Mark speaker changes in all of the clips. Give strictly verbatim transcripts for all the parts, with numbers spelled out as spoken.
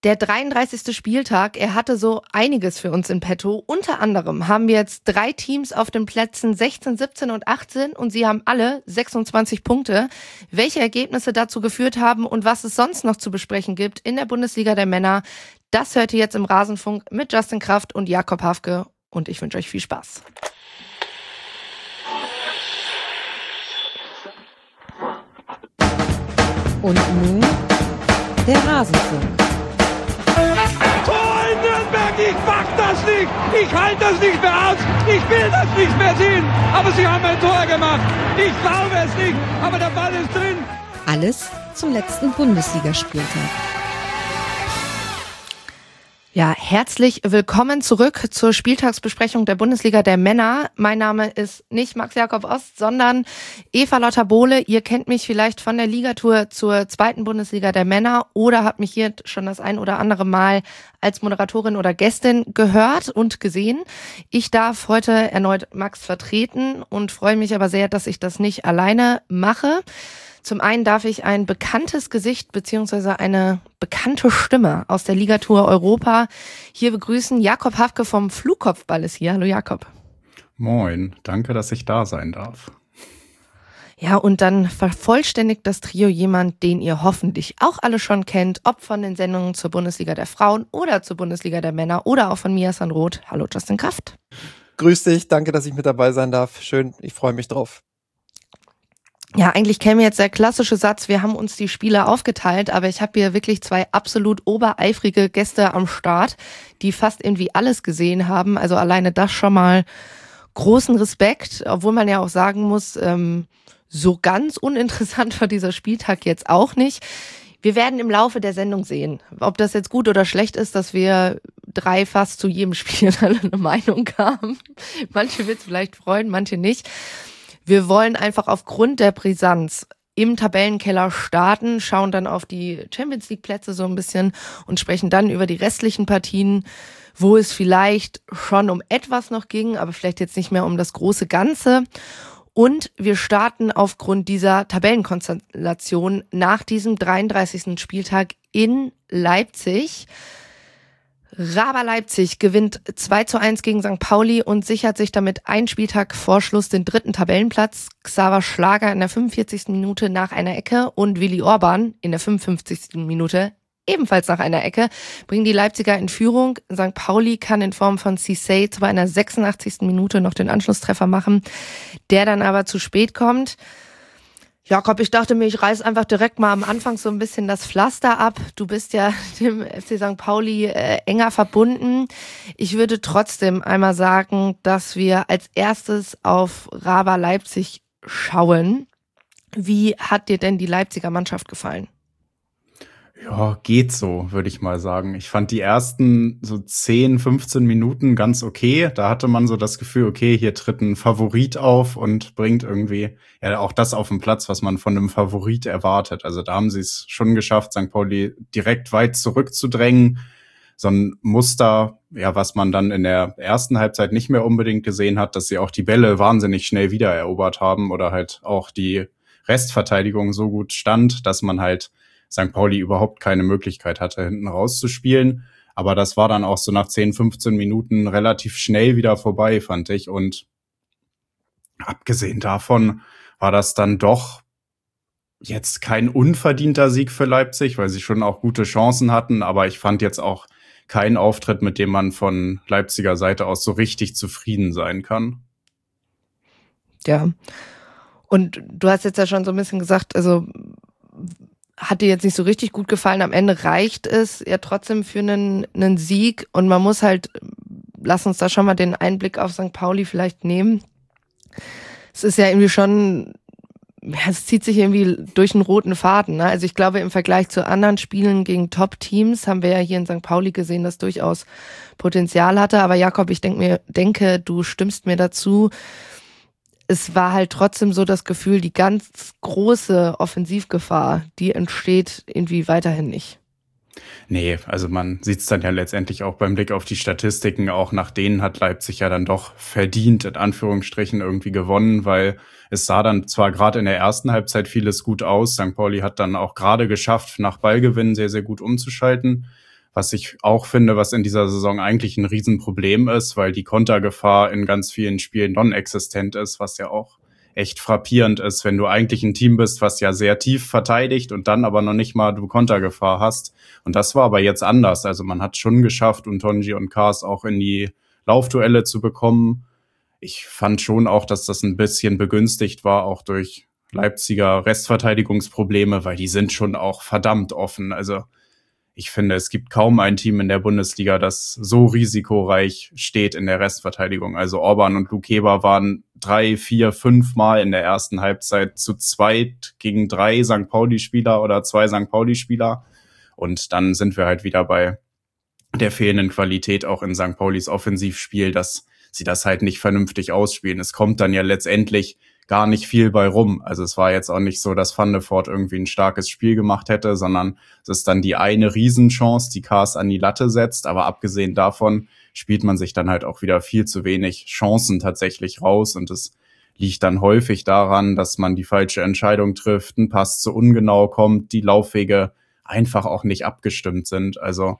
Speaker 1: Der dreiunddreißigste Spieltag, er hatte so einiges für uns in petto. Unter anderem haben wir jetzt drei Teams auf den Plätzen sechzehn, siebzehn und achtzehn und sie haben alle sechsundzwanzig Punkte. Welche Ergebnisse dazu geführt haben und was es sonst noch zu besprechen gibt in der Bundesliga der Männer, das hört ihr jetzt im Rasenfunk mit Justin Kraft und Jakob Hafke und ich wünsche euch viel Spaß.
Speaker 2: Und nun der Rasenfunk.
Speaker 3: Tor in Nürnberg, ich mach das nicht, ich halte das nicht mehr aus, ich will das nicht mehr sehen, aber sie haben ein Tor gemacht, ich glaube es nicht, aber der Ball ist drin.
Speaker 2: Alles zum letzten Bundesligaspieltag.
Speaker 1: Ja, herzlich willkommen zurück zur Spieltagsbesprechung der Bundesliga der Männer. Mein Name ist nicht Max Jakob Ost, sondern Eva Lotta Bohle. Ihr kennt mich vielleicht von der Ligatour zur zweiten Bundesliga der Männer oder habt mich hier schon das ein oder andere Mal als Moderatorin oder Gästin gehört und gesehen. Ich darf heute erneut Max vertreten und freue mich aber sehr, dass ich das nicht alleine mache. Zum einen darf ich ein bekanntes Gesicht beziehungsweise eine bekannte Stimme aus der Ligatour Europa hier begrüßen. Jakob Hafke vom Flugkopfball ist hier. Hallo Jakob.
Speaker 4: Moin, danke, dass ich da sein darf.
Speaker 1: Ja, und dann vervollständigt das Trio jemand, den ihr hoffentlich auch alle schon kennt, ob von den Sendungen zur Bundesliga der Frauen oder zur Bundesliga der Männer oder auch von Mia Sandroth. Hallo Justin Kraft.
Speaker 5: Grüß dich, danke, dass ich mit dabei sein darf. Schön, ich freue mich drauf.
Speaker 1: Ja, eigentlich käme jetzt der klassische Satz, wir haben uns die Spiele aufgeteilt, aber ich habe hier wirklich zwei absolut obereifrige Gäste am Start, die fast irgendwie alles gesehen haben. Also alleine das schon mal großen Respekt, obwohl man ja auch sagen muss, ähm, so ganz uninteressant war dieser Spieltag jetzt auch nicht. Wir werden im Laufe der Sendung sehen, ob das jetzt gut oder schlecht ist, dass wir drei fast zu jedem Spiel eine Meinung haben. Manche wird es vielleicht freuen, manche nicht. Wir wollen einfach aufgrund der Brisanz im Tabellenkeller starten, schauen dann auf die Champions-League-Plätze so ein bisschen und sprechen dann über die restlichen Partien, wo es vielleicht schon um etwas noch ging, aber vielleicht jetzt nicht mehr um das große Ganze. Und wir starten aufgrund dieser Tabellenkonstellation nach diesem dreiunddreißigsten Spieltag in Leipzig. Raber Leipzig gewinnt zwei zu eins gegen Sankt Pauli und sichert sich damit einen Spieltag vor Schluss den dritten Tabellenplatz. Xaver Schlager in der fünfundvierzigsten Minute nach einer Ecke und Willi Orban in der fünfundfünfzigsten Minute ebenfalls nach einer Ecke bringen die Leipziger in Führung. Sankt Pauli kann in Form von Cissé zwar in der sechsundachtzigsten Minute noch den Anschlusstreffer machen, der dann aber zu spät kommt. Jakob, ich dachte mir, ich reiß einfach direkt mal am Anfang so ein bisschen das Pflaster ab. Du bist ja dem F C Sankt Pauli äh, enger verbunden. Ich würde trotzdem einmal sagen, dass wir als erstes auf Raber Leipzig schauen. Wie hat dir denn die Leipziger Mannschaft gefallen?
Speaker 4: Ja, geht so, würde ich mal sagen. Ich fand die ersten so zehn, fünfzehn Minuten ganz okay. Da hatte man so das Gefühl, okay, hier tritt ein Favorit auf und bringt irgendwie ja auch das auf den Platz, was man von einem Favorit erwartet. Also da haben sie es schon geschafft, Sankt Pauli direkt weit zurückzudrängen. So ein Muster, ja, was man dann in der ersten Halbzeit nicht mehr unbedingt gesehen hat, dass sie auch die Bälle wahnsinnig schnell wiedererobert haben oder halt auch die Restverteidigung so gut stand, dass man halt Sankt Pauli überhaupt keine Möglichkeit hatte, hinten rauszuspielen. Aber das war dann auch so nach zehn, fünfzehn Minuten relativ schnell wieder vorbei, fand ich. Und abgesehen davon war das dann doch jetzt kein unverdienter Sieg für Leipzig, weil sie schon auch gute Chancen hatten. Aber ich fand jetzt auch keinen Auftritt, mit dem man von Leipziger Seite aus so richtig zufrieden sein kann.
Speaker 1: Ja. Und du hast jetzt ja schon so ein bisschen gesagt, also hat dir jetzt nicht so richtig gut gefallen. Am Ende reicht es ja trotzdem für einen, einen Sieg. Und man muss halt, lass uns da schon mal den Einblick auf Sankt Pauli vielleicht nehmen. Es ist ja irgendwie schon, ja, es zieht sich irgendwie durch einen roten Faden. Ne? Also ich glaube, im Vergleich zu anderen Spielen gegen Top-Teams haben wir ja hier in Sankt Pauli gesehen, dass durchaus Potenzial hatte. Aber Jakob, ich denk mir, denke, du stimmst mir dazu. Es war halt trotzdem so das Gefühl, die ganz große Offensivgefahr, die entsteht irgendwie weiterhin nicht.
Speaker 4: Nee, also man sieht es dann ja letztendlich auch beim Blick auf die Statistiken, auch nach denen hat Leipzig ja dann doch verdient, in Anführungsstrichen, irgendwie gewonnen, weil es sah dann zwar gerade in der ersten Halbzeit vieles gut aus, Sankt Pauli hat dann auch gerade geschafft, nach Ballgewinn sehr, sehr gut umzuschalten, Was ich auch finde, was in dieser Saison eigentlich ein Riesenproblem ist, weil die Kontergefahr in ganz vielen Spielen non-existent ist, was ja auch echt frappierend ist, wenn du eigentlich ein Team bist, was ja sehr tief verteidigt und dann aber noch nicht mal du Kontergefahr hast. Und das war aber jetzt anders. Also man hat schon geschafft, Untonji und Kars auch in die Laufduelle zu bekommen. Ich fand schon auch, dass das ein bisschen begünstigt war, auch durch Leipziger Restverteidigungsprobleme, weil die sind schon auch verdammt offen. Also ich finde, es gibt kaum ein Team in der Bundesliga, das so risikoreich steht in der Restverteidigung. Also Orban und Lukeba waren drei, vier, fünf Mal in der ersten Halbzeit zu zweit gegen drei Sankt Pauli-Spieler oder zwei Sankt Pauli-Spieler. Und dann sind wir halt wieder bei der fehlenden Qualität auch in Sankt Paulis Offensivspiel, dass sie das halt nicht vernünftig ausspielen. Es kommt dann ja letztendlich gar nicht viel bei rum. Also es war jetzt auch nicht so, dass Van de Voort irgendwie ein starkes Spiel gemacht hätte, sondern es ist dann die eine Riesenchance, die Kars an die Latte setzt. Aber abgesehen davon spielt man sich dann halt auch wieder viel zu wenig Chancen tatsächlich raus. Und es liegt dann häufig daran, dass man die falsche Entscheidung trifft, ein Pass zu ungenau kommt, die Laufwege einfach auch nicht abgestimmt sind. Also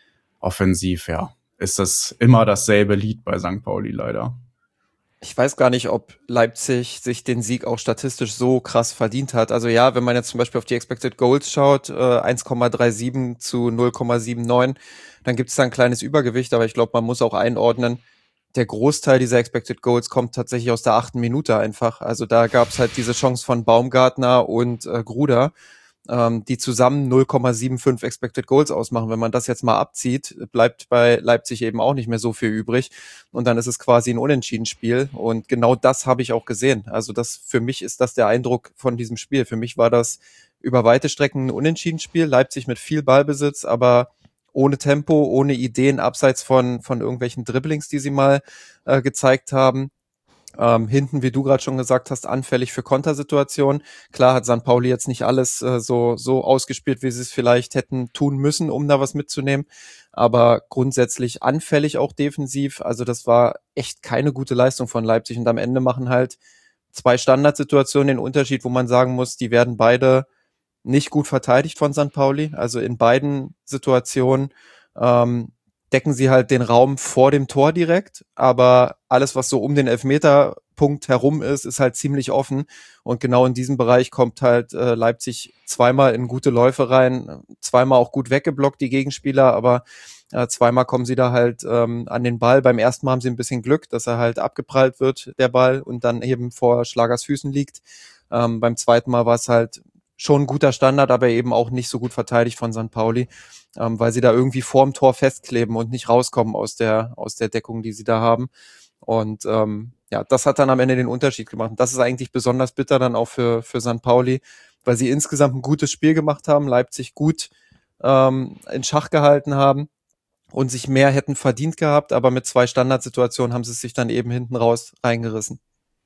Speaker 4: offensiv, ja, ist das immer dasselbe Lied bei Sankt Pauli leider.
Speaker 5: Ich weiß gar nicht, ob Leipzig sich den Sieg auch statistisch so krass verdient hat. Also ja, wenn man jetzt zum Beispiel auf die Expected Goals schaut, äh, eins Komma siebenunddreißig zu null Komma neunundsiebzig, dann gibt es da ein kleines Übergewicht, aber ich glaube, man muss auch einordnen, der Großteil dieser Expected Goals kommt tatsächlich aus der achten Minute einfach. Also da gab es halt diese Chance von Baumgartner und äh, Gruder, ähm, die zusammen null Komma fünfundsiebzig Expected Goals ausmachen. Wenn man das jetzt mal abzieht, bleibt bei Leipzig eben auch nicht mehr so viel übrig. Und dann ist es quasi ein Unentschieden-Spiel. Und genau das habe ich auch gesehen. Also das, für mich ist das der Eindruck von diesem Spiel. Für mich war das über weite Strecken ein Unentschieden-Spiel. Leipzig mit viel Ballbesitz, aber ohne Tempo, ohne Ideen, abseits von, von irgendwelchen Dribblings, die sie mal äh, gezeigt haben. Ähm, hinten, wie du gerade schon gesagt hast, anfällig für Kontersituationen. Klar hat Sankt Pauli jetzt nicht alles äh, so so ausgespielt, wie sie es vielleicht hätten tun müssen, um da was mitzunehmen, aber grundsätzlich anfällig auch defensiv. Also das war echt keine gute Leistung von Leipzig und am Ende machen halt zwei Standardsituationen den Unterschied, wo man sagen muss, die werden beide nicht gut verteidigt von Sankt Pauli. Also in beiden Situationen ähm, decken sie halt den Raum vor dem Tor direkt, aber alles, was so um den Elfmeterpunkt herum ist, ist halt ziemlich offen und genau in diesem Bereich kommt halt äh, Leipzig zweimal in gute Läufe rein, zweimal auch gut weggeblockt, die Gegenspieler, aber äh, zweimal kommen sie da halt ähm, an den Ball. Beim ersten Mal haben sie ein bisschen Glück, dass er halt abgeprallt wird, der Ball, und dann eben vor Schlagers Füßen liegt. Ähm, beim zweiten Mal war es halt schon ein guter Standard, aber eben auch nicht so gut verteidigt von Sankt Pauli, ähm, weil sie da irgendwie vorm Tor festkleben und nicht rauskommen aus der aus der Deckung, die sie da haben. Und ähm, ja, das hat dann am Ende den Unterschied gemacht. Und das ist eigentlich besonders bitter dann auch für für Sankt Pauli, weil sie insgesamt ein gutes Spiel gemacht haben, Leipzig gut ähm, in Schach gehalten haben und sich mehr hätten verdient gehabt, aber mit zwei Standardsituationen haben sie es sich dann eben hinten raus reingerissen.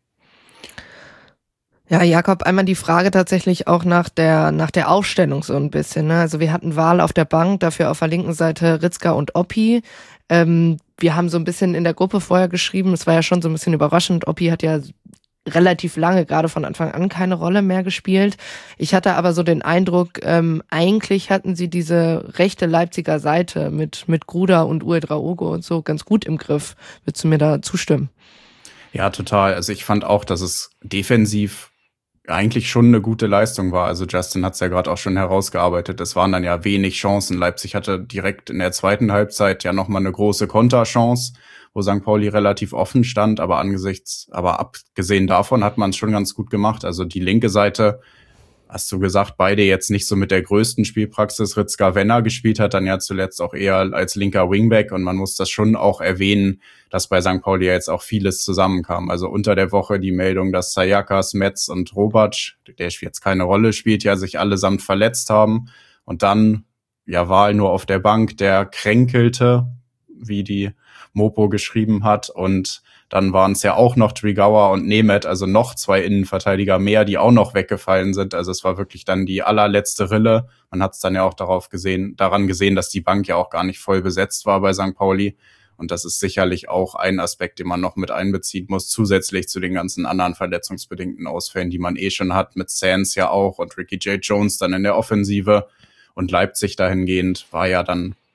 Speaker 1: Ja, Jakob, einmal die Frage tatsächlich auch nach der nach der Aufstellung so ein bisschen. Ne? Also wir hatten Wahl auf der Bank, dafür auf der linken Seite Ritzka und Oppi. Ähm, wir haben so ein bisschen in der Gruppe vorher geschrieben, es war ja schon so ein bisschen überraschend. Oppi hat ja relativ lange, gerade von Anfang an, keine Rolle mehr gespielt. Ich hatte aber so den Eindruck, ähm, eigentlich hatten sie diese rechte Leipziger Seite mit mit Gruder und Uedraogo und so ganz gut im Griff. Würdest du mir da zustimmen?
Speaker 4: Ja, total. Also ich fand auch, dass es defensiv eigentlich schon eine gute Leistung war. Also Justin hat es ja gerade auch schon herausgearbeitet. Es waren dann ja wenig Chancen. Leipzig hatte direkt in der zweiten Halbzeit ja nochmal eine große Konterchance, wo Sankt Pauli relativ offen stand. Aber angesichts, aber abgesehen davon hat man es schon ganz gut gemacht. Also die linke Seite, hast du gesagt, beide jetzt nicht so mit der größten Spielpraxis. Ritzka, wenn er gespielt hat, dann ja zuletzt auch eher als linker Wingback. Und man muss das schon auch erwähnen, dass bei Sankt Pauli ja jetzt auch vieles zusammenkam. Also unter der Woche die Meldung, dass Sayakas, Metz und Robac, der jetzt keine Rolle spielt, ja sich allesamt verletzt haben. Und dann, ja, Wahl nur auf der Bank, der kränkelte, wie die Mopo geschrieben hat. Und dann waren es ja auch noch Trigauer und Nemeth, also noch zwei Innenverteidiger mehr, die auch noch weggefallen sind. Also es war wirklich dann die allerletzte Rille. Man hat es dann ja auch darauf gesehen, daran gesehen, dass die Bank ja auch gar nicht voll besetzt war bei Sankt Pauli. Und das ist sicherlich auch ein Aspekt, den man noch mit einbeziehen muss, zusätzlich zu den ganzen anderen verletzungsbedingten Ausfällen, die man eh schon hat, mit Sands ja auch und Ricky J. Jones dann in der Offensive. Und Leipzig dahingehend war ja dann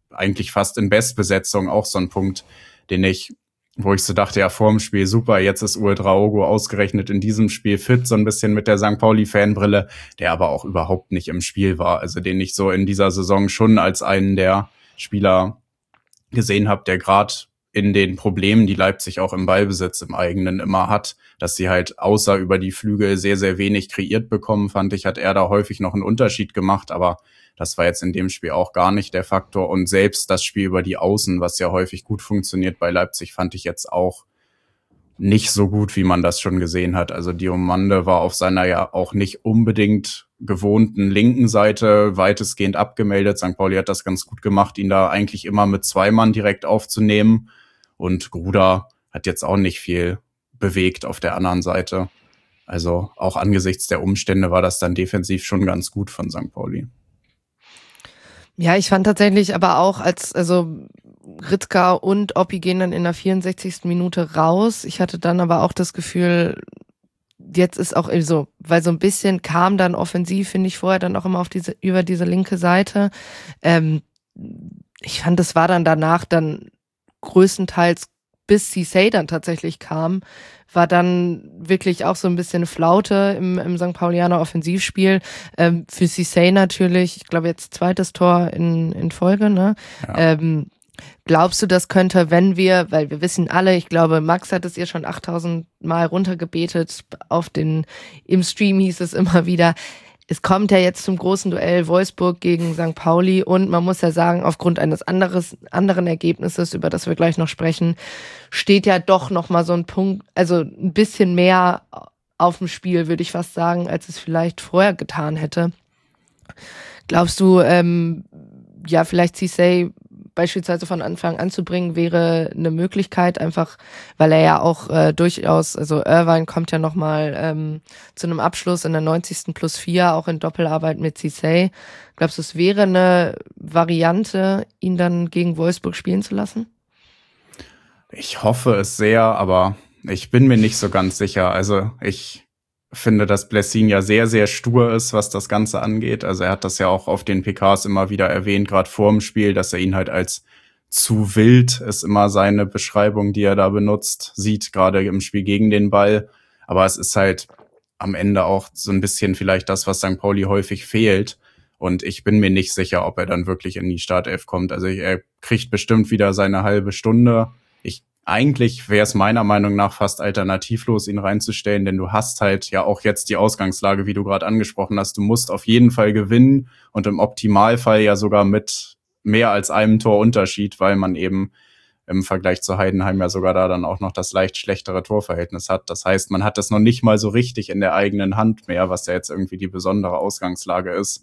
Speaker 4: eigentlich fast in Bestbesetzung, auch so ein Punkt, den ich, wo ich so dachte, ja, vorm Spiel super, jetzt ist Ouedraogo ausgerechnet in diesem Spiel fit, so ein bisschen mit der Sankt Pauli-Fanbrille, der aber auch überhaupt nicht im Spiel war, also den ich so in dieser Saison schon als einen der Spieler gesehen habe, der gerade in den Problemen, die Leipzig auch im Ballbesitz im eigenen immer hat, dass sie halt außer über die Flügel sehr, sehr wenig kreiert bekommen, fand ich, hat er da häufig noch einen Unterschied gemacht, aber das war jetzt in dem Spiel auch gar nicht der Faktor. Und selbst das Spiel über die Außen, was ja häufig gut funktioniert bei Leipzig, fand ich jetzt auch nicht so gut, wie man das schon gesehen hat. Also Diomande war auf seiner ja auch nicht unbedingt gewohnten linken Seite weitestgehend abgemeldet. Sankt Pauli hat das ganz gut gemacht, ihn da eigentlich immer mit zwei Mann direkt aufzunehmen. Und Gruda hat jetzt auch nicht viel bewegt auf der anderen Seite. Also auch angesichts der Umstände war das dann defensiv schon ganz gut von Sankt Pauli.
Speaker 1: Ja, ich fand tatsächlich aber auch, als also Ritzka und Oppi gehen dann in der vierundsechzigsten Minute raus. Ich hatte dann aber auch das Gefühl, jetzt ist auch so, weil so ein bisschen kam dann offensiv, finde ich, vorher dann auch immer auf diese über diese linke Seite. Ähm, ich fand, es war dann danach dann größtenteils, bis Cissé dann tatsächlich kam, war dann wirklich auch so ein bisschen Flaute im, im Sankt Paulianer Offensivspiel. Ähm, für Cissé natürlich, ich glaube jetzt zweites Tor in, in Folge, ne? Ja. Ähm, glaubst du, das könnte, wenn wir, weil wir wissen alle, ich glaube, Max hat es ihr schon achttausend Mal runtergebetet, auf den, im Stream hieß es immer wieder, es kommt ja jetzt zum großen Duell Wolfsburg gegen Sankt Pauli und man muss ja sagen, aufgrund eines anderes, anderen Ergebnisses, über das wir gleich noch sprechen, steht ja doch nochmal so ein Punkt, also ein bisschen mehr auf dem Spiel, würde ich fast sagen, als es vielleicht vorher getan hätte. Glaubst du, ähm, ja, vielleicht Cissé beispielsweise von Anfang an zu bringen, wäre eine Möglichkeit, einfach, weil er ja auch äh, durchaus, also Irvine kommt ja nochmal ähm, zu einem Abschluss in der neunzigsten plus vier, auch in Doppelarbeit mit Cissé. Glaubst du, es wäre eine Variante, ihn dann gegen Wolfsburg spielen zu lassen?
Speaker 4: Ich hoffe es sehr, aber ich bin mir nicht so ganz sicher. Also ich finde, dass Blessin ja sehr, sehr stur ist, was das Ganze angeht. Also er hat das ja auch auf den P Ks immer wieder erwähnt, gerade vor dem Spiel, dass er ihn halt als zu wild, ist immer seine Beschreibung, die er da benutzt, sieht, gerade im Spiel gegen den Ball. Aber es ist halt am Ende auch so ein bisschen vielleicht das, was Sankt Pauli häufig fehlt. Und ich bin mir nicht sicher, ob er dann wirklich in die Startelf kommt. Also er kriegt bestimmt wieder seine halbe Stunde. Ich Eigentlich wäre es meiner Meinung nach fast alternativlos, ihn reinzustellen, denn du hast halt ja auch jetzt die Ausgangslage, wie du gerade angesprochen hast. Du musst auf jeden Fall gewinnen und im Optimalfall ja sogar mit mehr als einem Torunterschied, weil man eben im Vergleich zu Heidenheim ja sogar da dann auch noch das leicht schlechtere Torverhältnis hat. Das heißt, man hat das noch nicht mal so richtig in der eigenen Hand mehr, was ja jetzt irgendwie die besondere Ausgangslage ist.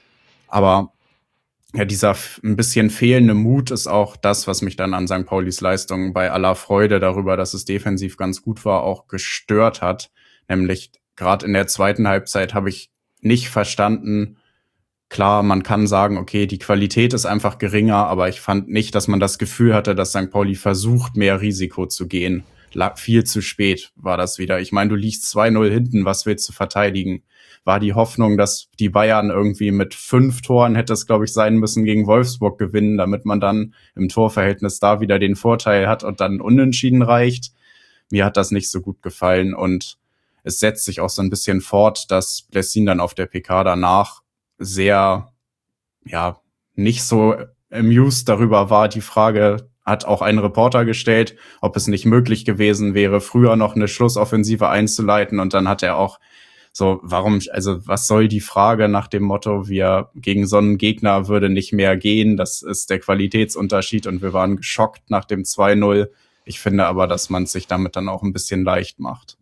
Speaker 4: Aber ja, dieser ein bisschen fehlende Mut ist auch das, was mich dann an Sankt Paulis Leistung bei aller Freude darüber, dass es defensiv ganz gut war, auch gestört hat. Nämlich gerade in der zweiten Halbzeit habe ich nicht verstanden, klar, man kann sagen, okay, die Qualität ist einfach geringer, aber ich fand nicht, dass man das Gefühl hatte, dass Sankt Pauli versucht, mehr Risiko zu gehen. Viel zu spät war das wieder. Ich meine, du liegst zwei null hinten, was willst du verteidigen? War die Hoffnung, dass die Bayern irgendwie mit fünf Toren, hätte es, glaube ich, sein müssen, gegen Wolfsburg gewinnen, damit man dann im Torverhältnis da wieder den Vorteil hat und dann unentschieden reicht. Mir hat das nicht so gut gefallen und es setzt sich auch so ein bisschen fort, dass Blessin dann auf der P K danach sehr, ja, nicht so amused darüber war. Die Frage hat auch ein Reporter gestellt, ob es nicht möglich gewesen wäre, früher noch eine Schlussoffensive einzuleiten, und dann hat er auch so, warum, also was soll die Frage nach dem Motto, wir gegen so einen Gegner würde nicht mehr gehen, das ist der Qualitätsunterschied und wir waren geschockt nach dem zwei null. Ich finde aber, dass man es sich damit dann auch ein bisschen leicht macht.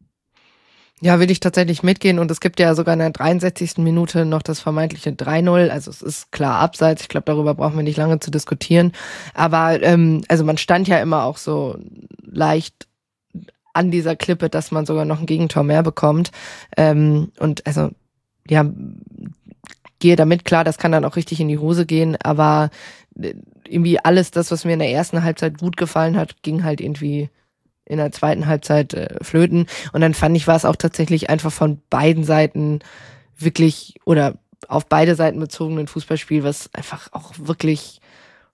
Speaker 1: Ja, will ich tatsächlich mitgehen, und es gibt ja sogar in der dreiundsechzigsten Minute noch das vermeintliche drei null, also es ist klar abseits, ich glaube, darüber brauchen wir nicht lange zu diskutieren, aber ähm, also man stand ja immer auch so leicht an dieser Klippe, dass man sogar noch ein Gegentor mehr bekommt. Ähm, und also, ja, gehe damit klar, das kann dann auch richtig in die Hose gehen, aber irgendwie alles das, was mir in der ersten Halbzeit gut gefallen hat, ging halt irgendwie in der zweiten Halbzeit äh, flöten. Und dann fand ich, war es auch tatsächlich einfach von beiden Seiten wirklich, oder auf beide Seiten bezogenen Fußballspiel, was einfach auch wirklich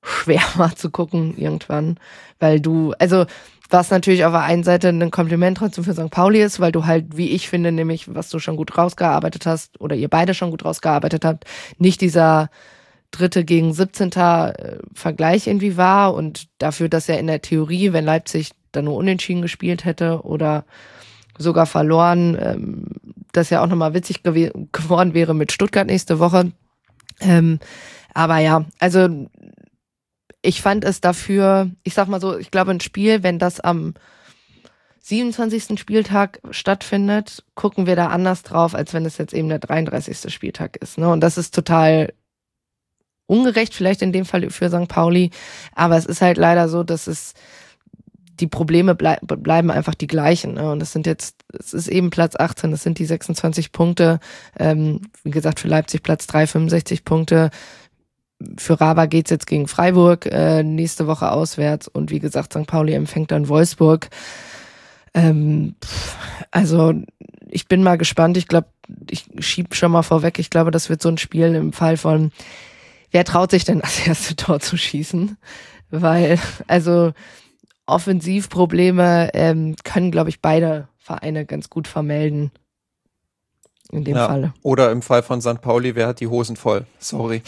Speaker 1: schwer war zu gucken irgendwann, weil du, also was natürlich auf der einen Seite ein Kompliment trotzdem für Sankt Pauli ist, weil du halt, wie ich finde, nämlich, was du schon gut rausgearbeitet hast oder ihr beide schon gut rausgearbeitet habt, nicht dieser Dritte gegen siebzehnter Vergleich irgendwie war und dafür, dass er in der Theorie, wenn Leipzig dann nur unentschieden gespielt hätte oder sogar verloren, ähm, das ja auch nochmal witzig gew- geworden wäre mit Stuttgart nächste Woche. Ähm, aber ja, also ich fand es dafür, ich sag mal so, ich glaube ein Spiel, wenn das am siebenundzwanzigsten Spieltag stattfindet, gucken wir da anders drauf, als wenn es jetzt eben der dreiunddreißigste Spieltag ist. Ne? Und das ist total ungerecht, vielleicht in dem Fall für Sankt Pauli, aber es ist halt leider so, dass es die Probleme blei- bleiben einfach die gleichen. Ne? Und es sind jetzt, es ist eben Platz achtzehn, es sind die sechsundzwanzig Punkte, ähm, wie gesagt für Leipzig Platz drei, fünfundsechzig Punkte. Für Raba geht's jetzt gegen Freiburg äh, nächste Woche auswärts und wie gesagt, Sankt Pauli empfängt dann Wolfsburg. Ähm, also ich bin mal gespannt. Ich glaube, ich schieb schon mal vorweg. Ich glaube, das wird so ein Spiel im Fall von, wer traut sich denn das erste Tor zu schießen? Weil, also Offensivprobleme ähm, können, glaube ich, beide Vereine ganz gut vermelden. In dem
Speaker 5: ja,
Speaker 1: Falle.
Speaker 5: Oder im Fall von Sankt Pauli, wer hat die Hosen voll? Sorry.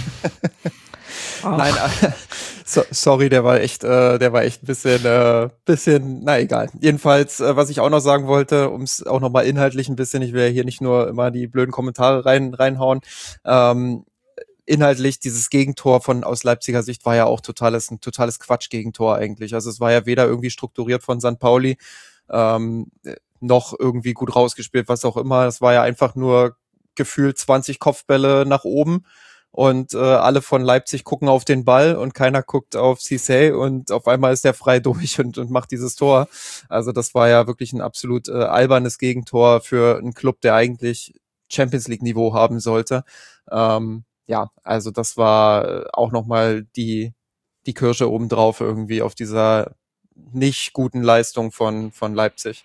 Speaker 5: Nein, so, sorry, der war echt, äh, der war echt ein bisschen, äh, bisschen, na egal. Jedenfalls, äh, was ich auch noch sagen wollte, um es auch nochmal inhaltlich ein bisschen, ich will ja hier nicht nur immer die blöden Kommentare rein reinhauen, ähm, inhaltlich dieses Gegentor von aus Leipziger Sicht war ja auch totales, ein totales Quatsch-Gegentor eigentlich. Also es war ja weder irgendwie strukturiert von Sankt Pauli, ähm, noch irgendwie gut rausgespielt, was auch immer. Es war ja einfach nur gefühlt zwanzig Kopfbälle nach oben und äh, alle von Leipzig gucken auf den Ball und keiner guckt auf Cissé und auf einmal ist der frei durch und, und macht dieses Tor. Also das war ja wirklich ein absolut äh, albernes Gegentor für einen Club, der eigentlich Champions League Niveau haben sollte. Ähm, ja, also das war auch nochmal die, die Kirsche obendrauf irgendwie auf dieser nicht guten Leistung von, von Leipzig.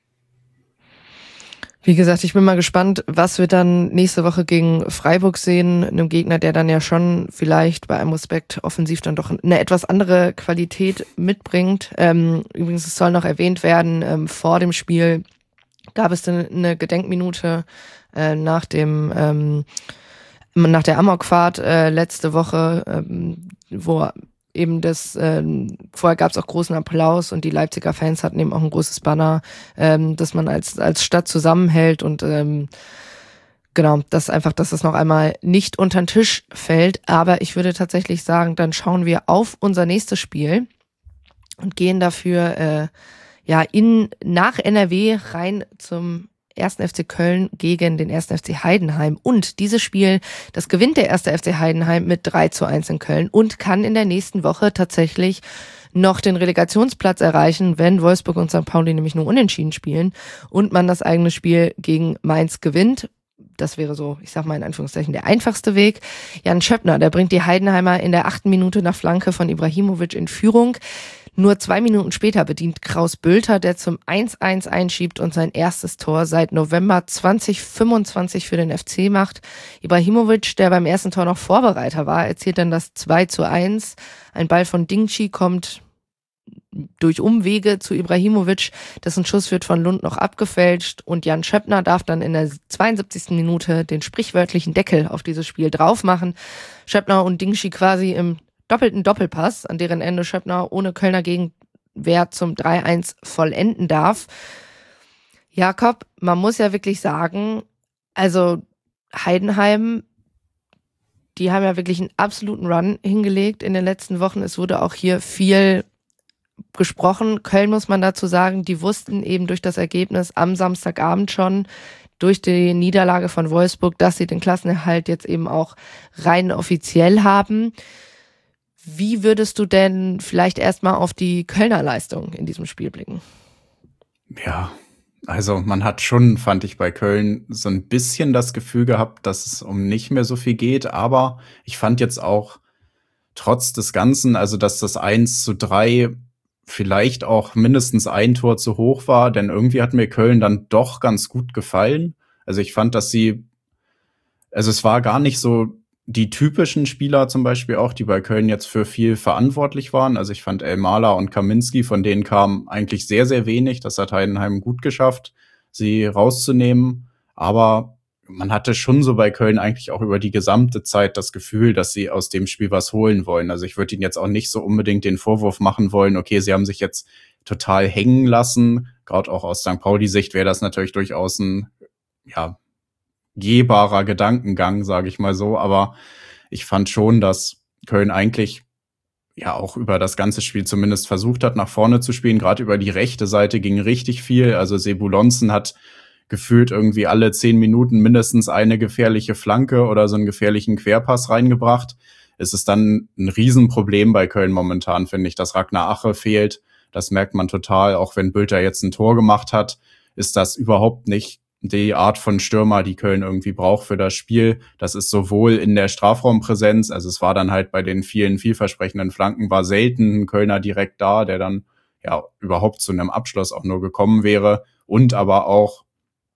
Speaker 1: Wie gesagt, ich bin mal gespannt, was wir dann nächste Woche gegen Freiburg sehen, einem Gegner, der dann ja schon vielleicht bei allem Respekt offensiv dann doch eine etwas andere Qualität mitbringt. Ähm, übrigens, es soll noch erwähnt werden, ähm, vor dem Spiel gab es dann eine Gedenkminute äh, nach dem ähm, nach der Amokfahrt äh, letzte Woche, ähm, wo eben das, ähm, vorher gab es auch großen Applaus und die Leipziger Fans hatten eben auch ein großes Banner, ähm, dass man als als Stadt zusammenhält und ähm, genau, das einfach, dass das noch einmal nicht unter den Tisch fällt. Aber ich würde tatsächlich sagen, dann schauen wir auf unser nächstes Spiel und gehen dafür äh, ja in nach N R W rein zum ersten F C Köln gegen den ersten F C Heidenheim. Und dieses Spiel, das gewinnt der erste F C Heidenheim mit drei zu eins in Köln und kann in der nächsten Woche tatsächlich noch den Relegationsplatz erreichen, wenn Wolfsburg und Sankt Pauli nämlich nur unentschieden spielen und man das eigene Spiel gegen Mainz gewinnt. Das wäre so, ich sag mal in Anführungszeichen, der einfachste Weg. Jan Schöppner, der bringt die Heidenheimer in der achten Minute nach Flanke von Ibrahimovic in Führung. Nur zwei Minuten später bedient Kraus Bülter, der zum eins eins einschiebt und sein erstes Tor seit November zwanzig fünfundzwanzig für den F C macht. Ibrahimovic, der beim ersten Tor noch Vorbereiter war, erzielt dann das zwei zu eins. Ein Ball von Dingchi kommt durch Umwege zu Ibrahimovic, dessen Schuss wird von Lund noch abgefälscht und Jan Schöppner darf dann in der zweiundsiebzigsten Minute den sprichwörtlichen Deckel auf dieses Spiel drauf machen. Schöppner und Dingchi quasi im doppelten Doppelpass, an deren Ende Schöppner ohne Kölner Gegenwehr zum drei eins vollenden darf. Jakob, man muss ja wirklich sagen, also Heidenheim, die haben ja wirklich einen absoluten Run hingelegt in den letzten Wochen. Es wurde auch hier viel gesprochen. Köln, muss man dazu sagen, die wussten eben durch das Ergebnis am Samstagabend schon, durch die Niederlage von Wolfsburg, dass sie den Klassenerhalt jetzt eben auch rein offiziell haben. Wie würdest du denn vielleicht erstmal auf die Kölner Leistung in diesem Spiel blicken?
Speaker 4: Ja, also man hat schon, fand ich bei Köln, so ein bisschen das Gefühl gehabt, dass es um nicht mehr so viel geht. Aber ich fand jetzt auch trotz des Ganzen, also dass das eins zu drei vielleicht auch mindestens ein Tor zu hoch war, denn irgendwie hat mir Köln dann doch ganz gut gefallen. Also ich fand, dass sie, also es war gar nicht so die typischen Spieler zum Beispiel auch, die bei Köln jetzt für viel verantwortlich waren. Also ich fand Elmala und Kaminski, von denen kam eigentlich sehr, sehr wenig. Das hat Heidenheim gut geschafft, sie rauszunehmen. Aber man hatte schon so bei Köln eigentlich auch über die gesamte Zeit das Gefühl, dass sie aus dem Spiel was holen wollen. Also ich würde ihnen jetzt auch nicht so unbedingt den Vorwurf machen wollen, okay, sie haben sich jetzt total hängen lassen. Gerade auch aus Sankt Pauli-Sicht wäre das natürlich durchaus ein, ja, gehbarer Gedankengang, sage ich mal so. Aber ich fand schon, dass Köln eigentlich ja auch über das ganze Spiel zumindest versucht hat, nach vorne zu spielen. Gerade über die rechte Seite ging richtig viel. Also Sebulonsen hat gefühlt irgendwie alle zehn Minuten mindestens eine gefährliche Flanke oder so einen gefährlichen Querpass reingebracht. Es ist dann ein Riesenproblem bei Köln momentan, finde ich, dass Ragnar Ache fehlt. Das merkt man total. Auch wenn Bülter jetzt ein Tor gemacht hat, ist das überhaupt nicht die Art von Stürmer, die Köln irgendwie braucht für das Spiel. Das ist sowohl in der Strafraumpräsenz, also es war dann halt bei den vielen vielversprechenden Flanken, war selten ein Kölner direkt da, der dann ja überhaupt zu einem Abschluss auch nur gekommen wäre. Und aber auch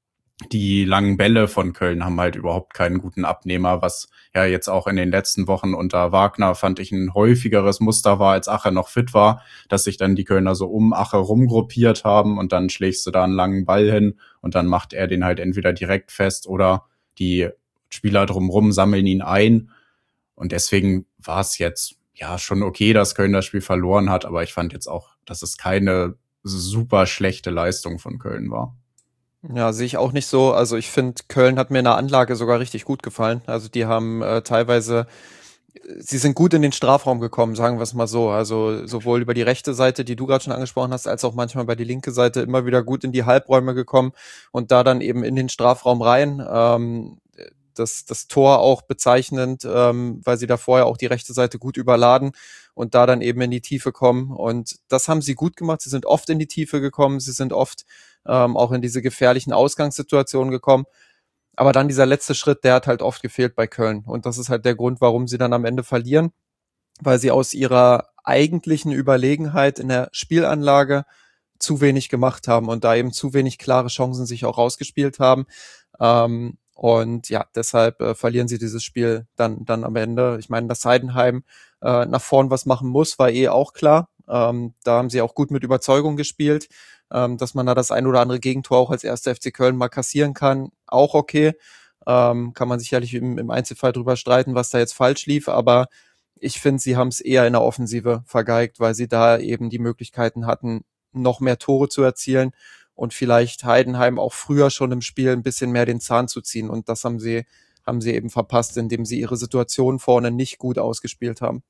Speaker 4: die langen Bälle von Köln haben halt überhaupt keinen guten Abnehmer, was ja jetzt auch in den letzten Wochen unter Wagner, fand ich, ein häufigeres Muster war, als Ache noch fit war, dass sich dann die Kölner so um Ache rumgruppiert haben und dann schlägst du da einen langen Ball hin und dann macht er den halt entweder direkt fest oder die Spieler drumrum sammeln ihn ein. Und deswegen war es jetzt ja schon okay, dass Köln das Spiel verloren hat, aber ich fand jetzt auch, dass es keine super schlechte Leistung von Köln war.
Speaker 5: Ja, sehe ich auch nicht so. Also ich finde, Köln hat mir in der Anlage sogar richtig gut gefallen. Also die haben äh, teilweise, sie sind gut in den Strafraum gekommen, sagen wir es mal so. Also sowohl über die rechte Seite, die du gerade schon angesprochen hast, als auch manchmal bei die linke Seite immer wieder gut in die Halbräume gekommen und da dann eben in den Strafraum rein. Ähm, das, das Tor auch bezeichnend, ähm, weil sie da vorher auch die rechte Seite gut überladen und da dann eben in die Tiefe kommen. Und das haben sie gut gemacht. Sie sind oft in die Tiefe gekommen. Sie sind oft ähm, auch in diese gefährlichen Ausgangssituationen gekommen. Aber dann dieser letzte Schritt, der hat halt oft gefehlt bei Köln. Und das ist halt der Grund, warum sie dann am Ende verlieren, weil sie aus ihrer eigentlichen Überlegenheit in der Spielanlage zu wenig gemacht haben und da eben zu wenig klare Chancen sich auch rausgespielt haben. Ähm, Und ja, deshalb äh, verlieren sie dieses Spiel dann dann am Ende. Ich meine, dass Heidenheim äh, nach vorn was machen muss, war eh auch klar. Ähm, da haben sie auch gut mit Überzeugung gespielt. Ähm, dass man da das ein oder andere Gegentor auch als erster F C Köln mal kassieren kann, auch okay. Ähm, kann man sicherlich im, im Einzelfall drüber streiten, was da jetzt falsch lief. Aber ich finde, sie haben es eher in der Offensive vergeigt, weil sie da eben die Möglichkeiten hatten, noch mehr Tore zu erzielen. Und vielleicht Heidenheim auch früher schon im Spiel ein bisschen mehr den Zahn zu ziehen. Und das haben sie, haben sie eben verpasst, indem sie ihre Situation vorne nicht gut ausgespielt haben.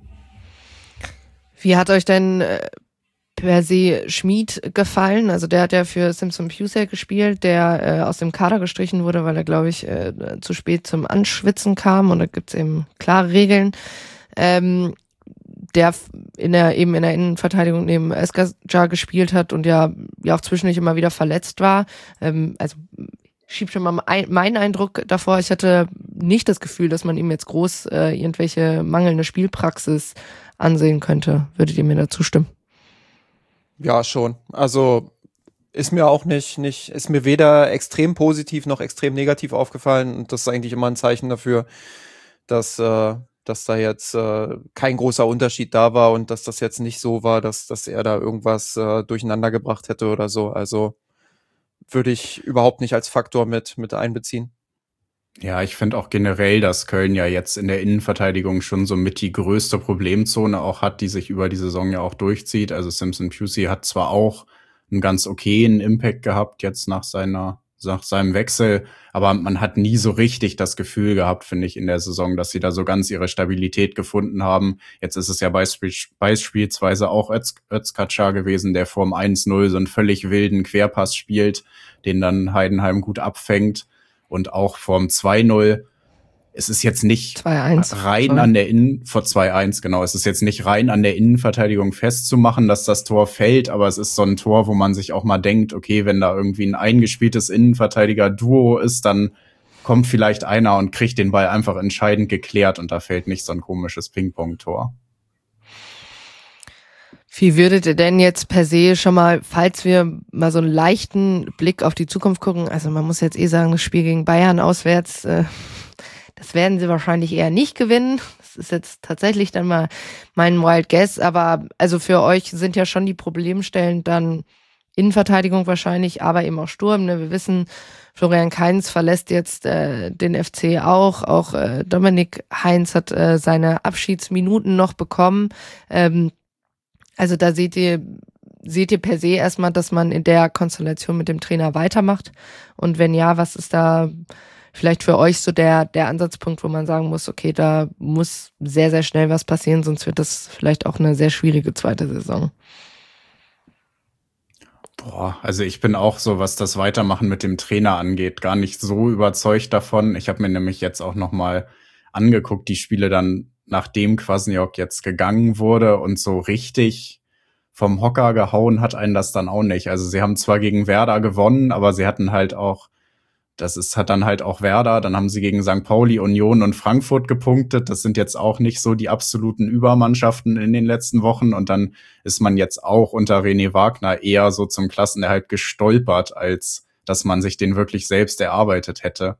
Speaker 1: Wie hat euch denn äh, per se Schmid gefallen? Also der hat ja für Simpson Pusey gespielt, der äh, aus dem Kader gestrichen wurde, weil er, glaube ich, äh, zu spät zum Anschwitzen kam. Und da gibt's eben klare Regeln. Ähm, der in der eben in der Innenverteidigung neben Eskajar gespielt hat und ja ja auch zwischendurch immer wieder verletzt war. Ähm, also schiebt schon mal ein, meinen Eindruck davor. Ich hatte nicht das Gefühl, dass man ihm jetzt groß äh, irgendwelche mangelnde Spielpraxis ansehen könnte. Würdet ihr mir da zustimmen?
Speaker 5: Ja, schon. Also ist mir auch nicht, nicht, ist mir weder extrem positiv noch extrem negativ aufgefallen. Und das ist eigentlich immer ein Zeichen dafür, dass äh, dass da jetzt äh, kein großer Unterschied da war und dass das jetzt nicht so war, dass dass er da irgendwas äh, durcheinander gebracht hätte oder so. Also würde ich überhaupt nicht als Faktor mit mit einbeziehen.
Speaker 4: Ja, ich finde auch generell, dass Köln ja jetzt in der Innenverteidigung schon so mit die größte Problemzone auch hat, die sich über die Saison ja auch durchzieht. Also Simpson Pusey hat zwar auch einen ganz okayen Impact gehabt jetzt nach seiner nach seinem Wechsel, aber man hat nie so richtig das Gefühl gehabt, finde ich, in der Saison, dass sie da so ganz ihre Stabilität gefunden haben. Jetzt ist es ja beisp- beispielsweise auch Öz- Özkacar gewesen, der vorm eins null so einen völlig wilden Querpass spielt, den dann Heidenheim gut abfängt. Und auch vorm zwei null, es ist jetzt nicht
Speaker 1: zwei eins
Speaker 4: rein sorry. an der Innen, vor zwei eins, genau, es ist jetzt nicht rein an der Innenverteidigung festzumachen, dass das Tor fällt, aber es ist so ein Tor, wo man sich auch mal denkt, okay, wenn da irgendwie ein eingespieltes Innenverteidiger-Duo ist, dann kommt vielleicht einer und kriegt den Ball einfach entscheidend geklärt und da fällt nicht so ein komisches Ping-Pong-Tor.
Speaker 1: Wie würdet ihr denn jetzt per se schon mal, falls wir mal so einen leichten Blick auf die Zukunft gucken, also man muss jetzt eh sagen, das Spiel gegen Bayern auswärts, äh, Das werden sie wahrscheinlich eher nicht gewinnen. Das ist jetzt tatsächlich dann mal mein Wild Guess, aber also für euch sind ja schon die Problemstellen dann Innenverteidigung wahrscheinlich, aber eben auch Sturm. Ne? Wir wissen, Florian Kainz verlässt jetzt äh, den F C auch. Auch äh, Dominik Heinz hat äh, seine Abschiedsminuten noch bekommen. Ähm, also da seht ihr, seht ihr per se erstmal, dass man in der Konstellation mit dem Trainer weitermacht. Und wenn ja, was ist da vielleicht für euch so der, der Ansatzpunkt, wo man sagen muss, okay, da muss sehr, sehr schnell was passieren, sonst wird das vielleicht auch eine sehr schwierige zweite Saison.
Speaker 4: Boah, also ich bin auch so, was das Weitermachen mit dem Trainer angeht, gar nicht so überzeugt davon. Ich habe mir nämlich jetzt auch noch mal angeguckt, die Spiele dann, nachdem Kwasniok jetzt gegangen wurde, und so richtig vom Hocker gehauen hat einen das dann auch nicht. Also sie haben zwar gegen Werder gewonnen, aber sie hatten halt auch, das ist hat dann halt auch Werder, dann haben sie gegen Sankt Pauli, Union und Frankfurt gepunktet. Das sind jetzt auch nicht so die absoluten Übermannschaften in den letzten Wochen. Und dann ist man jetzt auch unter René Wagner eher so zum Klassenerhalt gestolpert, als dass man sich den wirklich selbst erarbeitet hätte.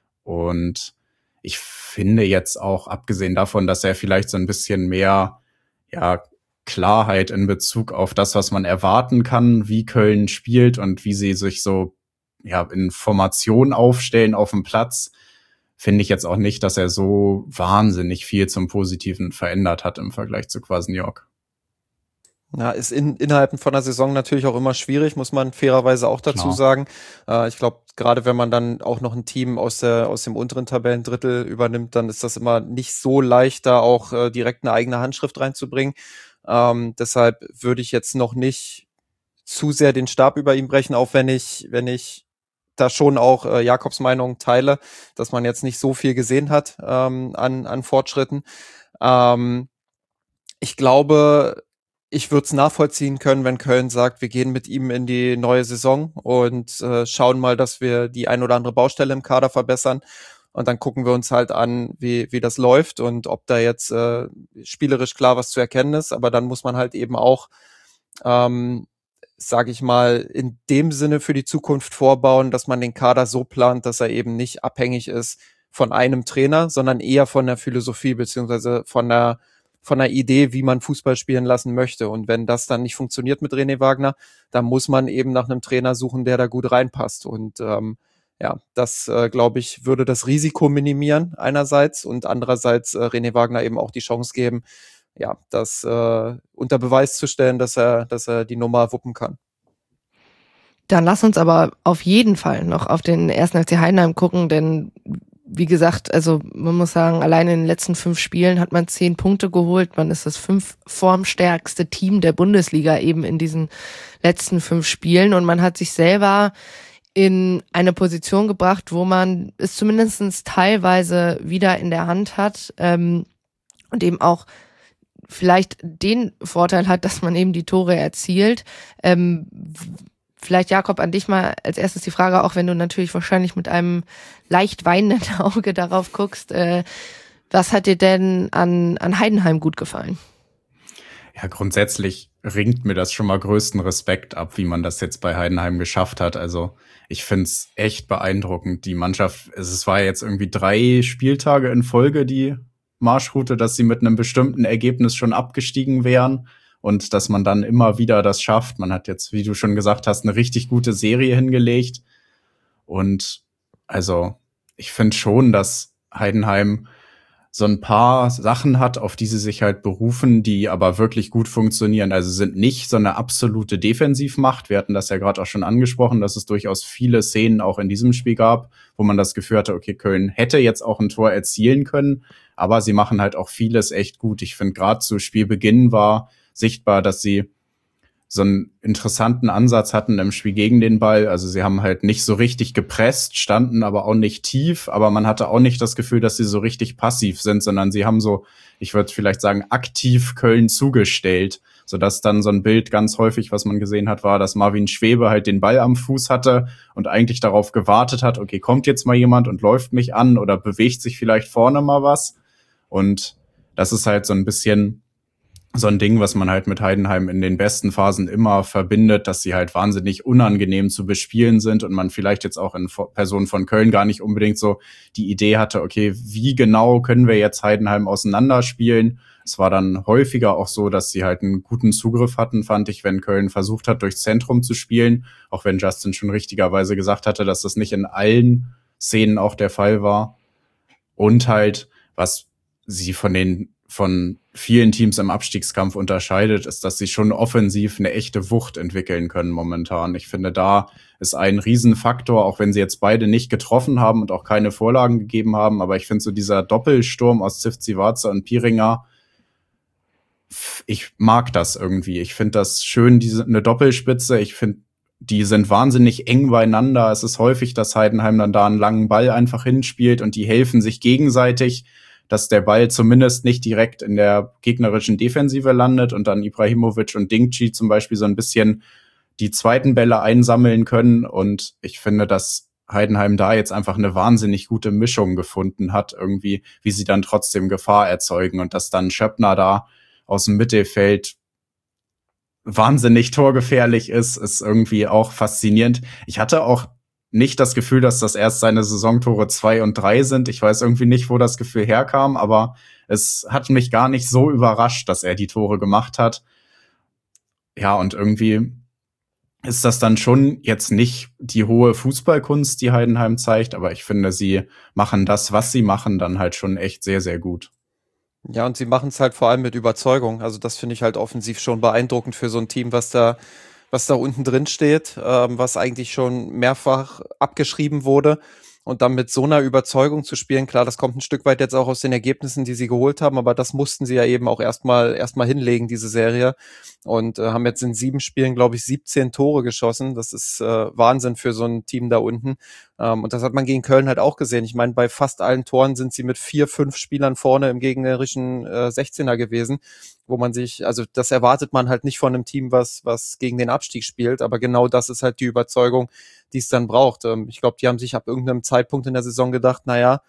Speaker 4: Und ich finde jetzt auch, abgesehen davon, dass er vielleicht so ein bisschen mehr, ja, Klarheit in Bezug auf das, was man erwarten kann, wie Köln spielt und wie sie sich so ja in Formation aufstellen auf dem Platz, finde ich jetzt auch nicht, dass er so wahnsinnig viel zum Positiven verändert hat im Vergleich zu Kwasniok.
Speaker 5: Ja, ist in, innerhalb von der Saison natürlich auch immer schwierig, muss man fairerweise auch dazu
Speaker 4: Klar.
Speaker 5: sagen. Äh, ich glaube, gerade wenn man dann auch noch ein Team aus der aus dem unteren Tabellendrittel übernimmt, dann ist das immer nicht so leicht, da auch äh, direkt eine eigene Handschrift reinzubringen. Ähm, deshalb würde ich jetzt noch nicht zu sehr den Stab über ihm brechen, auch wenn ich, wenn ich da schon auch äh, Jakobs Meinung teile, dass man jetzt nicht so viel gesehen hat ähm, an, an Fortschritten. Ähm, ich glaube, ich würde es nachvollziehen können, wenn Köln sagt, wir gehen mit ihm in die neue Saison und äh, schauen mal, dass wir die ein oder andere Baustelle im Kader verbessern. Und dann gucken wir uns halt an, wie wie das läuft und ob da jetzt äh, spielerisch klar was zu erkennen ist. Aber dann muss man halt eben auch ähm, sage ich mal, in dem Sinne für die Zukunft vorbauen, dass man den Kader so plant, dass er eben nicht abhängig ist von einem Trainer, sondern eher von der Philosophie beziehungsweise von der von der Idee, wie man Fußball spielen lassen möchte. Und wenn das dann nicht funktioniert mit René Wagner, dann muss man eben nach einem Trainer suchen, der da gut reinpasst. Und ähm, ja, das, äh, glaube ich, würde das Risiko minimieren einerseits und andererseits äh, René Wagner eben auch die Chance geben, ja, das äh, unter Beweis zu stellen, dass er, dass er die Nummer wuppen kann.
Speaker 1: Dann lass uns aber auf jeden Fall noch auf den ersten F C Heidenheim gucken, denn wie gesagt, also man muss sagen, allein in den letzten fünf Spielen hat man zehn Punkte geholt. Man ist das fünf formstärkste Team der Bundesliga eben in diesen letzten fünf Spielen und man hat sich selber in eine Position gebracht, wo man es zumindest teilweise wieder in der Hand hat ähm, und eben auch vielleicht den Vorteil hat, dass man eben die Tore erzielt. Ähm, vielleicht, Jakob, an dich mal als erstes die Frage, auch wenn du natürlich wahrscheinlich mit einem leicht weinenden Auge darauf guckst, äh, was hat dir denn an, an Heidenheim gut gefallen?
Speaker 4: Ja, grundsätzlich ringt mir das schon mal größten Respekt ab, wie man das jetzt bei Heidenheim geschafft hat. Also ich find's echt beeindruckend. Die Mannschaft, es war jetzt irgendwie drei Spieltage in Folge, die Marschroute, dass sie mit einem bestimmten Ergebnis schon abgestiegen wären und dass man dann immer wieder das schafft. Man hat jetzt, wie du schon gesagt hast, eine richtig gute Serie hingelegt. Und also ich finde schon, dass Heidenheim so ein paar Sachen hat, auf die sie sich halt berufen, die aber wirklich gut funktionieren. Also sind nicht so eine absolute Defensivmacht. Wir hatten das ja gerade auch schon angesprochen, dass es durchaus viele Szenen auch in diesem Spiel gab, wo man das Gefühl hatte, okay, Köln hätte jetzt auch ein Tor erzielen können, aber sie machen halt auch vieles echt gut. Ich finde, gerade zu Spielbeginn war sichtbar, dass sie so einen interessanten Ansatz hatten im Spiel gegen den Ball. Also sie haben halt nicht so richtig gepresst, standen aber auch nicht tief, aber man hatte auch nicht das Gefühl, dass sie so richtig passiv sind, sondern sie haben so, ich würde vielleicht sagen, aktiv Köln zugestellt, sodass dann so ein Bild ganz häufig, was man gesehen hat, war, dass Marvin Schwebe halt den Ball am Fuß hatte und eigentlich darauf gewartet hat, okay, kommt jetzt mal jemand und läuft mich an oder bewegt sich vielleicht vorne mal was. Und das ist halt so ein bisschen so ein Ding, was man halt mit Heidenheim in den besten Phasen immer verbindet, dass sie halt wahnsinnig unangenehm zu bespielen sind und man vielleicht jetzt auch in Person von Köln gar nicht unbedingt so die Idee hatte, okay, wie genau können wir jetzt Heidenheim auseinanderspielen? Es war dann häufiger auch so, dass sie halt einen guten Zugriff hatten, fand ich, wenn Köln versucht hat, durchs Zentrum zu spielen, auch wenn Justin schon richtigerweise gesagt hatte, dass das nicht in allen Szenen auch der Fall war. Und halt, was sie von den von vielen Teams im Abstiegskampf unterscheidet, ist, dass sie schon offensiv eine echte Wucht entwickeln können momentan. Ich finde, da ist ein Riesenfaktor, auch wenn sie jetzt beide nicht getroffen haben und auch keine Vorlagen gegeben haben. Aber ich finde so dieser Doppelsturm aus Zivcivaza und Piringer, ich mag das irgendwie. Ich finde das schön, diese eine Doppelspitze. Ich finde, die sind wahnsinnig eng beieinander. Es ist häufig, dass Heidenheim dann da einen langen Ball einfach hinspielt und die helfen sich gegenseitig, dass der Ball zumindest nicht direkt in der gegnerischen Defensive landet und dann Ibrahimovic und Dingchi zum Beispiel so ein bisschen die zweiten Bälle einsammeln können. Und ich finde, dass Heidenheim da jetzt einfach eine wahnsinnig gute Mischung gefunden hat, irgendwie, wie sie dann trotzdem Gefahr erzeugen und dass dann Schöppner da aus dem Mittelfeld wahnsinnig torgefährlich ist, ist irgendwie auch faszinierend. Ich hatte auch nicht das Gefühl, dass das erst seine Saisontore zwei und drei sind. Ich weiß irgendwie nicht, wo das Gefühl herkam, aber es hat mich gar nicht so überrascht, dass er die Tore gemacht hat. Ja, und irgendwie ist das dann schon jetzt nicht die hohe Fußballkunst, die Heidenheim zeigt, aber ich finde, sie machen das, was sie machen, dann halt schon echt sehr, sehr gut.
Speaker 5: Ja, und sie machen es halt vor allem mit Überzeugung. Also das finde ich halt offensiv schon beeindruckend für so ein Team, was da was da unten drin steht, ähm, was eigentlich schon mehrfach abgeschrieben wurde. Und dann mit so einer Überzeugung zu spielen, klar, das kommt ein Stück weit jetzt auch aus den Ergebnissen, die sie geholt haben, aber das mussten sie ja eben auch erstmal erstmal hinlegen, diese Serie. Und äh, haben jetzt in sieben Spielen, glaube ich, siebzehn Tore geschossen. Das ist äh, Wahnsinn für so ein Team da unten. Ähm, und das hat man gegen Köln halt auch gesehen. Ich meine, bei fast allen Toren sind sie mit vier, fünf Spielern vorne im gegnerischen äh, sechzehner gewesen, wo man sich, also das erwartet man halt nicht von einem Team, was was gegen den Abstieg spielt, aber genau das ist halt die Überzeugung, die es dann braucht. Ähm, ich glaube, die haben sich ab irgendeinem Zeitpunkt in der Saison gedacht, naja,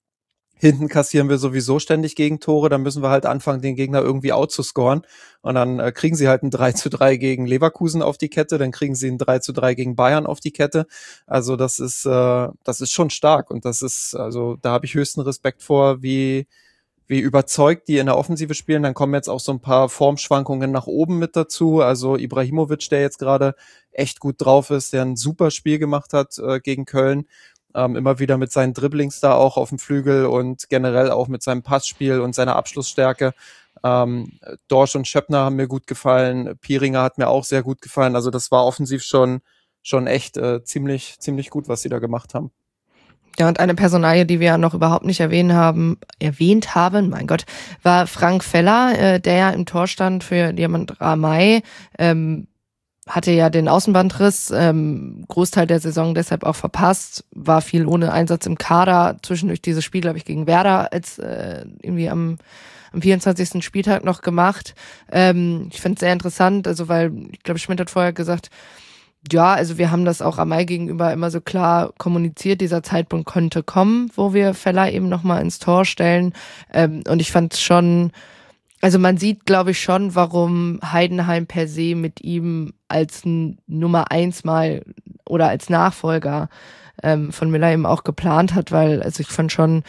Speaker 5: hinten kassieren wir sowieso ständig Gegentore, dann müssen wir halt anfangen, den Gegner irgendwie outzuscoren. Und dann äh, kriegen sie halt ein drei zu drei gegen Leverkusen auf die Kette, dann kriegen sie ein drei zu drei gegen Bayern auf die Kette. Also das ist äh, das ist schon stark und das ist, also da habe ich höchsten Respekt vor, wie wie überzeugt die in der Offensive spielen. Dann kommen jetzt auch so ein paar Formschwankungen nach oben mit dazu. Also Ibrahimovic, der jetzt gerade echt gut drauf ist, der ein super Spiel gemacht hat äh, gegen Köln. Ähm, immer wieder mit seinen Dribblings da auch auf dem Flügel und generell auch mit seinem Passspiel und seiner Abschlussstärke. Ähm, Dorsch und Schöppner haben mir gut gefallen. Piringer hat mir auch sehr gut gefallen. Also das war offensiv schon schon echt äh, ziemlich ziemlich gut, was sie da gemacht haben.
Speaker 1: Ja, und eine Personalie, die wir ja noch überhaupt nicht erwähnt haben, erwähnt haben, mein Gott, war Frank Feller, äh, der ja im Tor stand für Diamant Ramay, ähm, hatte ja den Außenbandriss, ähm, Großteil der Saison deshalb auch verpasst, war viel ohne Einsatz im Kader, zwischendurch dieses Spiel, glaube ich, gegen Werder als äh, irgendwie am am vierundzwanzigsten Spieltag noch gemacht. Ähm, ich finde es sehr interessant, also weil, ich glaube, Schmidt hat vorher gesagt, ja, also wir haben das auch Ramay gegenüber immer so klar kommuniziert, dieser Zeitpunkt konnte kommen, wo wir Feller eben nochmal ins Tor stellen. Ähm, und ich fand es schon, also man sieht, glaube ich, schon, warum Heidenheim per se mit ihm als Nummer eins mal oder als Nachfolger ähm, von Müller eben auch geplant hat, weil, also ich fand schon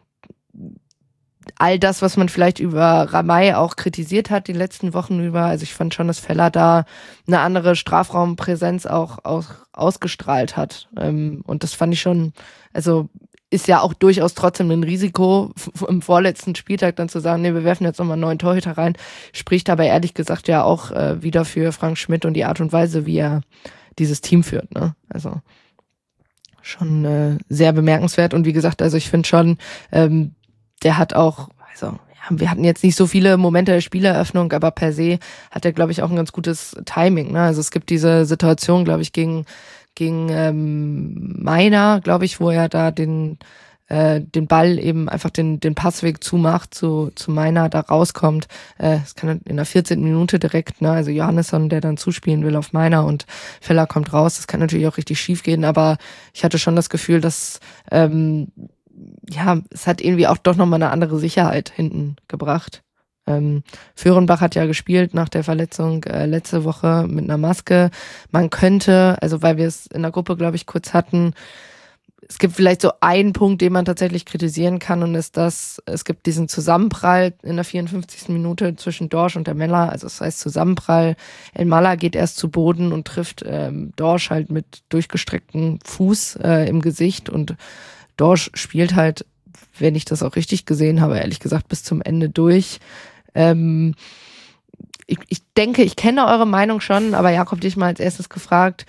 Speaker 1: all das, was man vielleicht über Ramay auch kritisiert hat die letzten Wochen über, also ich fand schon, dass Feller da eine andere Strafraumpräsenz auch, auch ausgestrahlt hat. Ähm, und das fand ich schon, also ist ja auch durchaus trotzdem ein Risiko, im vorletzten Spieltag dann zu sagen, nee, wir werfen jetzt nochmal einen neuen Torhüter rein, spricht aber ehrlich gesagt ja auch äh, wieder für Frank Schmidt und die Art und Weise, wie er dieses Team führt, ne? Also schon äh, sehr bemerkenswert und wie gesagt, also ich finde schon, ähm, der hat auch, also ja, wir hatten jetzt nicht so viele Momente der Spieleröffnung, aber per se hat er, glaube ich, auch ein ganz gutes Timing, ne? Also es gibt diese Situation, glaube ich, gegen gegen ähm, Meiner, glaube ich, wo er da den äh, den Ball eben einfach den den Passweg zumacht zu zu Meiner, da rauskommt. Äh, das kann in der vierzehnten Minute direkt, ne? Also Johannesson, der dann zuspielen will auf Meiner und Feller kommt raus. Das kann natürlich auch richtig schief gehen, aber ich hatte schon das Gefühl, dass ähm, ja, es hat irgendwie auch doch nochmal eine andere Sicherheit hinten gebracht. Ähm, Föhrenbach hat ja gespielt nach der Verletzung äh, letzte Woche mit einer Maske. Man könnte, also weil wir es in der Gruppe, glaube ich, kurz hatten, es gibt vielleicht so einen Punkt, den man tatsächlich kritisieren kann, und ist das, es gibt diesen Zusammenprall in der vierundfünfzigsten Minute zwischen Dorsch und der Mella, also das heißt Zusammenprall. El Malla geht erst zu Boden und trifft ähm, Dorsch halt mit durchgestrecktem Fuß äh, im Gesicht, und Dorsch spielt halt, wenn ich das auch richtig gesehen habe, ehrlich gesagt bis zum Ende durch. Ähm, ich, ich denke, ich kenne eure Meinung schon, aber Jakob, dich mal als erstes gefragt,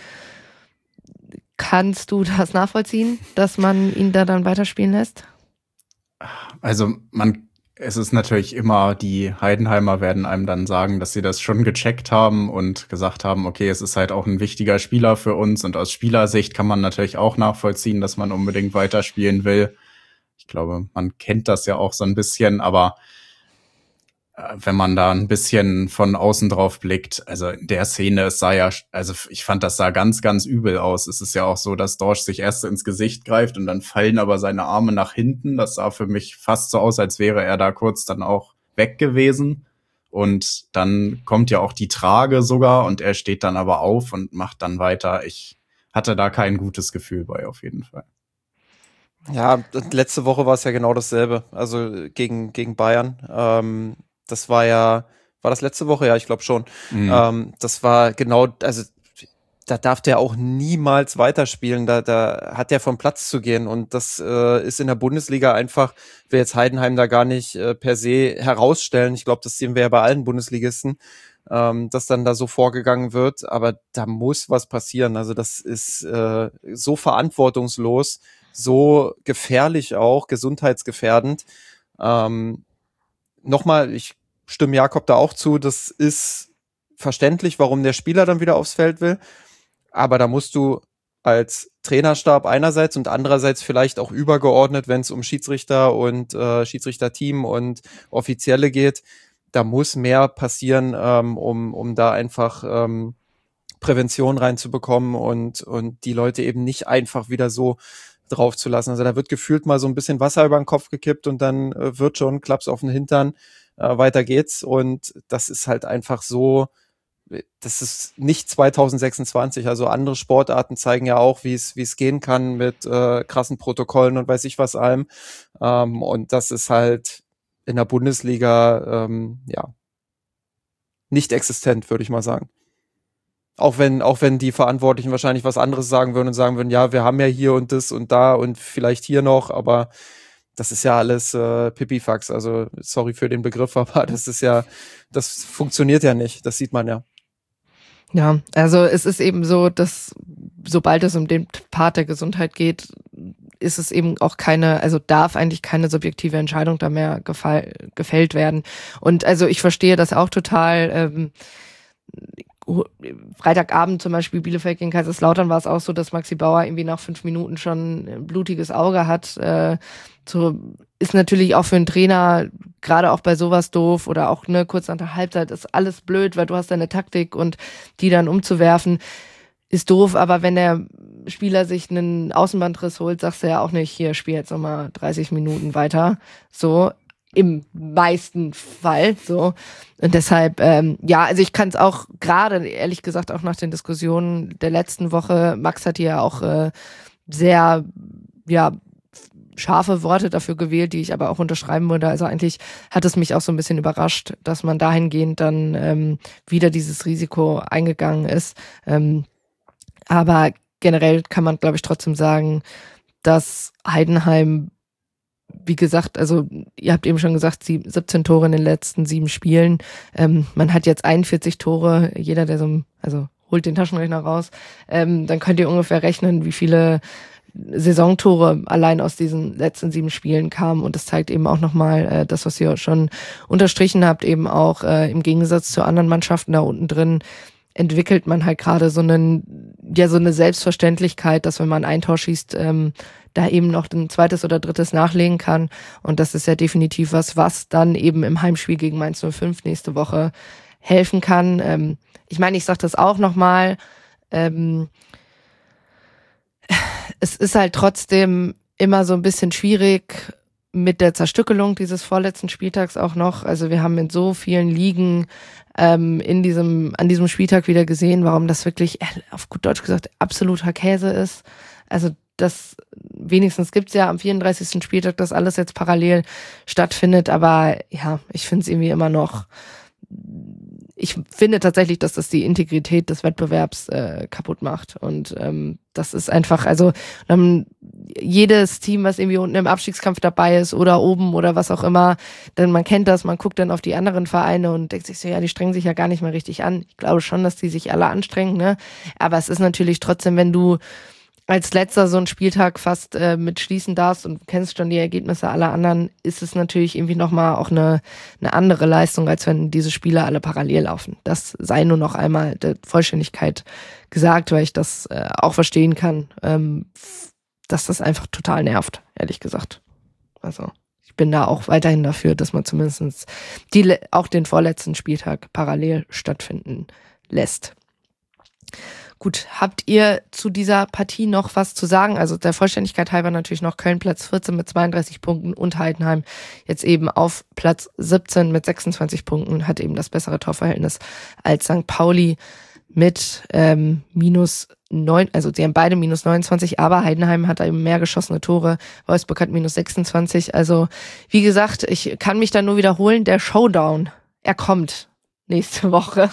Speaker 1: kannst du das nachvollziehen, dass man ihn da dann weiterspielen lässt?
Speaker 4: Also man, es ist natürlich immer, die Heidenheimer werden einem dann sagen, dass sie das schon gecheckt haben und gesagt haben, okay, es ist halt auch ein wichtiger Spieler für uns, und aus Spielersicht kann man natürlich auch nachvollziehen, dass man unbedingt weiterspielen will. Ich glaube, man kennt das ja auch so ein bisschen, aber wenn man da ein bisschen von außen drauf blickt, also in der Szene, es sah ja, also ich fand, das sah ganz, ganz übel aus. Es ist ja auch so, dass Dorsch sich erst ins Gesicht greift und dann fallen aber seine Arme nach hinten. Das sah für mich fast so aus, als wäre er da kurz dann auch weg gewesen. Und dann kommt ja auch die Trage sogar, und er steht dann aber auf und macht dann weiter. Ich hatte da kein gutes Gefühl bei, auf jeden Fall.
Speaker 5: Ja, letzte Woche war es ja genau dasselbe, also gegen, gegen Bayern. Ähm, das war ja, war das letzte Woche? Ja, ich glaube schon. Mhm. Ähm, das war genau, also da darf der auch niemals weiterspielen, da, da hat der vom Platz zu gehen, und das äh, ist in der Bundesliga einfach, will jetzt Heidenheim da gar nicht äh, per se herausstellen, ich glaube, das sehen wir ja bei allen Bundesligisten, ähm, dass dann da so vorgegangen wird, aber da muss was passieren, also das ist äh, so verantwortungslos, so gefährlich auch, gesundheitsgefährdend. Ähm, nochmal, ich stimme Jakob da auch zu, das ist verständlich, warum der Spieler dann wieder aufs Feld will, aber da musst du als Trainerstab einerseits und andererseits vielleicht auch übergeordnet, wenn es um Schiedsrichter und äh, Schiedsrichterteam und Offizielle geht, da muss mehr passieren, ähm, um, um da einfach ähm, Prävention reinzubekommen und, und die Leute eben nicht einfach wieder so drauf zu lassen. Also da wird gefühlt mal so ein bisschen Wasser über den Kopf gekippt und dann äh, wird schon, Klaps auf den Hintern, äh, weiter geht's, und das ist halt einfach so, das ist nicht zwanzig sechsundzwanzig, also andere Sportarten zeigen ja auch, wie es wie es gehen kann mit äh, krassen Protokollen und weiß ich was allem, ähm, und das ist halt in der Bundesliga ähm, ja nicht existent, würde ich mal sagen. Auch wenn, auch wenn die Verantwortlichen wahrscheinlich was anderes sagen würden und sagen würden, ja, wir haben ja hier und das und da und vielleicht hier noch, aber das ist ja alles äh, Pipifax. Also sorry für den Begriff, aber das ist ja, das funktioniert ja nicht. Das sieht man ja.
Speaker 1: Ja, also es ist eben so, dass sobald es um den Part der Gesundheit geht, ist es eben auch keine, also darf eigentlich keine subjektive Entscheidung da mehr gefall, gefällt werden. Und also ich verstehe das auch total. Ähm, Freitagabend zum Beispiel Bielefeld gegen Kaiserslautern war es auch so, dass Maxi Bauer irgendwie nach fünf Minuten schon ein blutiges Auge hat. Äh, so, ist natürlich auch für einen Trainer gerade auch bei sowas doof, oder auch ne, kurz nach der Halbzeit ist alles blöd, weil du hast deine Taktik und die dann umzuwerfen ist doof, aber wenn der Spieler sich einen Außenbandriss holt, sagst du ja auch nicht, hier, spiel jetzt nochmal dreißig Minuten weiter. So, im meisten Fall, so. Und deshalb, ähm, ja, also ich kann es auch gerade, ehrlich gesagt, auch nach den Diskussionen der letzten Woche, Max hat ja auch äh, sehr, ja, scharfe Worte dafür gewählt, die ich aber auch unterschreiben würde. Also eigentlich hat es mich auch so ein bisschen überrascht, dass man dahingehend dann ähm, wieder dieses Risiko eingegangen ist. Ähm, aber generell kann man, glaube ich, trotzdem sagen, dass Heidenheim, wie gesagt, also ihr habt eben schon gesagt, siebzehn Tore in den letzten sieben Spielen. Ähm, man hat jetzt einundvierzig Tore, jeder, der so, also holt den Taschenrechner raus, ähm, dann könnt ihr ungefähr rechnen, wie viele Saisontore allein aus diesen letzten sieben Spielen kamen, und das zeigt eben auch nochmal äh, das, was ihr schon unterstrichen habt, eben auch äh, im Gegensatz zu anderen Mannschaften da unten drin entwickelt man halt gerade so einen, ja, so eine Selbstverständlichkeit, dass wenn man ein Tor schießt, ähm, da eben noch ein zweites oder drittes nachlegen kann, und das ist ja definitiv was, was dann eben im Heimspiel gegen Mainz null fünf nächste Woche helfen kann. Ähm, ich meine, ich sage das auch nochmal, ähm, es ist halt trotzdem immer so ein bisschen schwierig, mit der Zerstückelung dieses vorletzten Spieltags auch noch. Also wir haben in so vielen Ligen ähm, in diesem, an diesem Spieltag wieder gesehen, warum das wirklich, auf gut Deutsch gesagt, absoluter Käse ist. Also das wenigstens gibt's ja am vierunddreißigsten Spieltag, dass alles jetzt parallel stattfindet. Aber ja, ich finde es irgendwie immer noch, ich finde tatsächlich, dass das die Integrität des Wettbewerbs äh, kaputt macht. Und ähm, das ist einfach, also ähm, jedes Team, was irgendwie unten im Abstiegskampf dabei ist oder oben oder was auch immer, denn man kennt das, man guckt dann auf die anderen Vereine und denkt sich so, ja, die strengen sich ja gar nicht mehr richtig an. Ich glaube schon, dass die sich alle anstrengen, ne? Aber es ist natürlich trotzdem, wenn du als letzter so einen Spieltag fast äh, mitschließen darfst und kennst schon die Ergebnisse aller anderen, ist es natürlich irgendwie nochmal auch eine, eine andere Leistung, als wenn diese Spiele alle parallel laufen. Das sei nur noch einmal der Vollständigkeit gesagt, weil ich das äh, auch verstehen kann, ähm, dass das einfach total nervt, ehrlich gesagt. Also ich bin da auch weiterhin dafür, dass man zumindest die, auch den vorletzten Spieltag parallel stattfinden lässt. Gut, habt ihr zu dieser Partie noch was zu sagen? Also der Vollständigkeit halber natürlich noch Köln Platz vierzehn mit zweiunddreißig Punkten und Heidenheim jetzt eben auf Platz siebzehn mit sechsundzwanzig Punkten, hat eben das bessere Torverhältnis als Sankt Pauli mit ähm, minus neun, also sie haben beide minus neunundzwanzig, aber Heidenheim hat eben mehr geschossene Tore, Wolfsburg hat minus sechsundzwanzig. Also wie gesagt, ich kann mich da nur wiederholen, der Showdown, er kommt nächste Woche.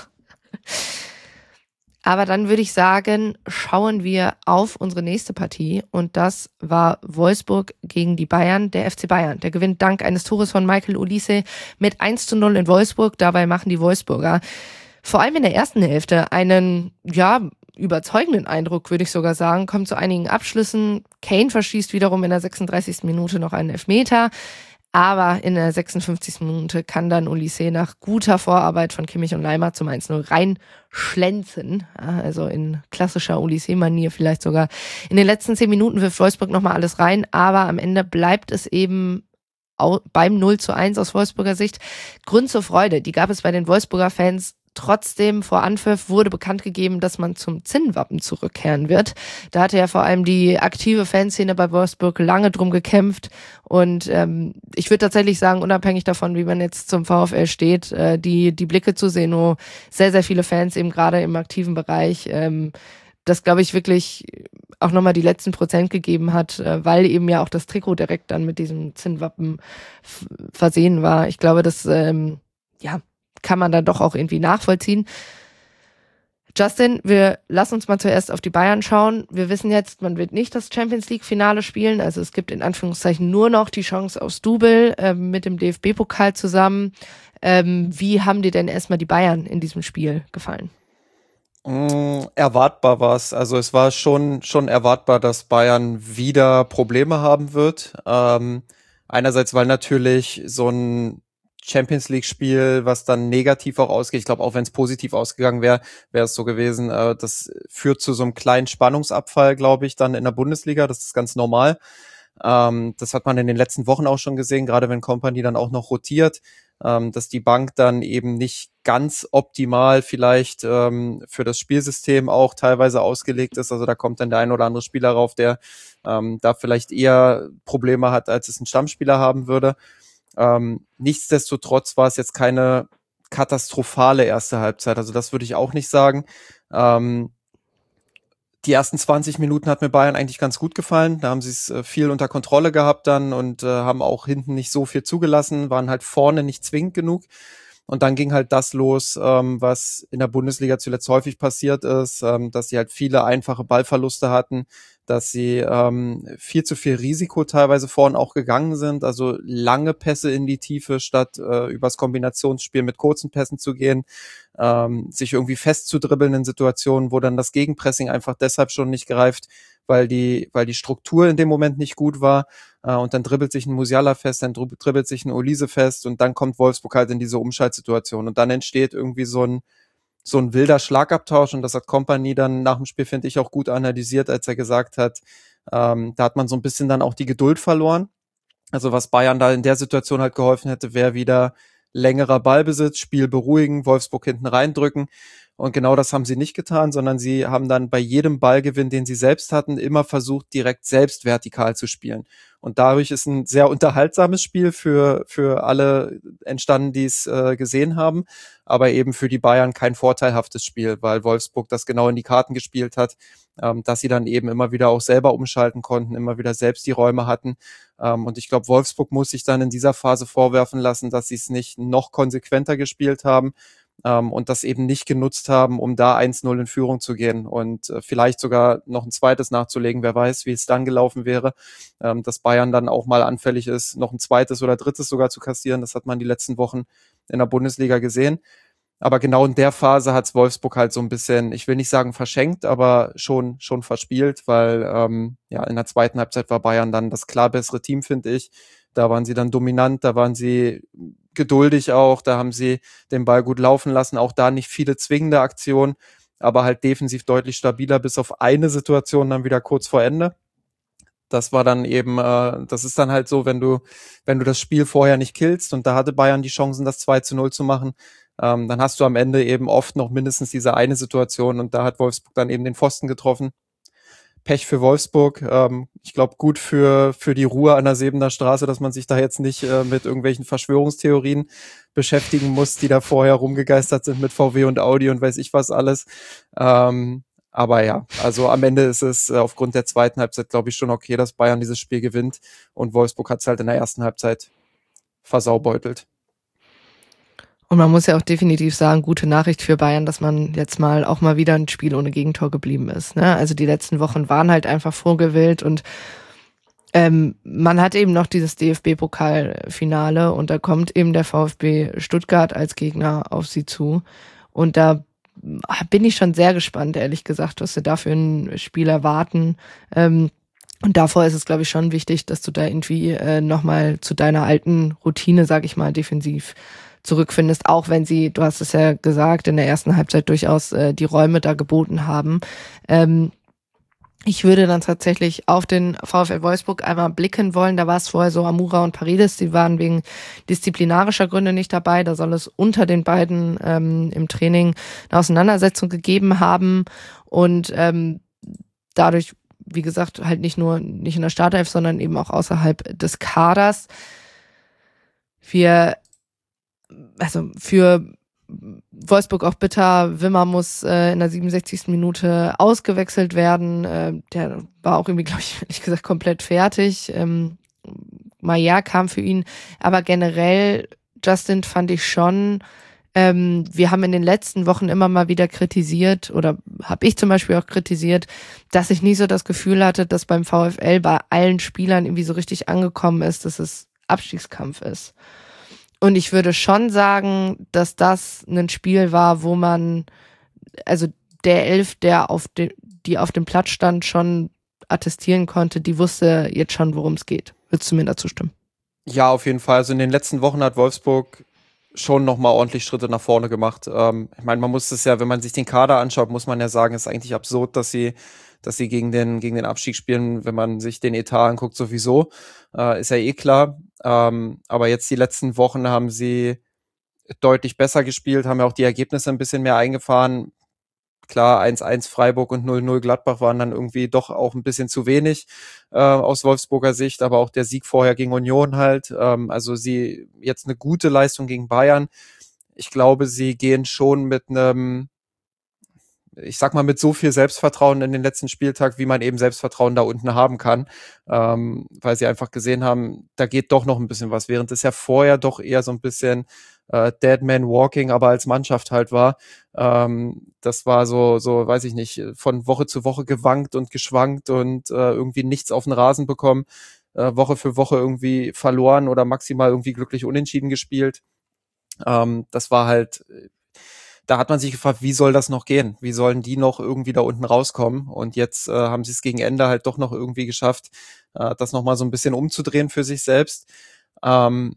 Speaker 1: Aber dann würde ich sagen, schauen wir auf unsere nächste Partie und das war Wolfsburg gegen die Bayern, der F C Bayern. Der gewinnt dank eines Tores von Michael Olise mit eins zu null in Wolfsburg. Dabei machen die Wolfsburger vor allem in der ersten Hälfte einen, ja, überzeugenden Eindruck, würde ich sogar sagen, kommt zu einigen Abschlüssen. Kane verschießt wiederum in der sechsunddreißigsten Minute noch einen Elfmeter. Aber in der sechsundfünfzigsten Minute kann dann Olise nach guter Vorarbeit von Kimmich und Leimer zum eins zu null reinschlänzen. Ja, also in klassischer Olise-Manier vielleicht sogar. In den letzten zehn Minuten wirft Wolfsburg nochmal alles rein, aber am Ende bleibt es eben beim null zu eins aus Wolfsburger Sicht. Grund zur Freude, die gab es bei den Wolfsburger Fans. Trotzdem, vor Anpfiff wurde bekannt gegeben, dass man zum Zinnwappen zurückkehren wird. Da hatte ja vor allem die aktive Fanszene bei Wolfsburg lange drum gekämpft. Und ähm, ich würde tatsächlich sagen, unabhängig davon, wie man jetzt zum VfL steht, äh, die die Blicke zu sehen, wo sehr, sehr viele Fans eben gerade im aktiven Bereich, ähm, das glaube ich wirklich auch nochmal die letzten Prozent gegeben hat, äh, weil eben ja auch das Trikot direkt dann mit diesem Zinnwappen f- versehen war. Ich glaube, das, ähm, ja, kann man dann doch auch irgendwie nachvollziehen. Justin, wir lassen uns mal zuerst auf die Bayern schauen. Wir wissen jetzt, man wird nicht das Champions-League-Finale spielen. Also es gibt in Anführungszeichen nur noch die Chance aufs Double äh, mit dem D F B-Pokal zusammen. Ähm, wie haben dir denn erstmal die Bayern in diesem Spiel gefallen?
Speaker 5: Mm, erwartbar war es. Also es war schon, schon erwartbar, dass Bayern wieder Probleme haben wird. Ähm, einerseits, weil natürlich so ein Champions League Spiel, was dann negativ auch ausgeht. Ich glaube, auch wenn es positiv ausgegangen wäre, wäre es so gewesen. Äh, das führt zu so einem kleinen Spannungsabfall, glaube ich, dann in der Bundesliga. Das ist ganz normal. Ähm, das hat man in den letzten Wochen auch schon gesehen, gerade wenn Kompany dann auch noch rotiert, ähm, dass die Bank dann eben nicht ganz optimal vielleicht ähm, für das Spielsystem auch teilweise ausgelegt ist. Also da kommt dann der ein oder andere Spieler rauf, der ähm, da vielleicht eher Probleme hat, als es ein Stammspieler haben würde. Ähm, nichtsdestotrotz war es jetzt keine katastrophale erste Halbzeit. Also das würde ich auch nicht sagen. Ähm, die ersten zwanzig Minuten hat mir Bayern eigentlich ganz gut gefallen. Da haben sie es äh, viel unter Kontrolle gehabt dann und äh, haben auch hinten nicht so viel zugelassen, waren halt vorne nicht zwingend genug. Und dann ging halt das los, ähm, was in der Bundesliga zuletzt häufig passiert ist, ähm, dass sie halt viele einfache Ballverluste hatten, dass sie ähm, viel zu viel Risiko teilweise vorn auch gegangen sind, also lange Pässe in die Tiefe, statt äh, übers Kombinationsspiel mit kurzen Pässen zu gehen, ähm, sich irgendwie festzudribbeln in Situationen, wo dann das Gegenpressing einfach deshalb schon nicht greift, weil die weil die Struktur in dem Moment nicht gut war, äh, und dann dribbelt sich ein Musiala fest, dann dribbelt sich ein Olise fest und dann kommt Wolfsburg halt in diese Umschaltsituation und dann entsteht irgendwie so ein so ein wilder Schlagabtausch und das hat Kompany dann nach dem Spiel, finde ich, auch gut analysiert, als er gesagt hat, ähm, da hat man so ein bisschen dann auch die Geduld verloren. Also was Bayern da in der Situation halt geholfen hätte, wäre wieder längerer Ballbesitz, Spiel beruhigen, Wolfsburg hinten reindrücken. Und genau das haben sie nicht getan, sondern sie haben dann bei jedem Ballgewinn, den sie selbst hatten, immer versucht, direkt selbst vertikal zu spielen. Und dadurch ist ein sehr unterhaltsames Spiel für für alle entstanden, die es äh, gesehen haben, aber eben für die Bayern kein vorteilhaftes Spiel, weil Wolfsburg das genau in die Karten gespielt hat, ähm, dass sie dann eben immer wieder auch selber umschalten konnten, immer wieder selbst die Räume hatten. Ähm, und ich glaube, Wolfsburg muss sich dann in dieser Phase vorwerfen lassen, dass sie es nicht noch konsequenter gespielt haben, ähm, und das eben nicht genutzt haben, um da eins null in Führung zu gehen und äh, vielleicht sogar noch ein zweites nachzulegen. Wer weiß, wie es dann gelaufen wäre, ähm, dass Bayern dann auch mal anfällig ist, noch ein zweites oder drittes sogar zu kassieren. Das hat man die letzten Wochen in der Bundesliga gesehen. Aber genau in der Phase hat's Wolfsburg halt so ein bisschen, ich will nicht sagen verschenkt, aber schon schon verspielt, weil ähm, ja in der zweiten Halbzeit war Bayern dann das klar bessere Team, finde ich. Da waren sie dann dominant, da waren sie geduldig auch, da haben sie den Ball gut laufen lassen, auch da nicht viele zwingende Aktionen, aber halt defensiv deutlich stabiler, bis auf eine Situation dann wieder kurz vor Ende. Das war dann eben, äh, das ist dann halt so, wenn du, wenn du das Spiel vorher nicht killst, und da hatte Bayern die Chancen, das zwei zu null zu machen, ähm, dann hast du am Ende eben oft noch mindestens diese eine Situation, und da hat Wolfsburg dann eben den Pfosten getroffen. Pech für Wolfsburg. Ähm, ich glaube, gut für für die Ruhe an der Sebener Straße, dass man sich da jetzt nicht äh, mit irgendwelchen Verschwörungstheorien beschäftigen muss, die da vorher rumgegeistert sind mit V W und Audi und weiß ich was alles. Ähm, aber ja, also am Ende ist es äh, aufgrund der zweiten Halbzeit, glaube ich, schon okay, dass Bayern dieses Spiel gewinnt, und Wolfsburg hat es halt in der ersten Halbzeit versaubeutelt.
Speaker 1: Und man muss ja auch definitiv sagen, gute Nachricht für Bayern, dass man jetzt mal auch mal wieder ein Spiel ohne Gegentor geblieben ist. Ne? Also die letzten Wochen waren halt einfach vorgewillt, und ähm, man hat eben noch dieses D F B-Pokalfinale, und da kommt eben der VfB Stuttgart als Gegner auf sie zu. Und da bin ich schon sehr gespannt, ehrlich gesagt, was sie da für ein Spiel erwarten. Ähm, Und davor ist es, glaube ich, schon wichtig, dass du da irgendwie äh, nochmal zu deiner alten Routine, sag ich mal, defensiv zurückfindest, auch wenn sie, du hast es ja gesagt, in der ersten Halbzeit durchaus äh, die Räume da geboten haben. Ähm, ich würde dann tatsächlich auf den VfL Wolfsburg einmal blicken wollen. Da war es vorher so, Amura und Paredes, die waren wegen disziplinarischer Gründe nicht dabei. Da soll es unter den beiden ähm, im Training eine Auseinandersetzung gegeben haben, und ähm, dadurch, wie gesagt, halt nicht nur nicht in der Startelf, sondern eben auch außerhalb des Kaders. Wir, also für Wolfsburg auch bitter, Wimmer muss äh, in der siebenundsechzigsten Minute ausgewechselt werden. Äh, der war auch irgendwie, glaube ich, ehrlich gesagt, komplett fertig. Ähm, Maier kam für ihn. Aber generell, Justin, fand ich schon, ähm, wir haben in den letzten Wochen immer mal wieder kritisiert, oder habe ich zum Beispiel auch kritisiert, dass ich nie so das Gefühl hatte, dass beim VfL bei allen Spielern irgendwie so richtig angekommen ist, dass es Abstiegskampf ist. Und ich würde schon sagen, dass das ein Spiel war, wo man, also der Elf, der auf de, die auf dem Platz stand, schon attestieren konnte, die wusste jetzt schon, worum es geht. Würdest du mir dazu stimmen?
Speaker 5: Ja, auf jeden Fall. Also in den letzten Wochen hat Wolfsburg schon nochmal ordentlich Schritte nach vorne gemacht. Ähm, ich meine, man muss es ja, wenn man sich den Kader anschaut, muss man ja sagen, es ist eigentlich absurd, dass sie dass sie gegen den gegen den Abstieg spielen, wenn man sich den Etat anguckt, sowieso. Äh, ist ja eh klar. Ähm, aber jetzt die letzten Wochen haben sie deutlich besser gespielt, haben ja auch die Ergebnisse ein bisschen mehr eingefahren. Klar, eins eins Freiburg und null null Gladbach waren dann irgendwie doch auch ein bisschen zu wenig äh, aus Wolfsburger Sicht, aber auch der Sieg vorher gegen Union halt. Ähm, also sie jetzt eine gute Leistung gegen Bayern. Ich glaube, sie gehen schon mit einem, ich sag mal, mit so viel Selbstvertrauen in den letzten Spieltag, wie man eben Selbstvertrauen da unten haben kann, ähm, weil sie einfach gesehen haben, da geht doch noch ein bisschen was, während es ja vorher doch eher so ein bisschen äh, Dead Man Walking, aber als Mannschaft halt war. Ähm, das war so, so, weiß ich nicht, von Woche zu Woche gewankt und geschwankt und äh, irgendwie nichts auf den Rasen bekommen, äh, Woche für Woche irgendwie verloren oder maximal irgendwie glücklich unentschieden gespielt. Ähm, das war halt, da hat man sich gefragt, wie soll das noch gehen? Wie sollen die noch irgendwie da unten rauskommen? Und jetzt äh, haben sie es gegen Ende halt doch noch irgendwie geschafft, äh, das nochmal so ein bisschen umzudrehen für sich selbst. Ähm,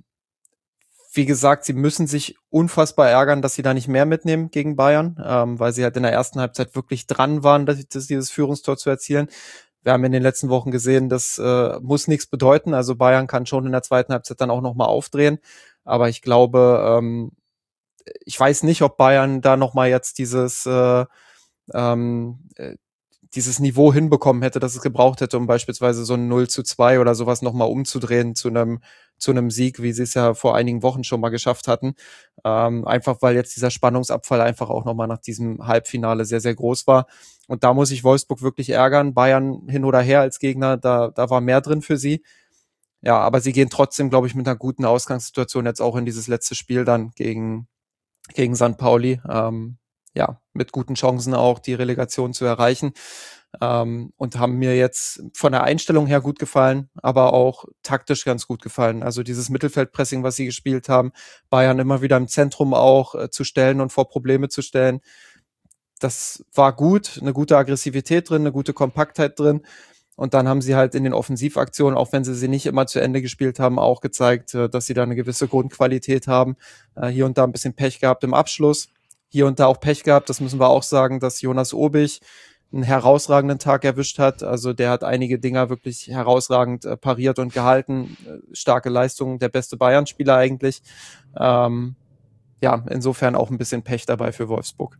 Speaker 5: wie gesagt, sie müssen sich unfassbar ärgern, dass sie da nicht mehr mitnehmen gegen Bayern, ähm, weil sie halt in der ersten Halbzeit wirklich dran waren, dass, dass dieses Führungstor zu erzielen. Wir haben in den letzten Wochen gesehen, das äh, muss nichts bedeuten. Also Bayern kann schon in der zweiten Halbzeit dann auch nochmal aufdrehen. Aber ich glaube, ähm, ich weiß nicht, ob Bayern da nochmal jetzt dieses, äh, ähm, dieses Niveau hinbekommen hätte, das es gebraucht hätte, um beispielsweise so ein null zu zwei oder sowas nochmal umzudrehen zu einem zu einem Sieg, wie sie es ja vor einigen Wochen schon mal geschafft hatten. Ähm, einfach weil jetzt dieser Spannungsabfall einfach auch nochmal nach diesem Halbfinale sehr, sehr groß war. Und da muss ich Wolfsburg wirklich ärgern. Bayern hin oder her als Gegner, da, da war mehr drin für sie. Ja, aber sie gehen trotzdem, glaube ich, mit einer guten Ausgangssituation jetzt auch in dieses letzte Spiel dann gegen, gegen Sankt Pauli. Ähm, ja, mit guten Chancen auch die Relegation zu erreichen. Ähm, und haben mir jetzt von der Einstellung her gut gefallen, aber auch taktisch ganz gut gefallen. Also dieses Mittelfeldpressing, was sie gespielt haben, Bayern immer wieder im Zentrum auch äh, zu stellen und vor Probleme zu stellen, das war gut, eine gute Aggressivität drin, eine gute Kompaktheit drin. Und dann haben sie halt in den Offensivaktionen, auch wenn sie sie nicht immer zu Ende gespielt haben, auch gezeigt, äh, dass sie da eine gewisse Grundqualität haben. Äh, hier und da ein bisschen Pech gehabt im Abschluss. Hier und da auch Pech gehabt, das müssen wir auch sagen, dass Jonas Obich einen herausragenden Tag erwischt hat. Also der hat einige Dinger wirklich herausragend äh, pariert und gehalten. Äh, starke Leistung, der beste Bayern-Spieler eigentlich. Ähm, ja, insofern auch ein bisschen Pech dabei für Wolfsburg.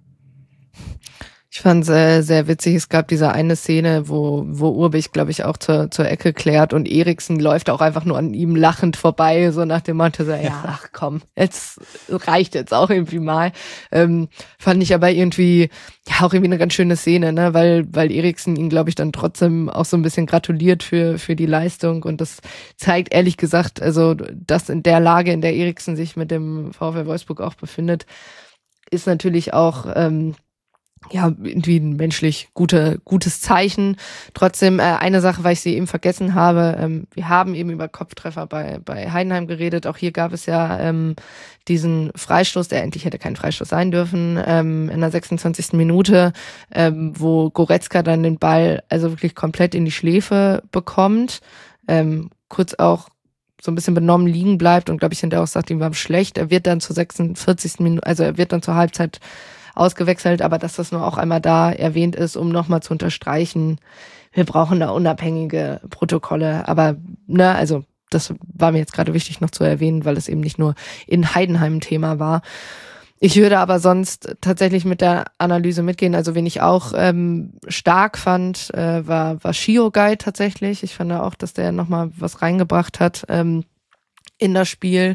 Speaker 1: Ich fand es äh, sehr witzig, es gab diese eine Szene, wo wo Urbich, glaube ich, auch zur zur Ecke klärt und Eriksen läuft auch einfach nur an ihm lachend vorbei, so nach dem Motto, so, ja, ach komm, jetzt reicht jetzt auch irgendwie mal. Ähm, fand ich aber irgendwie, ja, auch irgendwie eine ganz schöne Szene, ne, weil weil Eriksen ihn, glaube ich, dann trotzdem auch so ein bisschen gratuliert für für die Leistung und das zeigt ehrlich gesagt, also dass in der Lage, in der Eriksen sich mit dem VfL Wolfsburg auch befindet, ist natürlich auch ähm, ja, irgendwie ein menschlich gute, gutes Zeichen. Trotzdem äh, eine Sache, weil ich sie eben vergessen habe, ähm, wir haben eben über Kopftreffer bei bei Heidenheim geredet. Auch hier gab es ja ähm, diesen Freistoß, der endlich hätte kein Freistoß sein dürfen, ähm, in der sechsundzwanzigsten Minute, ähm, wo Goretzka dann den Ball also wirklich komplett in die Schläfe bekommt, ähm, kurz auch so ein bisschen benommen liegen bleibt und glaube ich hinterher auch sagt, ihm war schlecht. Er wird dann zur sechsundvierzigsten Minute, also er wird dann zur Halbzeit ausgewechselt, aber dass das nur auch einmal da erwähnt ist, um nochmal zu unterstreichen, wir brauchen da unabhängige Protokolle, aber ne, also das war mir jetzt gerade wichtig noch zu erwähnen, weil es eben nicht nur in Heidenheim ein Thema war. Ich würde aber sonst tatsächlich mit der Analyse mitgehen, also wen ich auch ähm, stark fand, äh, war, war Shiogai tatsächlich. Ich fand auch, dass der nochmal was reingebracht hat, ähm, in das Spiel,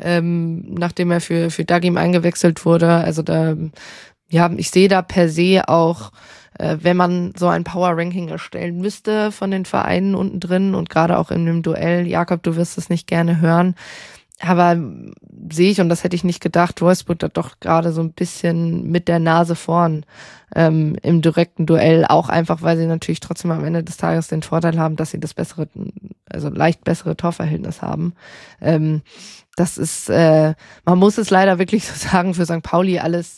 Speaker 1: ähm, nachdem er für für Dagim eingewechselt wurde. Also da, ja, ich sehe da per se auch, äh, wenn man so ein Power-Ranking erstellen müsste von den Vereinen unten drin und gerade auch in dem Duell, Jakob, du wirst es nicht gerne hören, aber sehe ich, und das hätte ich nicht gedacht, Wolfsburg da doch gerade so ein bisschen mit der Nase vorn ähm, im direkten Duell, auch einfach, weil sie natürlich trotzdem am Ende des Tages den Vorteil haben, dass sie das bessere, also leicht bessere Torverhältnis haben. Ähm, das ist, äh, man muss es leider wirklich so sagen, für Sankt Pauli alles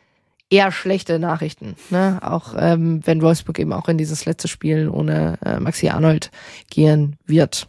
Speaker 1: eher schlechte Nachrichten, ne? Auch ähm, wenn Wolfsburg eben auch in dieses letzte Spiel ohne äh, Maxi Arnold gehen wird.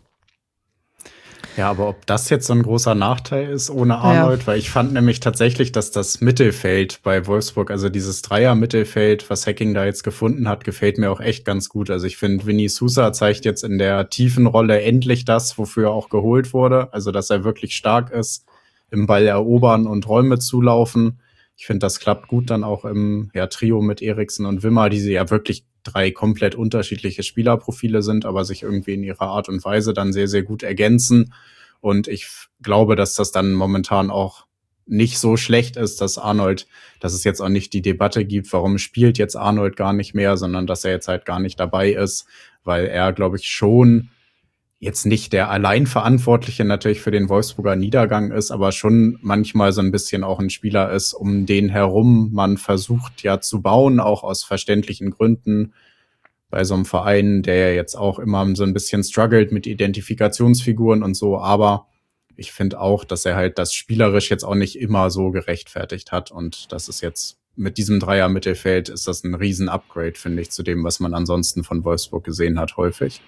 Speaker 4: Ja, aber ob das jetzt so ein großer Nachteil ist ohne Arnold, ja. Weil ich fand nämlich tatsächlich, dass das Mittelfeld bei Wolfsburg, also dieses Dreier-Mittelfeld, was Hacking da jetzt gefunden hat, gefällt mir auch echt ganz gut. Also ich finde, Vinny Sousa zeigt jetzt in der tiefen Rolle endlich das, wofür er auch geholt wurde. Also dass er wirklich stark ist, im Ball erobern und Räume zulaufen. Ich finde, das klappt gut dann auch im ja, Trio mit Eriksen und Wimmer, die sie ja wirklich drei komplett unterschiedliche Spielerprofile sind, aber sich irgendwie in ihrer Art und Weise dann sehr, sehr gut ergänzen. Und ich glaube, dass das dann momentan auch nicht so schlecht ist, dass Arnold, dass es jetzt auch nicht die Debatte gibt, warum spielt jetzt Arnold gar nicht mehr, sondern dass er jetzt halt gar nicht dabei ist, weil er, glaube ich, schon jetzt nicht der Alleinverantwortliche natürlich für den Wolfsburger Niedergang ist, aber schon manchmal so ein bisschen auch ein Spieler ist, um den herum man versucht ja zu bauen, auch aus verständlichen Gründen. Bei so einem Verein, der ja jetzt auch immer so ein bisschen struggelt mit Identifikationsfiguren und so, aber ich finde auch, dass er halt das spielerisch jetzt auch nicht immer so gerechtfertigt hat und das ist jetzt mit diesem Dreier-Mittelfeld ist das ein Riesen-Upgrade, finde ich, zu dem, was man ansonsten von Wolfsburg gesehen hat, häufig.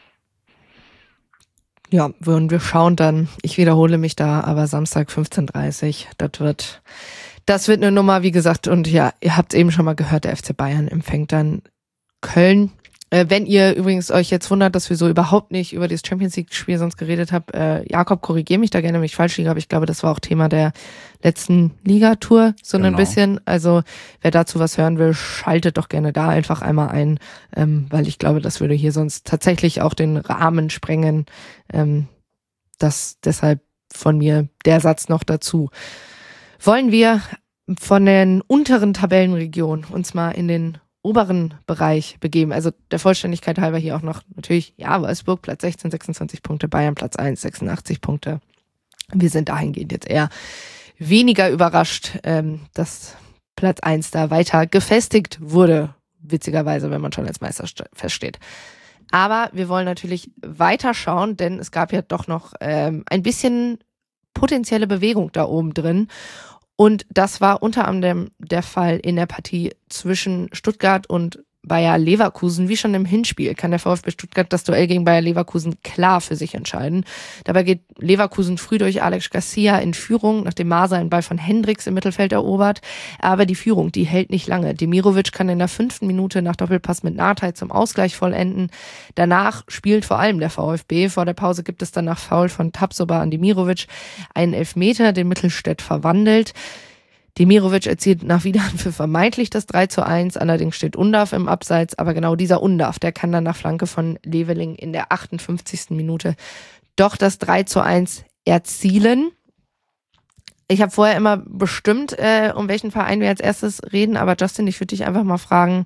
Speaker 1: Ja, und wir schauen dann, ich wiederhole mich da, aber Samstag fünfzehn Uhr dreißig, das wird, das wird eine Nummer, wie gesagt, und ja, ihr habt eben schon mal gehört, der F C Bayern empfängt dann Köln. Äh, wenn ihr übrigens euch jetzt wundert, dass wir so überhaupt nicht über das Champions-League-Spiel sonst geredet haben, äh, Jakob, korrigiere mich da gerne, wenn ich falsch liege, aber ich glaube, das war auch Thema der letzten Ligatour, so genau. Ein bisschen. Also wer dazu was hören will, schaltet doch gerne da einfach einmal ein, ähm, weil ich glaube, das würde hier sonst tatsächlich auch den Rahmen sprengen. Ähm, das deshalb von mir der Satz noch dazu. Wollen wir von den unteren Tabellenregionen uns mal in den oberen Bereich begeben. Also der Vollständigkeit halber hier auch noch natürlich, ja, Wolfsburg Platz sechzehn, sechsundzwanzig Punkte, Bayern Platz eins, sechsundachtzig Punkte. Wir sind dahingehend jetzt eher weniger überrascht, ähm, dass Platz eins da weiter gefestigt wurde, witzigerweise, wenn man schon als Meister feststeht. Aber wir wollen natürlich weiter schauen, denn es gab ja doch noch ähm, ein bisschen potenzielle Bewegung da oben drin. Und das war unter anderem der Fall in der Partie zwischen Stuttgart und Bayer Leverkusen. Wie schon im Hinspiel kann der VfB Stuttgart das Duell gegen Bayer Leverkusen klar für sich entscheiden. Dabei geht Leverkusen früh durch Alex Garcia in Führung, nachdem Masa einen Ball von Hendricks im Mittelfeld erobert. Aber die Führung, die hält nicht lange. Demirovic kann in der fünften Minute nach Doppelpass mit Nartey zum Ausgleich vollenden. Danach spielt vor allem der VfB. Vor der Pause gibt es dann nach Foul von Tapsoba an Demirovic einen Elfmeter, den Mittelstädt verwandelt. Demirovic erzielt nach Wiederanpfiff vermeintlich das drei zu eins, allerdings steht Undav im Abseits, aber genau dieser Undav, der kann dann nach Flanke von Leveling in der achtundfünfzigsten Minute doch das drei zu eins erzielen. Ich habe vorher immer bestimmt, äh, um welchen Verein wir als erstes reden, aber Justin, ich würde dich einfach mal fragen,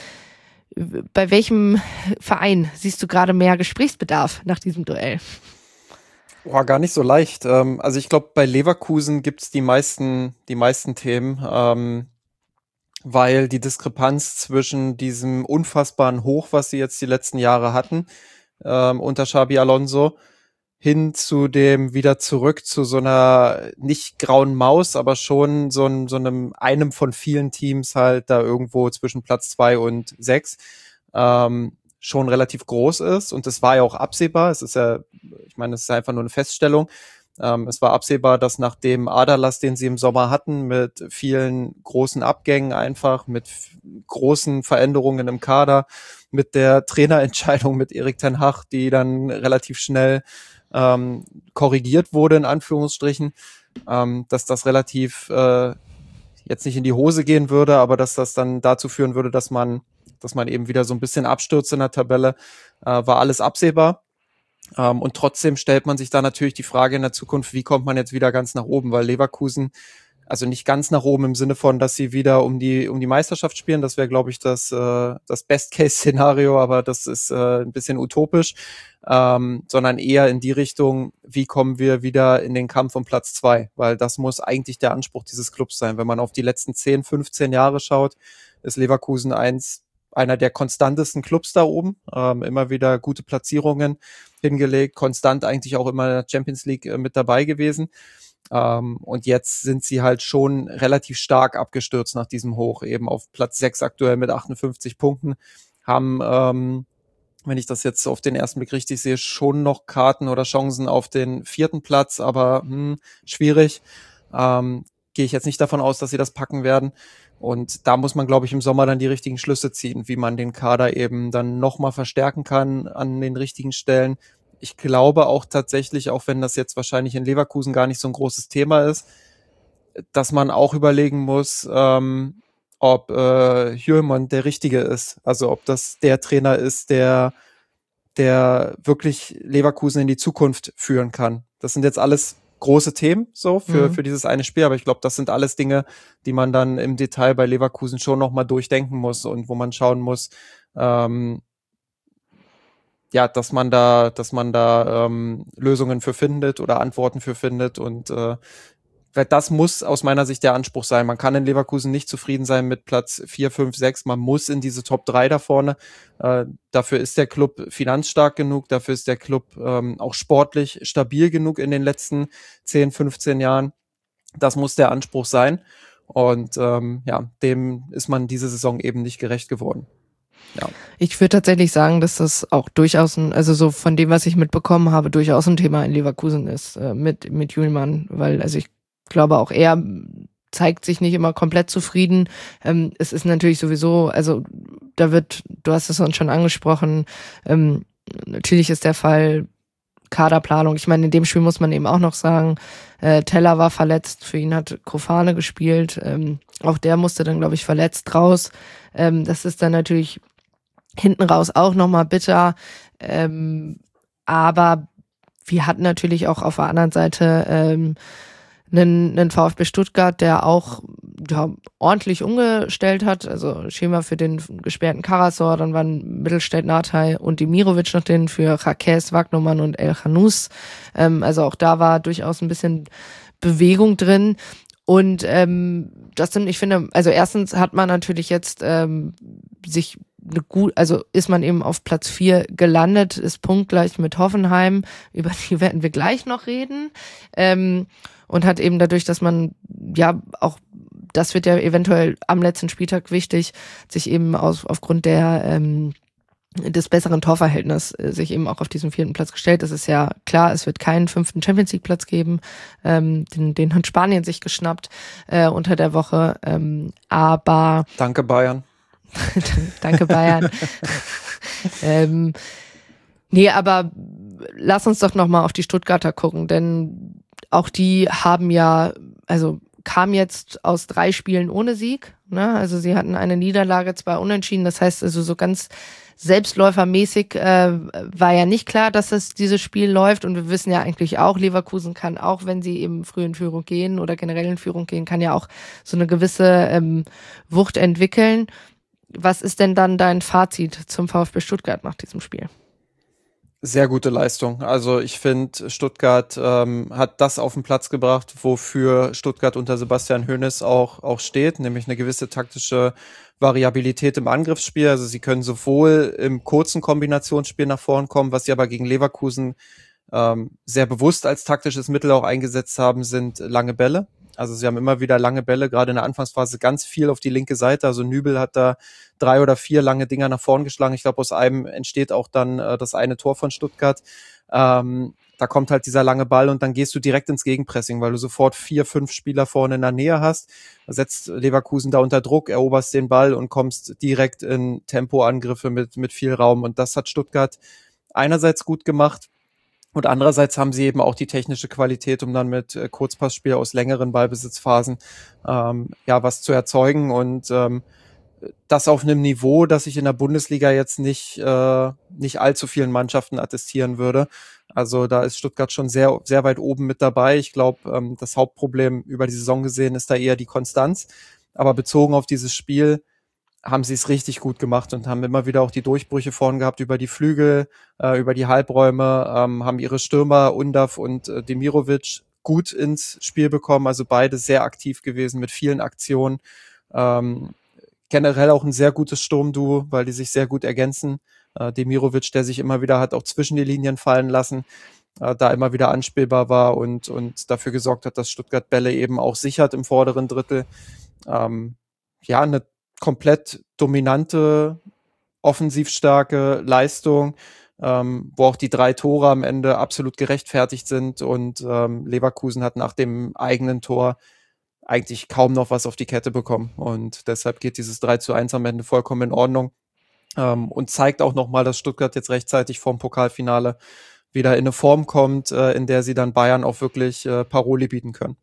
Speaker 1: bei welchem Verein siehst du gerade mehr Gesprächsbedarf nach diesem Duell?
Speaker 5: Boah, gar nicht so leicht. Ähm, also ich glaube, bei Leverkusen gibt's die meisten, die meisten Themen, ähm, weil die Diskrepanz zwischen diesem unfassbaren Hoch, was sie jetzt die letzten Jahre hatten, ähm, unter Xabi Alonso, hin zu dem wieder zurück zu so einer nicht grauen Maus, aber schon so, ein, so einem einem von vielen Teams halt da irgendwo zwischen Platz zwei und sechs. Ähm, schon relativ groß ist und das war ja auch absehbar. Es ist ja, ich meine, es ist einfach nur eine Feststellung. Ähm, es war absehbar, dass nach dem Aderlass, den sie im Sommer hatten, mit vielen großen Abgängen einfach, mit f- großen Veränderungen im Kader, mit der Trainerentscheidung mit Erik ten Hag, die dann relativ schnell ähm, korrigiert wurde, in Anführungsstrichen, ähm, dass das relativ äh, jetzt nicht in die Hose gehen würde, aber dass das dann dazu führen würde, dass man dass man eben wieder so ein bisschen abstürzt in der Tabelle, äh, war alles absehbar. Ähm, und trotzdem stellt man sich da natürlich die Frage in der Zukunft, wie kommt man jetzt wieder ganz nach oben, weil Leverkusen, also nicht ganz nach oben im Sinne von, dass sie wieder um die um die Meisterschaft spielen, das wäre, glaube ich, das äh, das Best-Case-Szenario, aber das ist äh, ein bisschen utopisch, ähm, sondern eher in die Richtung, wie kommen wir wieder in den Kampf um Platz zwei, weil das muss eigentlich der Anspruch dieses Clubs sein. Wenn man auf die letzten zehn, fünfzehn Jahre schaut, ist Leverkusen eins einer der konstantesten Clubs da oben, ähm, immer wieder gute Platzierungen hingelegt, konstant eigentlich auch immer in der Champions League äh, mit dabei gewesen. Ähm, und jetzt sind sie halt schon relativ stark abgestürzt nach diesem Hoch, eben auf Platz sechs aktuell mit achtundfünfzig Punkten, haben, ähm, wenn ich das jetzt auf den ersten Blick richtig sehe, schon noch Karten oder Chancen auf den vierten Platz, aber hm, schwierig. Ähm, gehe ich jetzt nicht davon aus, dass sie das packen werden. Und da muss man, glaube ich, im Sommer dann die richtigen Schlüsse ziehen, wie man den Kader eben dann nochmal verstärken kann an den richtigen Stellen. Ich glaube auch tatsächlich, auch wenn das jetzt wahrscheinlich in Leverkusen gar nicht so ein großes Thema ist, dass man auch überlegen muss, ähm, ob äh, Hjulmand der Richtige ist. Also ob das der Trainer ist, der, der wirklich Leverkusen in die Zukunft führen kann. Das sind jetzt alles große Themen so für, mhm. für dieses eine Spiel, aber ich glaube, das sind alles Dinge, die man dann im Detail bei Leverkusen schon nochmal durchdenken muss und wo man schauen muss, ähm, ja, dass man da, dass man da ähm, Lösungen für findet oder Antworten für findet und äh, das muss aus meiner Sicht der Anspruch sein. Man kann in Leverkusen nicht zufrieden sein mit Platz vier, fünf, sechs. Man muss in diese Top drei da vorne. Äh, dafür ist der Club finanzstark genug. Dafür ist der Club ähm, auch sportlich stabil genug in den letzten zehn, fünfzehn Jahren. Das muss der Anspruch sein. Und ähm, ja, dem ist man diese Saison eben nicht gerecht geworden. Ja.
Speaker 1: Ich würde tatsächlich sagen, dass das auch durchaus ein, also so von dem, was ich mitbekommen habe, durchaus ein Thema in Leverkusen ist, äh, mit, mit Hjulmand, weil, also ich glaube auch er zeigt sich nicht immer komplett zufrieden. Ähm, es ist natürlich sowieso, also da wird, du hast es uns schon angesprochen, ähm, natürlich ist der Fall Kaderplanung. Ich meine, in dem Spiel muss man eben auch noch sagen, äh, Teller war verletzt, für ihn hat Kofane gespielt, ähm, auch der musste dann, glaube ich, verletzt raus. Ähm, das ist dann natürlich hinten raus auch nochmal bitter, ähm, aber wir hatten natürlich auch auf der anderen Seite ähm, einen, einen VfB Stuttgart, der auch ja, ordentlich umgestellt hat. Also Schema für den gesperrten Karasor, dann waren Mittelstädt, Nartey und Demirovic noch drin für Jaquez, Wagnumann und El Khanous. Ähm, also auch da war durchaus ein bisschen Bewegung drin. Und ähm, das sind, ich finde, also erstens hat man natürlich jetzt ähm, sich eine gut, also ist man eben auf Platz vier gelandet, ist punktgleich mit Hoffenheim, über die werden wir gleich noch reden. Ähm, und hat eben dadurch, dass man ja auch, das wird ja eventuell am letzten Spieltag wichtig, sich eben aus, aufgrund der ähm, des besseren Torverhältnisses äh, sich eben auch auf diesen vierten Platz gestellt. Das ist ja klar, es wird keinen fünften Champions-League-Platz geben. Ähm, den, den hat Spanien sich geschnappt äh, unter der Woche. Ähm, aber
Speaker 5: Danke Bayern.
Speaker 1: Danke Bayern. ähm, nee, aber lass uns doch nochmal auf die Stuttgarter gucken, denn auch die haben ja, also kam jetzt aus drei Spielen ohne Sieg, ne? Also sie hatten eine Niederlage, zwei Unentschieden, das heißt also so ganz selbstläufermäßig äh, war ja nicht klar, dass es dieses Spiel läuft, und wir wissen ja eigentlich auch, Leverkusen kann auch, wenn sie eben früh in Führung gehen oder generell in Führung gehen, kann ja auch so eine gewisse ähm, Wucht entwickeln. Was ist denn dann dein Fazit zum VfB Stuttgart nach diesem Spiel?
Speaker 5: Sehr gute Leistung. Also ich finde, Stuttgart ähm, hat das auf den Platz gebracht, wofür Stuttgart unter Sebastian Hoeneß auch, auch steht, nämlich eine gewisse taktische Variabilität im Angriffsspiel. Also sie können sowohl im kurzen Kombinationsspiel nach vorn kommen, was sie aber gegen Leverkusen ähm, sehr bewusst als taktisches Mittel auch eingesetzt haben, sind lange Bälle. Also sie haben immer wieder lange Bälle, gerade in der Anfangsphase ganz viel auf die linke Seite. Also Nübel hat da drei oder vier lange Dinger nach vorn geschlagen. Ich glaube, aus einem entsteht auch dann äh, das eine Tor von Stuttgart. Ähm, da kommt halt dieser lange Ball und dann gehst du direkt ins Gegenpressing, weil du sofort vier, fünf Spieler vorne in der Nähe hast. Setzt Leverkusen da unter Druck, eroberst den Ball und kommst direkt in Tempoangriffe mit, mit viel Raum. Und das hat Stuttgart einerseits gut gemacht. Und andererseits haben sie eben auch die technische Qualität, um dann mit äh, Kurzpassspiel aus längeren Ballbesitzphasen ähm, ja was zu erzeugen, und ähm, das auf einem Niveau, das ich in der Bundesliga jetzt nicht äh, nicht allzu vielen Mannschaften attestieren würde. Also da ist Stuttgart schon sehr sehr weit oben mit dabei. Ich glaube, ähm, das Hauptproblem über die Saison gesehen ist da eher die Konstanz. Aber bezogen auf dieses Spiel haben sie es richtig gut gemacht und haben immer wieder auch die Durchbrüche vorn gehabt über die Flügel, äh, über die Halbräume, ähm, haben ihre Stürmer Undav und äh, Demirovic gut ins Spiel bekommen, also beide sehr aktiv gewesen mit vielen Aktionen. Ähm, generell auch ein sehr gutes Sturmduo, weil die sich sehr gut ergänzen. Äh, Demirovic, der sich immer wieder hat auch zwischen die Linien fallen lassen, äh, da immer wieder anspielbar war und, und dafür gesorgt hat, dass Stuttgart Bälle eben auch sichert im vorderen Drittel. Ähm, ja, eine komplett dominante, offensiv starke Leistung, ähm, wo auch die drei Tore am Ende absolut gerechtfertigt sind, und ähm, Leverkusen hat nach dem eigenen Tor eigentlich kaum noch was auf die Kette bekommen, und deshalb geht dieses drei zu eins am Ende vollkommen in Ordnung, ähm, und zeigt auch nochmal, dass Stuttgart jetzt rechtzeitig vorm Pokalfinale wieder in eine Form kommt, äh, in der sie dann Bayern auch wirklich äh, Paroli bieten können.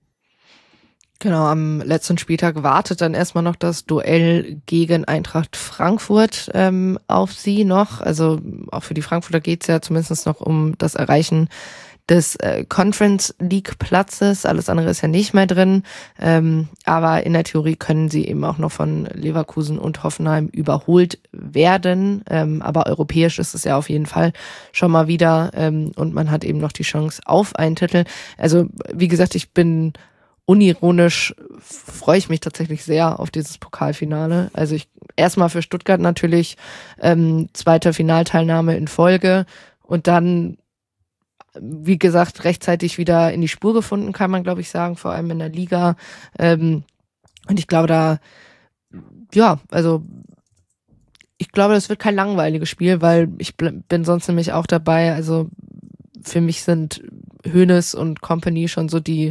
Speaker 1: Genau, am letzten Spieltag wartet dann erstmal noch das Duell gegen Eintracht Frankfurt ähm, auf sie noch. Also auch für die Frankfurter geht's ja zumindest noch um das Erreichen des äh, Conference League Platzes. Alles andere ist ja nicht mehr drin. Ähm, aber in der Theorie können sie eben auch noch von Leverkusen und Hoffenheim überholt werden. Ähm, aber europäisch ist es ja auf jeden Fall schon mal wieder. Ähm, und man hat eben noch die Chance auf einen Titel. Also wie gesagt, ich bin unironisch, freue ich mich tatsächlich sehr auf dieses Pokalfinale. Also ich erstmal für Stuttgart natürlich ähm, zweite Finalteilnahme in Folge und dann, wie gesagt, rechtzeitig wieder in die Spur gefunden, kann man glaube ich sagen, vor allem in der Liga. Ähm, und ich glaube da, ja, also ich glaube, das wird kein langweiliges Spiel, weil ich bin sonst nämlich auch dabei. Also für mich sind Hoeneß und Company schon so die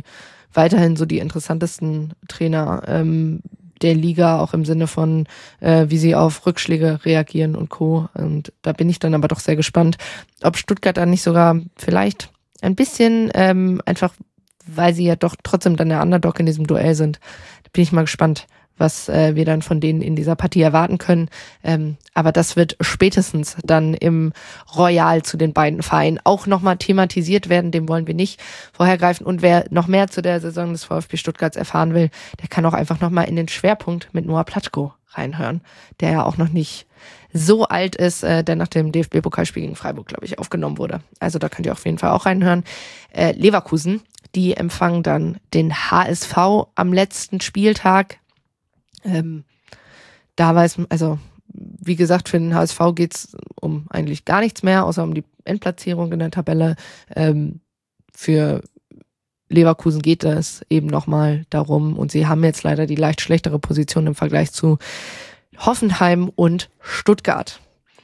Speaker 1: weiterhin so die interessantesten Trainer ähm, der Liga, auch im Sinne von, äh, wie sie auf Rückschläge reagieren und Co. Und da bin ich dann aber doch sehr gespannt, ob Stuttgart dann nicht sogar vielleicht ein bisschen ähm, einfach, weil sie ja doch trotzdem dann der Underdog in diesem Duell sind. Da bin ich mal gespannt, was äh, wir dann von denen in dieser Partie erwarten können. Ähm, aber das wird spätestens dann im Royal zu den beiden Vereinen auch nochmal thematisiert werden. Dem wollen wir nicht vorhergreifen. Und wer noch mehr zu der Saison des VfB Stuttgarts erfahren will, der kann auch einfach nochmal in den Schwerpunkt mit Noah Platschko reinhören, der ja auch noch nicht so alt ist, äh, der nach dem D F B-Pokalspiel gegen Freiburg, glaube ich, aufgenommen wurde. Also da könnt ihr auf jeden Fall auch reinhören. Äh, Leverkusen, die empfangen dann den H S V am letzten Spieltag. Ähm, da weiß man, also wie gesagt, für den H S V geht's um eigentlich gar nichts mehr, außer um die Endplatzierung in der Tabelle. Ähm, für Leverkusen geht es eben nochmal darum, und sie haben jetzt leider die leicht schlechtere Position im Vergleich zu Hoffenheim und Stuttgart.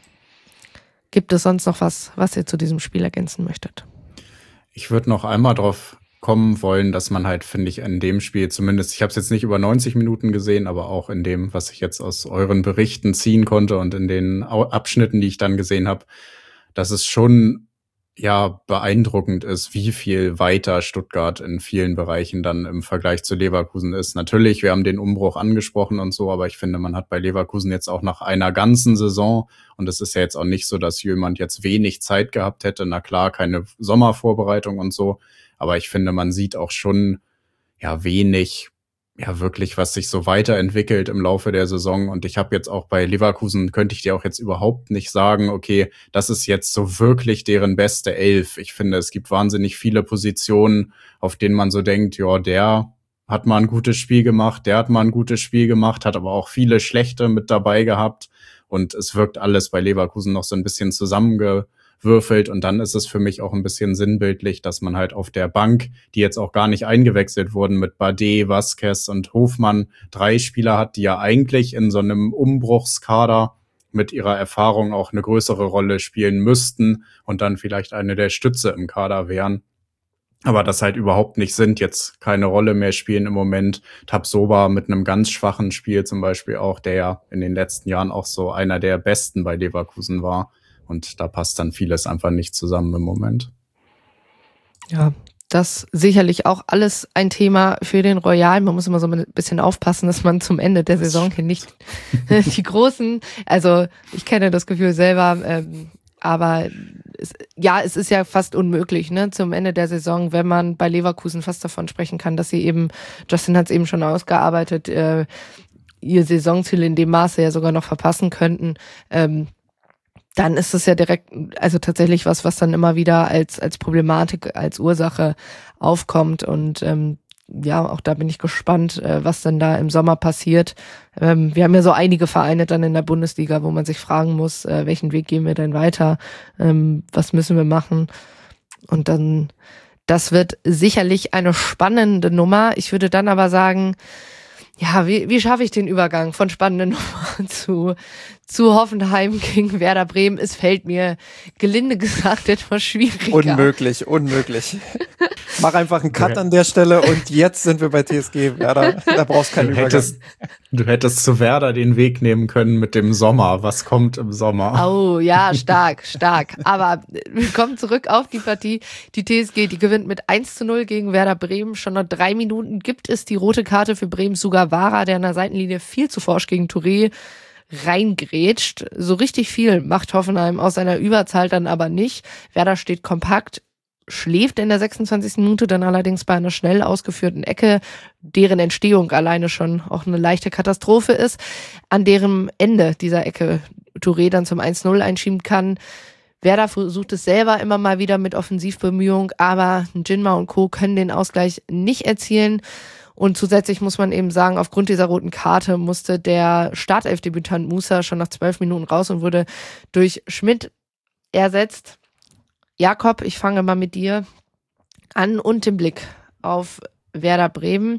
Speaker 1: Gibt es sonst noch was, was ihr zu diesem Spiel ergänzen möchtet?
Speaker 4: Ich würde noch einmal drauf kommen wollen, dass man halt, finde ich, in dem Spiel zumindest, ich habe es jetzt nicht über neunzig Minuten gesehen, aber auch in dem, was ich jetzt aus euren Berichten ziehen konnte und in den Abschnitten, die ich dann gesehen habe, dass es schon ja beeindruckend ist, wie viel weiter Stuttgart in vielen Bereichen dann im Vergleich zu Leverkusen ist. Natürlich, wir haben den Umbruch angesprochen und so, aber ich finde, man hat bei Leverkusen jetzt auch nach einer ganzen Saison, und es ist ja jetzt auch nicht so, dass jemand jetzt wenig Zeit gehabt hätte, na klar, keine Sommervorbereitung und so, aber ich finde, man sieht auch schon ja wenig, ja wirklich, was sich so weiterentwickelt im Laufe der Saison. Und ich habe jetzt auch bei Leverkusen, könnte ich dir auch jetzt überhaupt nicht sagen, okay, das ist jetzt so wirklich deren beste Elf. Ich finde, es gibt wahnsinnig viele Positionen, auf denen man so denkt, ja, der hat mal ein gutes Spiel gemacht, der hat mal ein gutes Spiel gemacht, hat aber auch viele schlechte mit dabei gehabt. Und es wirkt alles bei Leverkusen noch so ein bisschen zusammenge würfelt, und dann ist es für mich auch ein bisschen sinnbildlich, dass man halt auf der Bank, die jetzt auch gar nicht eingewechselt wurden, mit Bardet, Vasquez und Hofmann drei Spieler hat, die ja eigentlich in so einem Umbruchskader mit ihrer Erfahrung auch eine größere Rolle spielen müssten und dann vielleicht eine der Stütze im Kader wären. Aber das halt überhaupt nicht sind, jetzt keine Rolle mehr spielen im Moment. Tapsoba mit einem ganz schwachen Spiel zum Beispiel auch, der ja in den letzten Jahren auch so einer der besten bei Leverkusen war. Und da passt dann vieles einfach nicht zusammen im Moment.
Speaker 1: Ja, das sicherlich auch alles ein Thema für den Royal. Man muss immer so ein bisschen aufpassen, dass man zum Ende der Saison hier nicht die großen, also ich kenne das Gefühl selber, ähm, aber es, ja, es ist ja fast unmöglich, ne, zum Ende der Saison, wenn man bei Leverkusen fast davon sprechen kann, dass sie eben, Justin hat es eben schon ausgearbeitet, äh, ihr Saisonziel in dem Maße ja sogar noch verpassen könnten, ähm, dann ist es ja direkt, also tatsächlich was, was dann immer wieder als als Problematik, als Ursache aufkommt. Und ähm, ja, auch da bin ich gespannt, äh, was denn da im Sommer passiert. Ähm, wir haben ja so einige Vereine dann in der Bundesliga, wo man sich fragen muss, äh, welchen Weg gehen wir denn weiter? Ähm, was müssen wir machen? Und dann, das wird sicherlich eine spannende Nummer. Ich würde dann aber sagen, ja, wie, wie schaffe ich den Übergang von spannenden Nummern zu, zu Hoffenheim gegen Werder Bremen? Es fällt mir gelinde gesagt etwas schwieriger.
Speaker 5: Unmöglich, unmöglich. Mach einfach einen Cut an der Stelle und jetzt sind wir bei T S G Werder. Da brauchst du keinen
Speaker 4: du
Speaker 5: Übergang.
Speaker 4: Hättest, du hättest zu Werder den Weg nehmen können mit dem Sommer. Was kommt im Sommer?
Speaker 1: Oh, ja, stark, stark. Aber wir kommen zurück auf die Partie. Die T S G, die gewinnt mit eins zu null gegen Werder Bremen. Schon nach drei Minuten gibt es die rote Karte für Bremen. Sugawara, der an der Seitenlinie viel zu forsch gegen Touré reingrätscht. So richtig viel macht Hoffenheim aus seiner Überzahl dann aber nicht. Werder steht kompakt, schläft in der sechsundzwanzigsten Minute dann allerdings bei einer schnell ausgeführten Ecke, deren Entstehung alleine schon auch eine leichte Katastrophe ist, an deren Ende dieser Ecke Touré dann zum eins null einschieben kann. Werder versucht es selber immer mal wieder mit Offensivbemühung, aber Jinma und Co. können den Ausgleich nicht erzielen. Und zusätzlich muss man eben sagen, aufgrund dieser roten Karte musste der Startelfdebütant Musa schon nach zwölf Minuten raus und wurde durch Schmidt ersetzt. Jakob, ich fange mal mit dir an und den Blick auf Werder Bremen.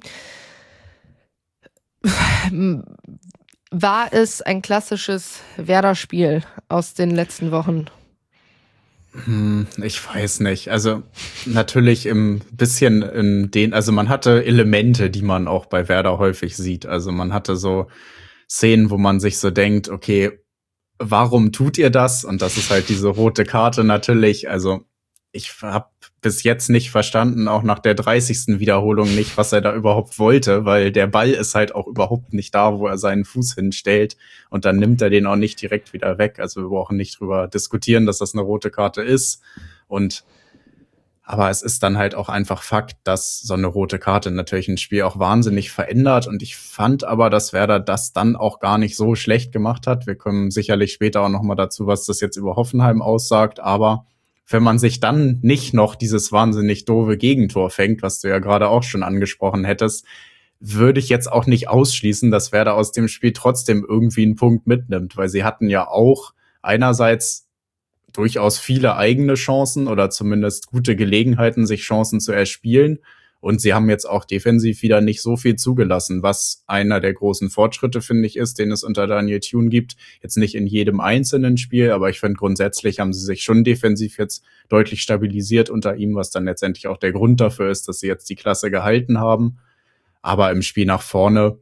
Speaker 1: War es ein klassisches Werder-Spiel aus den letzten Wochen?
Speaker 4: Hm, ich weiß nicht. Also natürlich im bisschen in den, also man hatte Elemente, die man auch bei Werder häufig sieht. Also man hatte so Szenen, wo man sich so denkt, okay, warum tut ihr das? Und das ist halt diese rote Karte natürlich. Also ich habe bis jetzt nicht verstanden, auch nach der dreißigsten Wiederholung nicht, was er da überhaupt wollte, weil der Ball ist halt auch überhaupt nicht da, wo er seinen Fuß hinstellt. Und dann nimmt er den auch nicht direkt wieder weg. Also wir brauchen nicht drüber diskutieren, dass das eine rote Karte ist. Und aber es ist dann halt auch einfach Fakt, dass so eine rote Karte natürlich ein Spiel auch wahnsinnig verändert. Und ich fand aber, dass Werder das dann auch gar nicht so schlecht gemacht hat. Wir kommen sicherlich später auch noch mal dazu, was das jetzt über Hoffenheim aussagt. Aber wenn man sich dann nicht noch dieses wahnsinnig doofe Gegentor fängt, was du ja gerade auch schon angesprochen hättest, würde ich jetzt auch nicht ausschließen, dass Werder aus dem Spiel trotzdem irgendwie einen Punkt mitnimmt. Weil sie hatten ja auch einerseits durchaus viele eigene Chancen oder zumindest gute Gelegenheiten, sich Chancen zu erspielen. Und sie haben jetzt auch defensiv wieder nicht so viel zugelassen, was einer der großen Fortschritte, finde ich, ist, den es unter Daniel Thune gibt. Jetzt nicht in jedem einzelnen Spiel, aber ich finde, grundsätzlich haben sie sich schon defensiv jetzt deutlich stabilisiert unter ihm, was dann letztendlich auch der Grund dafür ist, dass sie jetzt die Klasse gehalten haben. Aber im Spiel nach vorne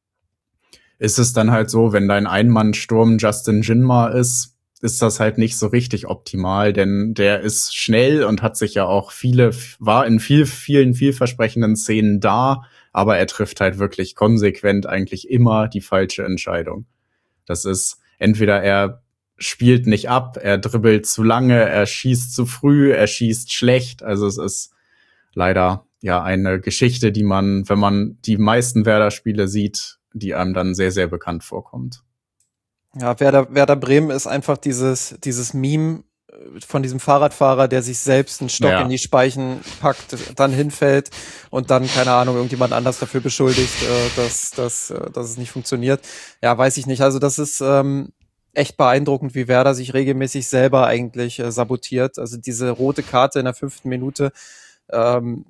Speaker 4: ist es dann halt so, wenn dein Ein-Mann-Sturm Justin Jinma ist, ist das halt nicht so richtig optimal, denn der ist schnell und hat sich ja auch viele, war in viel, vielen, vielversprechenden Szenen da, aber er trifft halt wirklich konsequent eigentlich immer die falsche Entscheidung. Das ist, entweder er spielt nicht ab, er dribbelt zu lange, er schießt zu früh, er schießt schlecht, also es ist leider ja eine Geschichte, die man, wenn man die meisten Werder-Spiele sieht, die einem dann sehr, sehr bekannt vorkommt.
Speaker 5: Ja, Werder, Werder Bremen ist einfach dieses, dieses Meme von diesem Fahrradfahrer, der sich selbst einen Stock ja. in die Speichen packt, dann hinfällt und dann, keine Ahnung, irgendjemand anders dafür beschuldigt, äh, dass, dass, äh, dass es nicht funktioniert. Ja, weiß ich nicht. Also das ist ähm, echt beeindruckend, wie Werder sich regelmäßig selber eigentlich äh, sabotiert. Also diese rote Karte in der fünften Minute, ähm,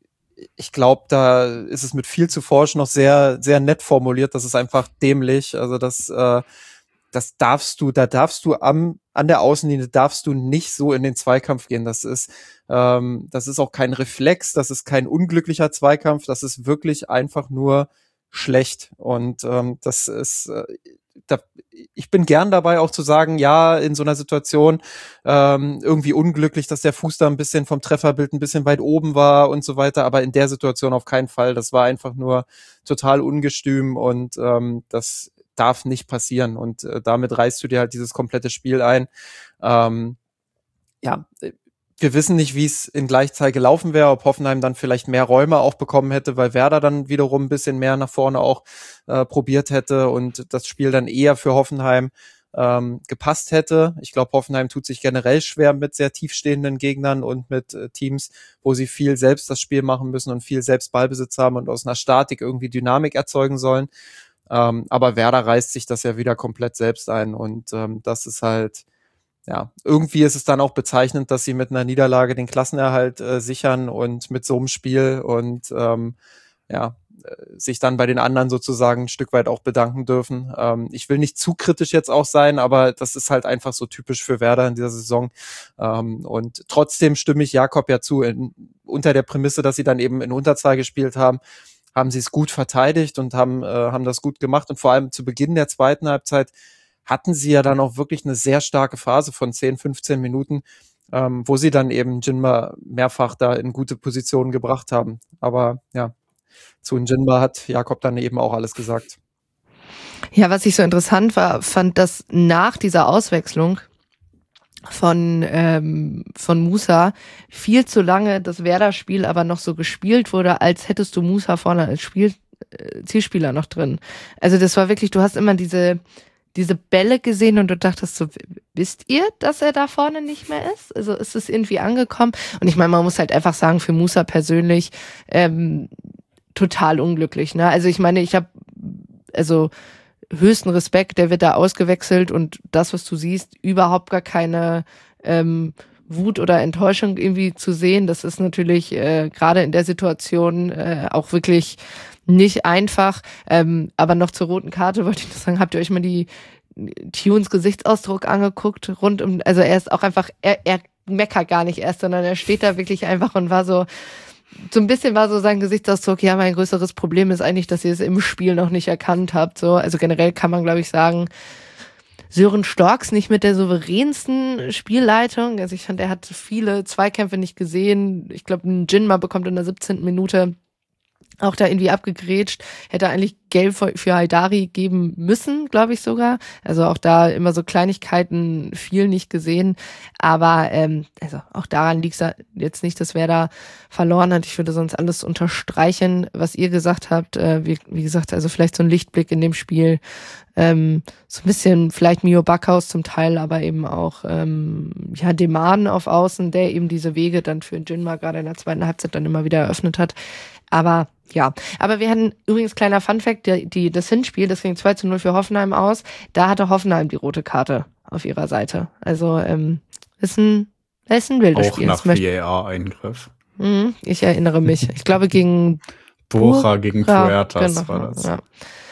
Speaker 5: ich glaube, da ist es mit viel zu forsch noch sehr, sehr nett formuliert. Das ist einfach dämlich. Also das äh, Das darfst du, da darfst du am, an der Außenlinie darfst du nicht so in den Zweikampf gehen. Das ist, ähm, das ist auch kein Reflex, das ist kein unglücklicher Zweikampf, das ist wirklich einfach nur schlecht. Und ähm, das ist, äh, da, ich bin gern dabei auch zu sagen, ja, in so einer Situation ähm, irgendwie unglücklich, dass der Fuß da ein bisschen vom Trefferbild ein bisschen weit oben war und so weiter, aber in der Situation auf keinen Fall. Das war einfach nur total ungestüm und ähm, das darf nicht passieren und äh, damit reißt du dir halt dieses komplette Spiel ein. Ähm, ja, wir wissen nicht, wie es in Gleichzeit gelaufen wäre, ob Hoffenheim dann vielleicht mehr Räume auch bekommen hätte, weil Werder dann wiederum ein bisschen mehr nach vorne auch äh, probiert hätte und das Spiel dann eher für Hoffenheim ähm, gepasst hätte. Ich glaube, Hoffenheim tut sich generell schwer mit sehr tiefstehenden Gegnern und mit äh, Teams, wo sie viel selbst das Spiel machen müssen und viel selbst Ballbesitz haben und aus einer Statik irgendwie Dynamik erzeugen sollen. Ähm, aber Werder reißt sich das ja wieder komplett selbst ein und ähm, das ist halt, ja, irgendwie ist es dann auch bezeichnend, dass sie mit einer Niederlage den Klassenerhalt äh, sichern und mit so einem Spiel und ähm, ja, äh, sich dann bei den anderen sozusagen ein Stück weit auch bedanken dürfen. Ähm, ich will nicht zu kritisch jetzt auch sein, aber das ist halt einfach so typisch für Werder in dieser Saison. Ähm, und trotzdem stimme ich Jakob ja zu, in, unter der Prämisse, dass sie dann eben in Unterzahl gespielt haben, haben sie es gut verteidigt und haben äh, haben das gut gemacht und vor allem zu Beginn der zweiten Halbzeit hatten sie ja dann auch wirklich eine sehr starke Phase von zehn, fünfzehn Minuten, ähm, wo sie dann eben Jinma mehrfach da in gute Positionen gebracht haben. Aber ja, zu Jinma hat Jakob dann eben auch alles gesagt.
Speaker 1: Ja, was ich so interessant war, fand, dass nach dieser Auswechslung von ähm, von Musa viel zu lange das Werder-Spiel aber noch so gespielt wurde, als hättest du Musa vorne als Spiel, äh, Zielspieler noch drin. Also das war wirklich, du hast immer diese diese Bälle gesehen und du dachtest so, wisst ihr, dass er da vorne nicht mehr ist? Also ist es irgendwie angekommen? Und ich meine, man muss halt einfach sagen, für Musa persönlich ähm, total unglücklich. Ne? Also ich meine, ich habe also höchsten Respekt, der wird da ausgewechselt und das, was du siehst, überhaupt gar keine ähm, Wut oder Enttäuschung irgendwie zu sehen. Das ist natürlich äh, gerade in der Situation äh, auch wirklich nicht einfach. Ähm, aber noch zur roten Karte wollte ich nur sagen, habt ihr euch mal die Thunes Gesichtsausdruck angeguckt? Rund um, also er ist auch einfach, er, er meckert gar nicht erst, sondern er steht da wirklich einfach und war so, so ein bisschen war so sein Gesichtsausdruck, ja, mein größeres Problem ist eigentlich, dass ihr es im Spiel noch nicht erkannt habt. So, also generell kann man, glaube ich, sagen, Sören Storks nicht mit der souveränsten Spielleitung. Also ich fand, er hat viele Zweikämpfe nicht gesehen. Ich glaube, ein Jinma bekommt in der siebzehnten Minute auch da irgendwie abgegrätscht. Hätte eigentlich Gelb für, für Haidari geben müssen, glaube ich sogar. Also auch da immer so Kleinigkeiten, viel nicht gesehen. Aber ähm, also auch daran liegt es jetzt nicht, dass wer da verloren hat. Ich würde sonst alles unterstreichen, was ihr gesagt habt. Äh, wie, wie gesagt, also vielleicht so ein Lichtblick in dem Spiel. Ähm, so ein bisschen vielleicht Mio Backhaus zum Teil, aber eben auch ähm, ja Deman auf Außen, der eben diese Wege dann für Jinma gerade in der zweiten Halbzeit dann immer wieder eröffnet hat. Aber ja, aber wir hatten übrigens, kleiner Funfact, die, die, das Hinspiel, das ging zwei zu null für Hoffenheim aus, da hatte Hoffenheim die rote Karte auf ihrer Seite. Also ähm, ist ein, ist ein wildes
Speaker 4: Auch
Speaker 1: Spiel.
Speaker 4: nach V A R-Eingriff.
Speaker 1: Mhm, ich erinnere mich. Ich glaube gegen
Speaker 4: Bora gegen Puertas
Speaker 1: genau,
Speaker 4: war das.
Speaker 1: Ja.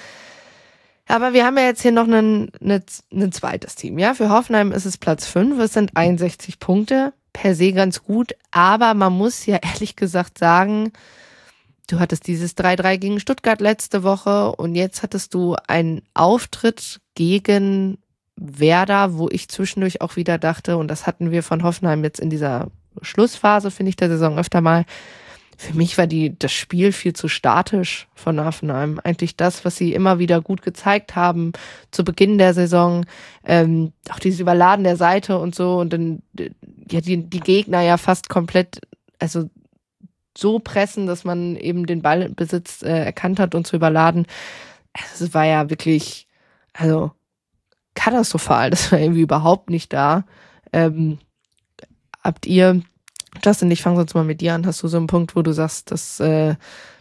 Speaker 1: Aber wir haben ja jetzt hier noch ein, ein, ein zweites Team. Ja, für Hoffenheim ist es Platz fünf, es sind einundsechzig Punkte, per se ganz gut, aber man muss ja ehrlich gesagt sagen, du hattest dieses drei drei gegen Stuttgart letzte Woche und jetzt hattest du einen Auftritt gegen Werder, wo ich zwischendurch auch wieder dachte, und das hatten wir von Hoffenheim jetzt in dieser Schlussphase, finde ich, der Saison öfter mal, für mich war die das Spiel viel zu statisch von Hoffenheim. Eigentlich das, was sie immer wieder gut gezeigt haben zu Beginn der Saison, ähm, auch dieses Überladen der Seite und so und dann ja die, die Gegner ja fast komplett, also so pressen, dass man eben den Ballbesitz äh, erkannt hat und zu überladen. Es war ja wirklich, also katastrophal. Das war irgendwie überhaupt nicht da. Ähm, habt ihr, Justin, ich fange sonst mal mit dir an, hast du so einen Punkt, wo du sagst, dass äh,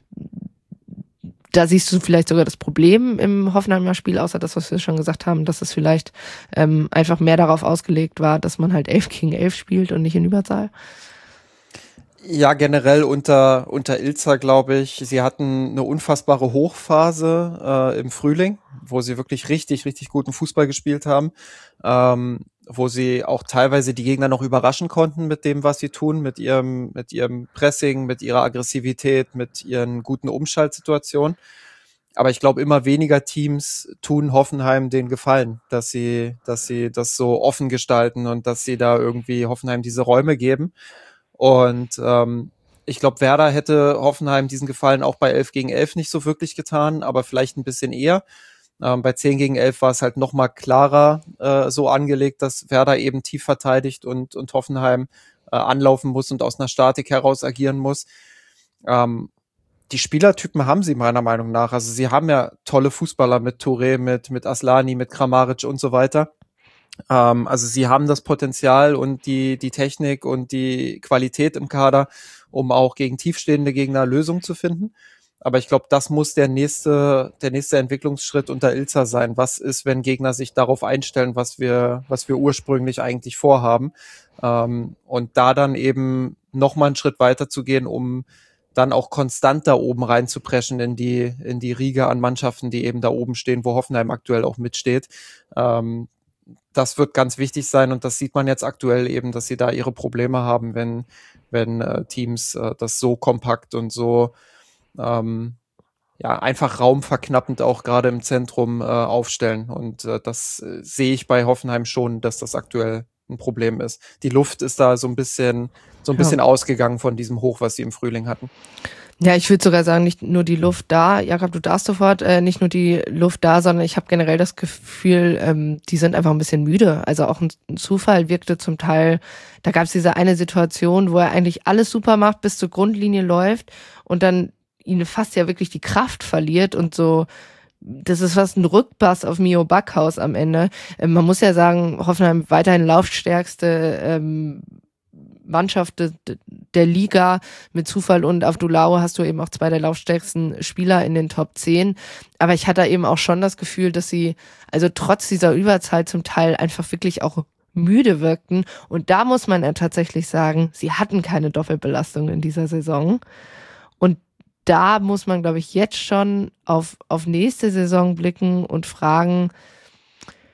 Speaker 1: da siehst du vielleicht sogar das Problem im Hoffenheimer Spiel, außer das, was wir schon gesagt haben, dass es vielleicht ähm, einfach mehr darauf ausgelegt war, dass man halt elf gegen elf spielt und nicht in Überzahl?
Speaker 5: Ja, generell unter unter Ilzer, glaube ich, sie hatten eine unfassbare Hochphase äh, im Frühling, wo sie wirklich richtig, richtig guten Fußball gespielt haben, ähm, wo sie auch teilweise die Gegner noch überraschen konnten mit dem, was sie tun, mit ihrem mit ihrem Pressing, mit ihrer Aggressivität, mit ihren guten Umschaltsituationen. Aber ich glaube, immer weniger Teams tun Hoffenheim den Gefallen, dass sie dass sie das so offen gestalten und dass sie da irgendwie Hoffenheim diese Räume geben. Und ähm, ich glaube, Werder hätte Hoffenheim diesen Gefallen auch bei elf gegen elf nicht so wirklich getan, aber vielleicht ein bisschen eher. Ähm, bei zehn gegen elf war es halt noch mal klarer äh, so angelegt, dass Werder eben tief verteidigt und und Hoffenheim äh, anlaufen muss und aus einer Statik heraus agieren muss. Ähm, die Spielertypen haben sie meiner Meinung nach. Also sie haben ja tolle Fußballer mit Touré, mit mit Aslani, mit Kramaric und so weiter. Ähm, also sie haben das Potenzial und die die Technik und die Qualität im Kader, um auch gegen tiefstehende Gegner Lösungen zu finden. Aber ich glaube, das muss der nächste der nächste Entwicklungsschritt unter Ilzer sein. Was ist, wenn Gegner sich darauf einstellen, was wir was wir ursprünglich eigentlich vorhaben? Ähm, und da dann eben noch mal einen Schritt weiter zu gehen, um dann auch konstant da oben reinzupreschen in die in die Riege an Mannschaften, die eben da oben stehen, wo Hoffenheim aktuell auch mitsteht. Ähm, Das wird ganz wichtig sein und das sieht man jetzt aktuell eben, dass sie da ihre Probleme haben, wenn wenn äh, Teams äh, das so kompakt und so ähm, ja einfach raumverknappend auch gerade im Zentrum äh, aufstellen. Und äh, das äh, sehe ich bei Hoffenheim schon, dass das aktuell ein Problem ist. Die Luft ist da so ein bisschen so ein bisschen ja. ausgegangen von diesem Hoch, was sie im Frühling hatten.
Speaker 1: Ja, ich würde sogar sagen, nicht nur die Luft da, Jakob, du darfst sofort, äh, nicht nur die Luft da, sondern ich habe generell das Gefühl, ähm, die sind einfach ein bisschen müde. Also auch ein, ein Zufall wirkte zum Teil, da gab es diese eine Situation, wo er eigentlich alles super macht, bis zur Grundlinie läuft und dann ihn fast ja wirklich die Kraft verliert und so, das ist fast ein Rückpass auf Mio Backhaus am Ende. Ähm, man muss ja sagen, Hoffenheim weiterhin laufstärkste ähm, Mannschaft de, de, der Liga mit Zufall und Avdulao hast du eben auch zwei der laufstärksten Spieler in den Top zehn. Aber ich hatte eben auch schon das Gefühl, dass sie, also trotz dieser Überzahl zum Teil einfach wirklich auch müde wirkten. Und da muss man ja tatsächlich sagen, sie hatten keine Doppelbelastung in dieser Saison. Und da muss man, glaube ich, jetzt schon auf, auf nächste Saison blicken und fragen,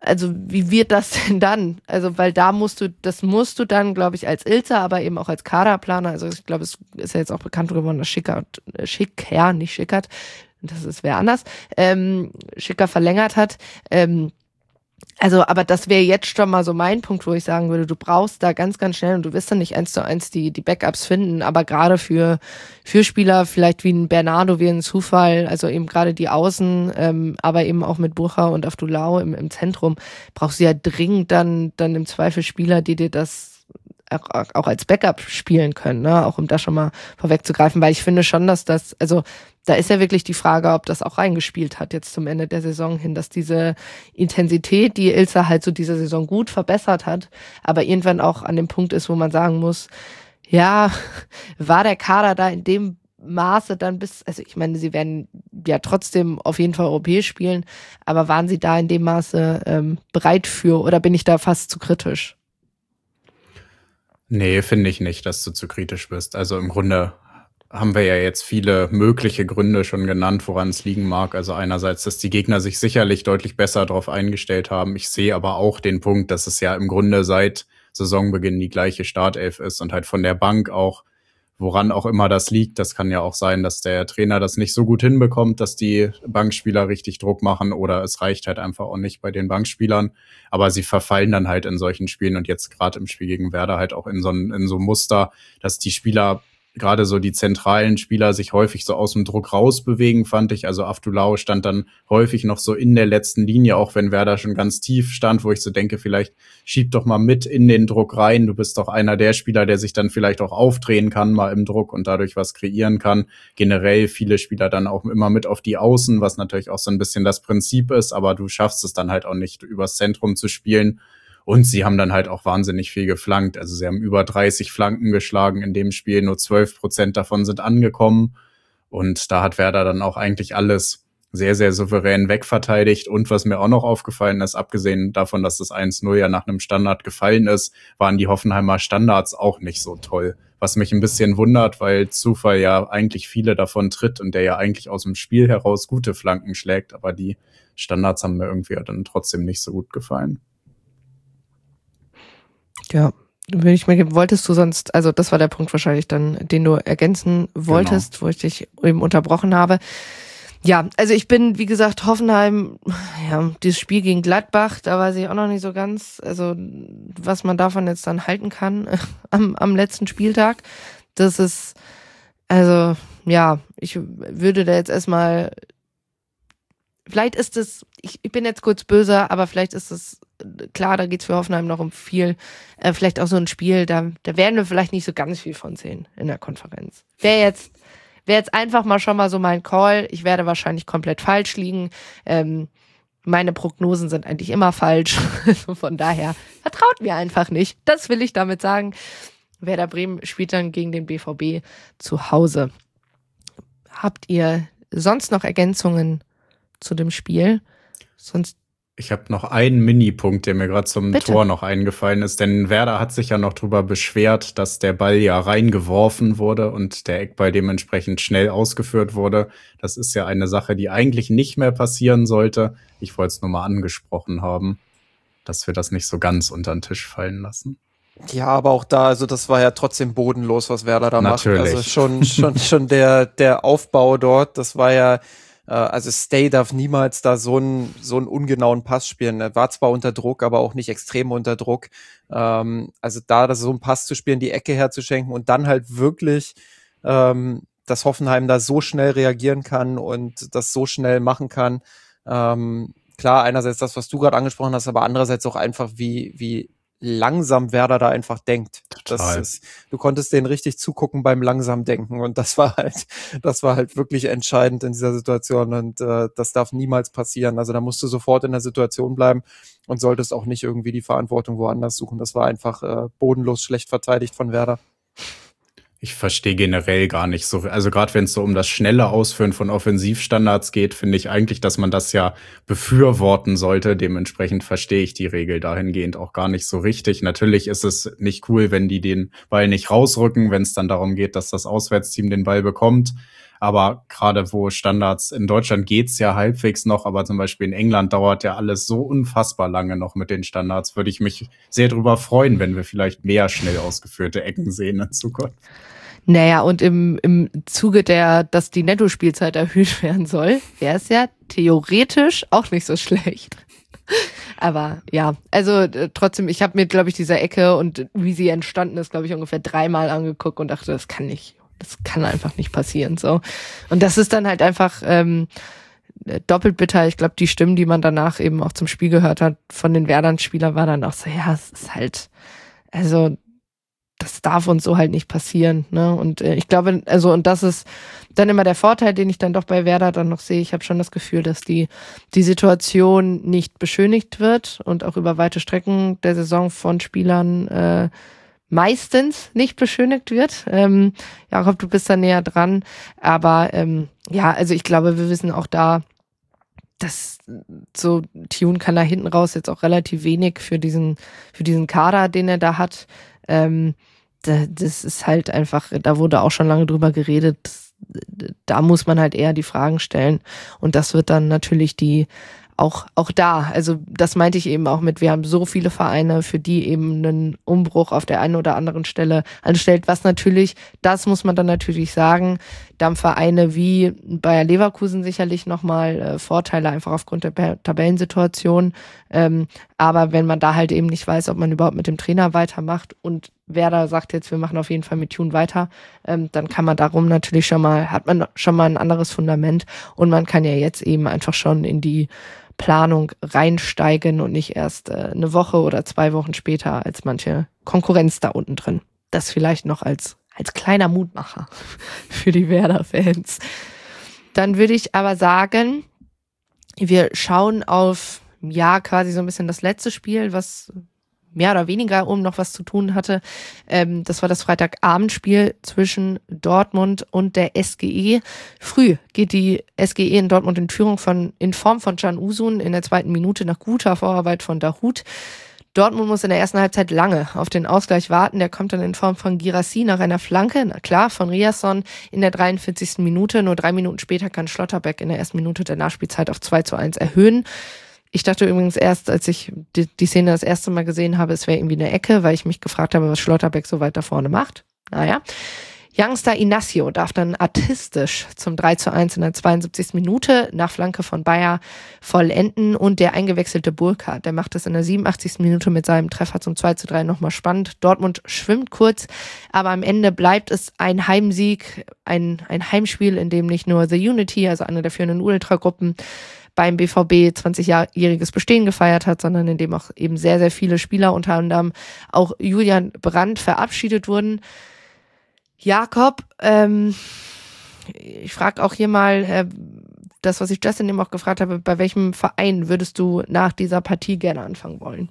Speaker 1: also wie wird das denn dann? Also, weil da musst du, das musst du dann, glaube ich, als Ilzer, aber eben auch als Kaderplaner, also ich glaube, es ist ja jetzt auch bekannt geworden, dass Schickert, äh, Schicker, nicht Schickert, das ist wer anders, ähm, Schicker verlängert hat, ähm, also, aber das wäre jetzt schon mal so mein Punkt, wo ich sagen würde, du brauchst da ganz, ganz schnell und du wirst dann nicht eins zu eins die, die Backups finden, aber gerade für, für Spieler vielleicht wie ein Bernardo, wie ein Zufall, also eben gerade die Außen, ähm, aber eben auch mit Burcha und Aftulau im, im Zentrum, brauchst du ja dringend dann, dann im Zweifel Spieler, die dir das auch, auch als Backup spielen können, ne? Auch um da schon mal vorwegzugreifen, weil ich finde schon, dass das, also da ist ja wirklich die Frage, ob das auch reingespielt hat jetzt zum Ende der Saison hin, dass diese Intensität, die Ilzer halt so diese Saison gut verbessert hat, aber irgendwann auch an dem Punkt ist, wo man sagen muss, ja, war der Kader da in dem Maße dann bis, also ich meine, sie werden ja trotzdem auf jeden Fall europäisch spielen, aber waren sie da in dem Maße ähm, bereit für oder bin ich da fast zu kritisch?
Speaker 4: Nee, finde ich nicht, dass du zu kritisch bist. Also im Grunde haben wir ja jetzt viele mögliche Gründe schon genannt, woran es liegen mag. Also einerseits, dass die Gegner sich sicherlich deutlich besser darauf eingestellt haben. Ich sehe aber auch den Punkt, dass es ja im Grunde seit Saisonbeginn die gleiche Startelf ist und halt von der Bank auch, woran auch immer das liegt. Das kann ja auch sein, dass der Trainer das nicht so gut hinbekommt, dass die Bankspieler richtig Druck machen oder es reicht halt einfach auch nicht bei den Bankspielern. Aber sie verfallen dann halt in solchen Spielen und jetzt gerade im Spiel gegen Werder halt auch in so ein, in so ein Muster, dass die Spieler, gerade so die zentralen Spieler, sich häufig so aus dem Druck rausbewegen, fand ich. Also Aftulau stand dann häufig noch so in der letzten Linie, auch wenn Werder schon ganz tief stand, wo ich so denke, vielleicht schieb doch mal mit in den Druck rein. Du bist doch einer der Spieler, der sich dann vielleicht auch aufdrehen kann, mal im Druck und dadurch was kreieren kann. Generell viele Spieler dann auch immer mit auf die Außen, was natürlich auch so ein bisschen das Prinzip ist, aber du schaffst es dann halt auch nicht, übers Zentrum zu spielen. Und sie haben dann halt auch wahnsinnig viel geflankt. Also sie haben über dreißig Flanken geschlagen in dem Spiel. Nur zwölf Prozent davon sind angekommen. Und da hat Werder dann auch eigentlich alles sehr, sehr souverän wegverteidigt. Und was mir auch noch aufgefallen ist, abgesehen davon, dass das eins null ja nach einem Standard gefallen ist, waren die Hoffenheimer Standards auch nicht so toll. Was mich ein bisschen wundert, weil Zufall ja eigentlich viele davon tritt und der ja eigentlich aus dem Spiel heraus gute Flanken schlägt. Aber die Standards haben mir irgendwie dann trotzdem nicht so gut gefallen.
Speaker 1: Ja, würde ich mir geben, wolltest du sonst, also das war der Punkt wahrscheinlich dann, den du ergänzen wolltest, genau, wo ich dich eben unterbrochen habe. Ja, also ich bin, wie gesagt, Hoffenheim, ja, dieses Spiel gegen Gladbach, da weiß ich auch noch nicht so ganz, also was man davon jetzt dann halten kann am, am letzten Spieltag. Das ist, also ja, ich würde da jetzt erstmal, vielleicht ist es, ich, ich bin jetzt kurz böse, aber vielleicht ist es, klar, da geht's für Hoffenheim noch um viel, äh, vielleicht auch so ein Spiel, da, da werden wir vielleicht nicht so ganz viel von sehen in der Konferenz. Wäre jetzt, wäre jetzt einfach mal schon mal so mein Call. Ich werde wahrscheinlich komplett falsch liegen. Ähm, meine Prognosen sind eigentlich immer falsch. Von daher, vertraut mir einfach nicht. Das will ich damit sagen. Werder Bremen spielt dann gegen den B V B zu Hause. Habt ihr sonst noch Ergänzungen zu dem Spiel? Sonst
Speaker 4: Ich habe noch einen Mini-Punkt, der mir gerade zum
Speaker 1: Bitte.
Speaker 4: Tor noch eingefallen ist, denn Werder hat sich ja noch drüber beschwert, dass der Ball ja reingeworfen wurde und der Eckball dementsprechend schnell ausgeführt wurde. Das ist ja eine Sache, die eigentlich nicht mehr passieren sollte. Ich wollte es nur mal angesprochen haben, dass wir das nicht so ganz unter den Tisch fallen lassen.
Speaker 5: Ja, aber auch da, also das war ja trotzdem bodenlos, was Werder da
Speaker 4: Natürlich.
Speaker 5: macht. Also schon, schon, schon der, der Aufbau dort, das war ja, also Stay darf niemals da so einen so einen ungenauen Pass spielen. Er war zwar unter Druck, aber auch nicht extrem unter Druck. Ähm, also da das so einen Pass zu spielen, die Ecke herzuschenken und dann halt wirklich, ähm, dass Hoffenheim da so schnell reagieren kann und das so schnell machen kann. Ähm, klar, einerseits das, was du gerade angesprochen hast, aber andererseits auch einfach, wie wie langsam Werder da einfach denkt. Das ist, du konntest denen richtig zugucken beim langsam Denken und das war halt, das war halt wirklich entscheidend in dieser Situation und äh, das darf niemals passieren. Also da musst du sofort in der Situation bleiben und solltest auch nicht irgendwie die Verantwortung woanders suchen. Das war einfach äh, bodenlos schlecht verteidigt von Werder.
Speaker 4: Ich verstehe generell gar nicht so, also gerade wenn es so um das schnelle Ausführen von Offensivstandards geht, finde ich eigentlich, dass man das ja befürworten sollte. Dementsprechend verstehe ich die Regel dahingehend auch gar nicht so richtig. Natürlich ist es nicht cool, wenn die den Ball nicht rausrücken, wenn es dann darum geht, dass das Auswärtsteam den Ball bekommt. Aber gerade wo Standards, in Deutschland geht's ja halbwegs noch, aber zum Beispiel in England dauert ja alles so unfassbar lange noch mit den Standards. Würde ich mich sehr drüber freuen, wenn wir vielleicht mehr schnell ausgeführte Ecken sehen in Zukunft.
Speaker 1: Naja, und im, im Zuge der, dass die Nettospielzeit erhöht werden soll, wäre es ja theoretisch auch nicht so schlecht. Aber ja, also äh, trotzdem, ich habe mir, glaube ich, diese Ecke und wie sie entstanden ist, glaube ich, ungefähr dreimal angeguckt und dachte, das kann nicht, das kann einfach nicht passieren. So. Und das ist dann halt einfach ähm, doppelt bitter. Ich glaube, die Stimmen, die man danach eben auch zum Spiel gehört hat von den Werdern-Spielern, war dann auch so, ja, es ist halt, also das darf uns so halt nicht passieren, ne? Und äh, ich glaube, also und das ist dann immer der Vorteil, den ich dann doch bei Werder dann noch sehe. Ich habe schon das Gefühl, dass die die Situation nicht beschönigt wird und auch über weite Strecken der Saison von Spielern äh, meistens nicht beschönigt wird. Ähm, Jakob, du bist da näher dran, aber ähm, ja, also ich glaube, wir wissen auch da, dass so Tune kann da hinten raus jetzt auch relativ wenig für diesen für diesen Kader, den er da hat. Ähm, das ist halt einfach, da wurde auch schon lange drüber geredet, da muss man halt eher die Fragen stellen und das wird dann natürlich die, auch, auch da, also das meinte ich eben auch mit, wir haben so viele Vereine, für die eben einen Umbruch auf der einen oder anderen Stelle anstellt, was natürlich, das muss man dann natürlich sagen, da haben Vereine wie Bayer Leverkusen sicherlich nochmal äh, Vorteile, einfach aufgrund der Tabellensituation, ähm, aber wenn man da halt eben nicht weiß, ob man überhaupt mit dem Trainer weitermacht und Werder sagt jetzt, wir machen auf jeden Fall mit Tune weiter, ähm, dann kann man darum natürlich schon mal, hat man schon mal ein anderes Fundament und man kann ja jetzt eben einfach schon in die Planung reinsteigen und nicht erst äh, eine Woche oder zwei Wochen später als manche Konkurrenz da unten drin. Das vielleicht noch als, als kleiner Mutmacher für die Werder-Fans. Dann würde ich aber sagen, wir schauen auf, ja, quasi so ein bisschen das letzte Spiel, was mehr oder weniger um noch was zu tun hatte. Ähm, das war das Freitagabendspiel zwischen Dortmund und der S G E. Früh geht die S G E in Dortmund in Führung von, in Form von Can Uzun in der zweiten Minute nach guter Vorarbeit von Dahoud. Dortmund muss in der ersten Halbzeit lange auf den Ausgleich warten. Der kommt dann in Form von Guirassy nach einer Flanke. Na klar, von Riasson in der dreiundvierzigsten Minute. Nur drei Minuten später kann Schlotterbeck in der ersten Minute der Nachspielzeit auf zwei zu eins erhöhen. Ich dachte übrigens erst, als ich die, die Szene das erste Mal gesehen habe, es wäre irgendwie eine Ecke, weil ich mich gefragt habe, was Schlotterbeck so weit da vorne macht. Naja. Youngster Inacio darf dann artistisch zum drei zu eins in der zweiundsiebzigsten Minute nach Flanke von Bayer vollenden und der eingewechselte Burkhardt, der macht es in der siebenundachtzigsten Minute mit seinem Treffer zum zwei zu drei nochmal spannend. Dortmund schwimmt kurz, aber am Ende bleibt es ein Heimsieg, ein, ein Heimspiel, in dem nicht nur The Unity, also eine der führenden Ultragruppen, beim B V B zwanzigjähriges Bestehen gefeiert hat, sondern in dem auch eben sehr, sehr viele Spieler, unter anderem auch Julian Brandt, verabschiedet wurden. Jakob, ähm, ich frage auch hier mal, äh, das, was ich Justin eben auch gefragt habe, bei welchem Verein würdest du nach dieser Partie gerne anfangen wollen?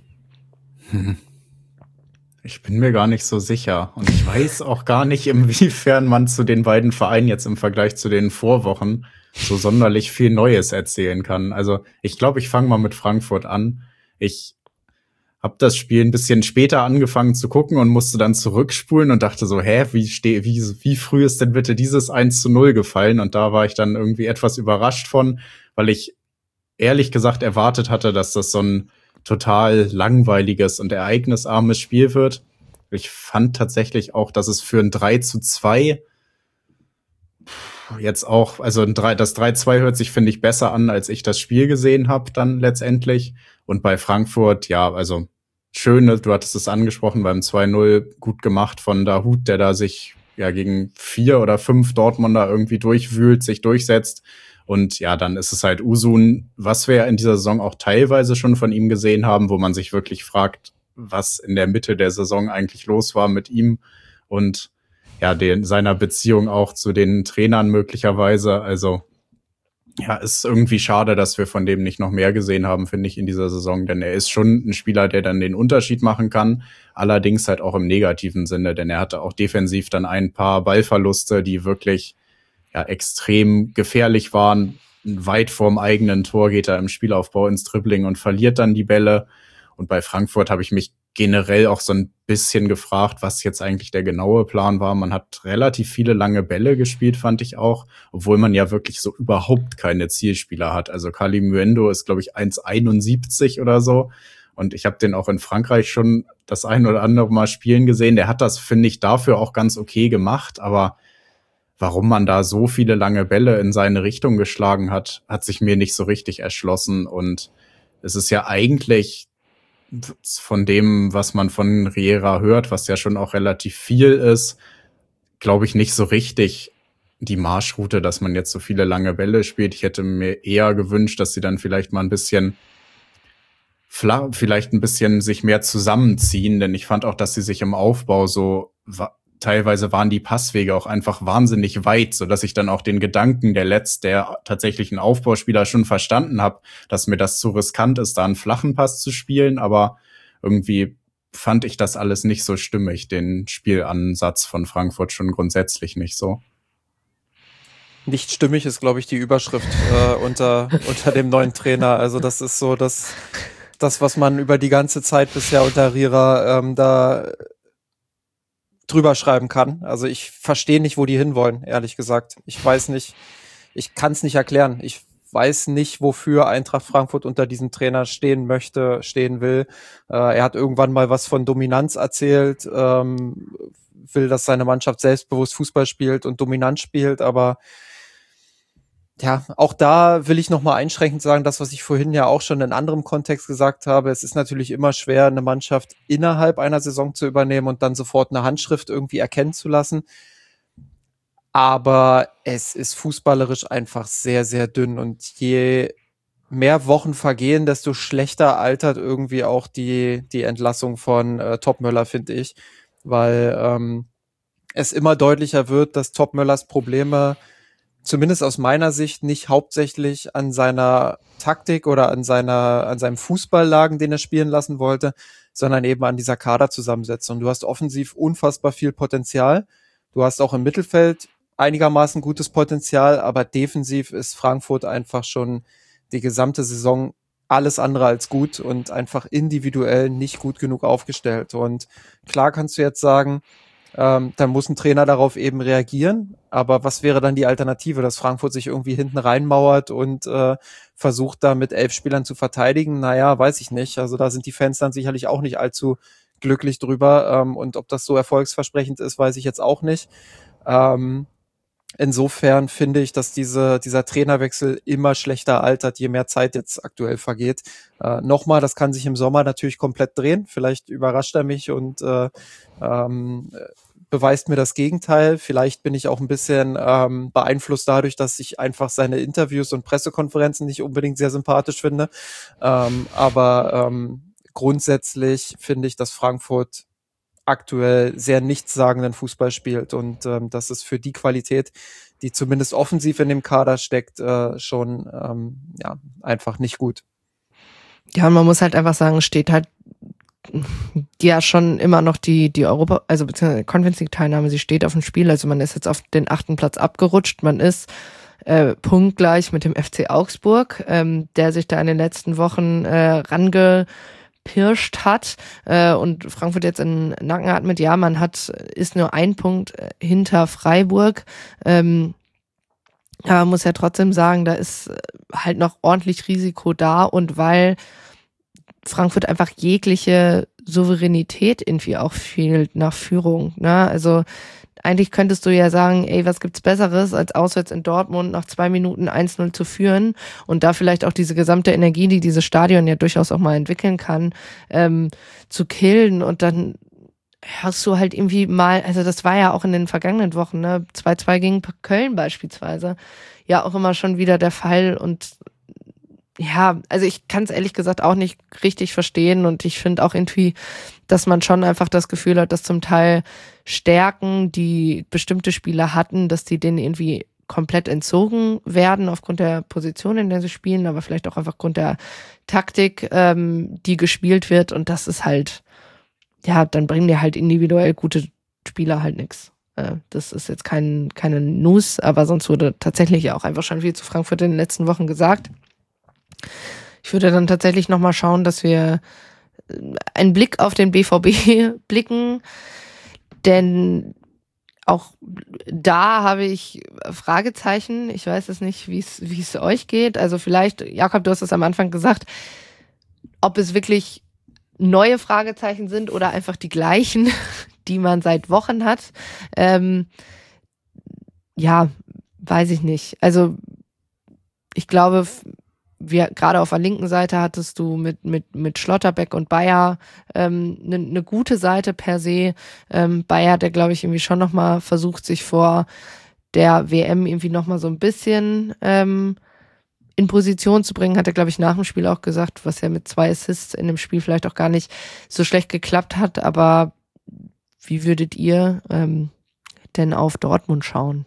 Speaker 4: Ich bin mir gar nicht so sicher und ich weiß auch gar nicht, inwiefern man zu den beiden Vereinen jetzt im Vergleich zu den Vorwochen so sonderlich viel Neues erzählen kann. Also ich glaube, ich fange mal mit Frankfurt an. Ich habe das Spiel ein bisschen später angefangen zu gucken und musste dann zurückspulen und dachte so, hä, wie steh, wie, wie früh ist denn bitte dieses eins zu null gefallen? Und da war ich dann irgendwie etwas überrascht von, weil ich ehrlich gesagt erwartet hatte, dass das so ein total langweiliges und ereignisarmes Spiel wird. Ich fand tatsächlich auch, dass es für ein drei zu zwei jetzt auch, also ein drei, das drei zwei hört sich, finde ich, besser an, als ich das Spiel gesehen habe dann letztendlich. Und bei Frankfurt, ja, also schön, du hattest es angesprochen, beim zwei null gut gemacht von Dahoud, der da sich ja gegen vier oder fünf Dortmunder irgendwie durchwühlt, sich durchsetzt. Und ja, dann ist es halt Uzun, was wir in dieser Saison auch teilweise schon von ihm gesehen haben, wo man sich wirklich fragt, was in der Mitte der Saison eigentlich los war mit ihm und ja, den, seiner Beziehung auch zu den Trainern möglicherweise. Also ja, ist irgendwie schade, dass wir von dem nicht noch mehr gesehen haben, finde ich, in dieser Saison, denn er ist schon ein Spieler, der dann den Unterschied machen kann, allerdings halt auch im negativen Sinne, denn er hatte auch defensiv dann ein paar Ballverluste, die wirklich ja extrem gefährlich waren. Weit vorm eigenen Tor geht er im Spielaufbau ins Dribbling und verliert dann die Bälle. Und bei Frankfurt habe ich mich generell auch so ein bisschen gefragt, was jetzt eigentlich der genaue Plan war. Man hat relativ viele lange Bälle gespielt, fand ich auch, obwohl man ja wirklich so überhaupt keine Zielspieler hat. Also Kalimuendo ist, glaube ich, eins Komma einundsiebzig oder so. Und ich habe den auch in Frankreich schon das ein oder andere Mal spielen gesehen. Der hat das, finde ich, dafür auch ganz okay gemacht. Aber warum man da so viele lange Bälle in seine Richtung geschlagen hat, hat sich mir nicht so richtig erschlossen. Und es ist ja eigentlich von dem, was man von Riera hört, was ja schon auch relativ viel ist, glaube ich, nicht so richtig die Marschroute, dass man jetzt so viele lange Bälle spielt. Ich hätte mir eher gewünscht, dass sie dann vielleicht mal ein bisschen vielleicht ein bisschen sich mehr zusammenziehen, denn ich fand auch, dass sie sich im Aufbau so, teilweise waren die Passwege auch einfach wahnsinnig weit, so dass ich dann auch den Gedanken der Letz, der tatsächlichen Aufbauspieler schon verstanden habe, dass mir das zu riskant ist, da einen flachen Pass zu spielen, aber irgendwie fand ich das alles nicht so stimmig, den Spielansatz von Frankfurt schon grundsätzlich nicht so.
Speaker 5: Nicht stimmig ist, glaube ich, die Überschrift äh, unter unter dem neuen Trainer. Also das ist so das das, was man über die ganze Zeit bisher unter Riera ähm, da drüber schreiben kann. Also ich verstehe nicht, wo die hinwollen, ehrlich gesagt. Ich weiß nicht, ich kann es nicht erklären. Ich weiß nicht, wofür Eintracht Frankfurt unter diesem Trainer stehen möchte, stehen will. Äh, er hat irgendwann mal was von Dominanz erzählt, ähm, will, dass seine Mannschaft selbstbewusst Fußball spielt und dominant spielt, aber ja, auch da will ich nochmal einschränkend sagen, das, was ich vorhin ja auch schon in anderem Kontext gesagt habe, es ist natürlich immer schwer, eine Mannschaft innerhalb einer Saison zu übernehmen und dann sofort eine Handschrift irgendwie erkennen zu lassen. Aber es ist fußballerisch einfach sehr, sehr dünn und je mehr Wochen vergehen, desto schlechter altert irgendwie auch die, die Entlassung von äh, Topmöller, finde ich, weil ähm, es immer deutlicher wird, dass Topmöllers Probleme zumindest aus meiner Sicht nicht hauptsächlich an seiner Taktik oder an seiner, an seinem Fußball lagen, den er spielen lassen wollte, sondern eben an dieser Kaderzusammensetzung. Du hast offensiv unfassbar viel Potenzial. Du hast auch im Mittelfeld einigermaßen gutes Potenzial, aber defensiv ist Frankfurt einfach schon die gesamte Saison alles andere als gut und einfach individuell nicht gut genug aufgestellt. Und klar kannst du jetzt sagen, Ähm, dann muss ein Trainer darauf eben reagieren. Aber was wäre dann die Alternative, dass Frankfurt sich irgendwie hinten reinmauert und äh, versucht, da mit elf Spielern zu verteidigen? Naja, weiß ich nicht. Also da sind die Fans dann sicherlich auch nicht allzu glücklich drüber. Ähm, und ob das so erfolgsversprechend ist, weiß ich jetzt auch nicht. Ähm, insofern finde ich, dass diese dieser Trainerwechsel immer schlechter altert, je mehr Zeit jetzt aktuell vergeht. Äh, Nochmal, das kann sich im Sommer natürlich komplett drehen. Vielleicht überrascht er mich und äh, ähm, beweist mir das Gegenteil. Vielleicht bin ich auch ein bisschen ähm, beeinflusst dadurch, dass ich einfach seine Interviews und Pressekonferenzen nicht unbedingt sehr sympathisch finde. Ähm, aber ähm, grundsätzlich finde ich, dass Frankfurt aktuell sehr nichtssagenden Fußball spielt und ähm, das ist für die Qualität, die zumindest offensiv in dem Kader steckt, äh, schon ähm, ja einfach nicht gut.
Speaker 1: Ja, und man muss halt einfach sagen, steht halt ja schon immer noch die die Europa, also beziehungsweise Conference League Teilnahme, sie steht auf dem Spiel, also man ist jetzt auf den achten Platz abgerutscht, man ist äh, punktgleich mit dem F C Augsburg, ähm, der sich da in den letzten Wochen äh, range pirscht hat äh, und Frankfurt jetzt in den Nacken hat mit, ja, man hat, ist nur ein Punkt hinter Freiburg. Ähm, aber man muss ja trotzdem sagen, da ist halt noch ordentlich Risiko da und weil Frankfurt einfach jegliche Souveränität irgendwie auch fehlt nach Führung, ne? Also eigentlich könntest du ja sagen, ey, was gibt's Besseres, als auswärts in Dortmund nach zwei Minuten eins null zu führen und da vielleicht auch diese gesamte Energie, die dieses Stadion ja durchaus auch mal entwickeln kann, ähm, zu killen und dann hast du halt irgendwie mal, also das war ja auch in den vergangenen Wochen, ne, zwei zwei gegen Köln beispielsweise, ja auch immer schon wieder der Fall und ja, also ich kann es ehrlich gesagt auch nicht richtig verstehen und ich finde auch irgendwie, dass man schon einfach das Gefühl hat, dass zum Teil Stärken, die bestimmte Spieler hatten, dass die denen irgendwie komplett entzogen werden aufgrund der Position, in der sie spielen, aber vielleicht auch einfach aufgrund der Taktik, ähm, die gespielt wird und das ist halt, ja, dann bringen dir halt individuell gute Spieler halt nichts. Äh, das ist jetzt kein, keine News, aber sonst wurde tatsächlich auch einfach schon viel zu Frankfurt in den letzten Wochen gesagt. Ich würde dann tatsächlich nochmal schauen, dass wir einen Blick auf den B V B blicken, denn auch da habe ich Fragezeichen. Ich weiß es nicht, wie es wie es euch geht. Also vielleicht, Jakob, du hast es am Anfang gesagt, ob es wirklich neue Fragezeichen sind oder einfach die gleichen, die man seit Wochen hat. Ähm, ja, weiß ich nicht. Also ich glaube, wir gerade auf der linken Seite hattest du mit mit mit Schlotterbeck und Bayer ähm, eine ne gute Seite per se. Ähm, Bayer, der glaube ich irgendwie schon noch mal versucht, sich vor der W M irgendwie noch mal so ein bisschen ähm, in Position zu bringen, hat er glaube ich nach dem Spiel auch gesagt, was ja mit zwei Assists in dem Spiel vielleicht auch gar nicht so schlecht geklappt hat. Aber wie würdet ihr ähm, denn auf Dortmund schauen?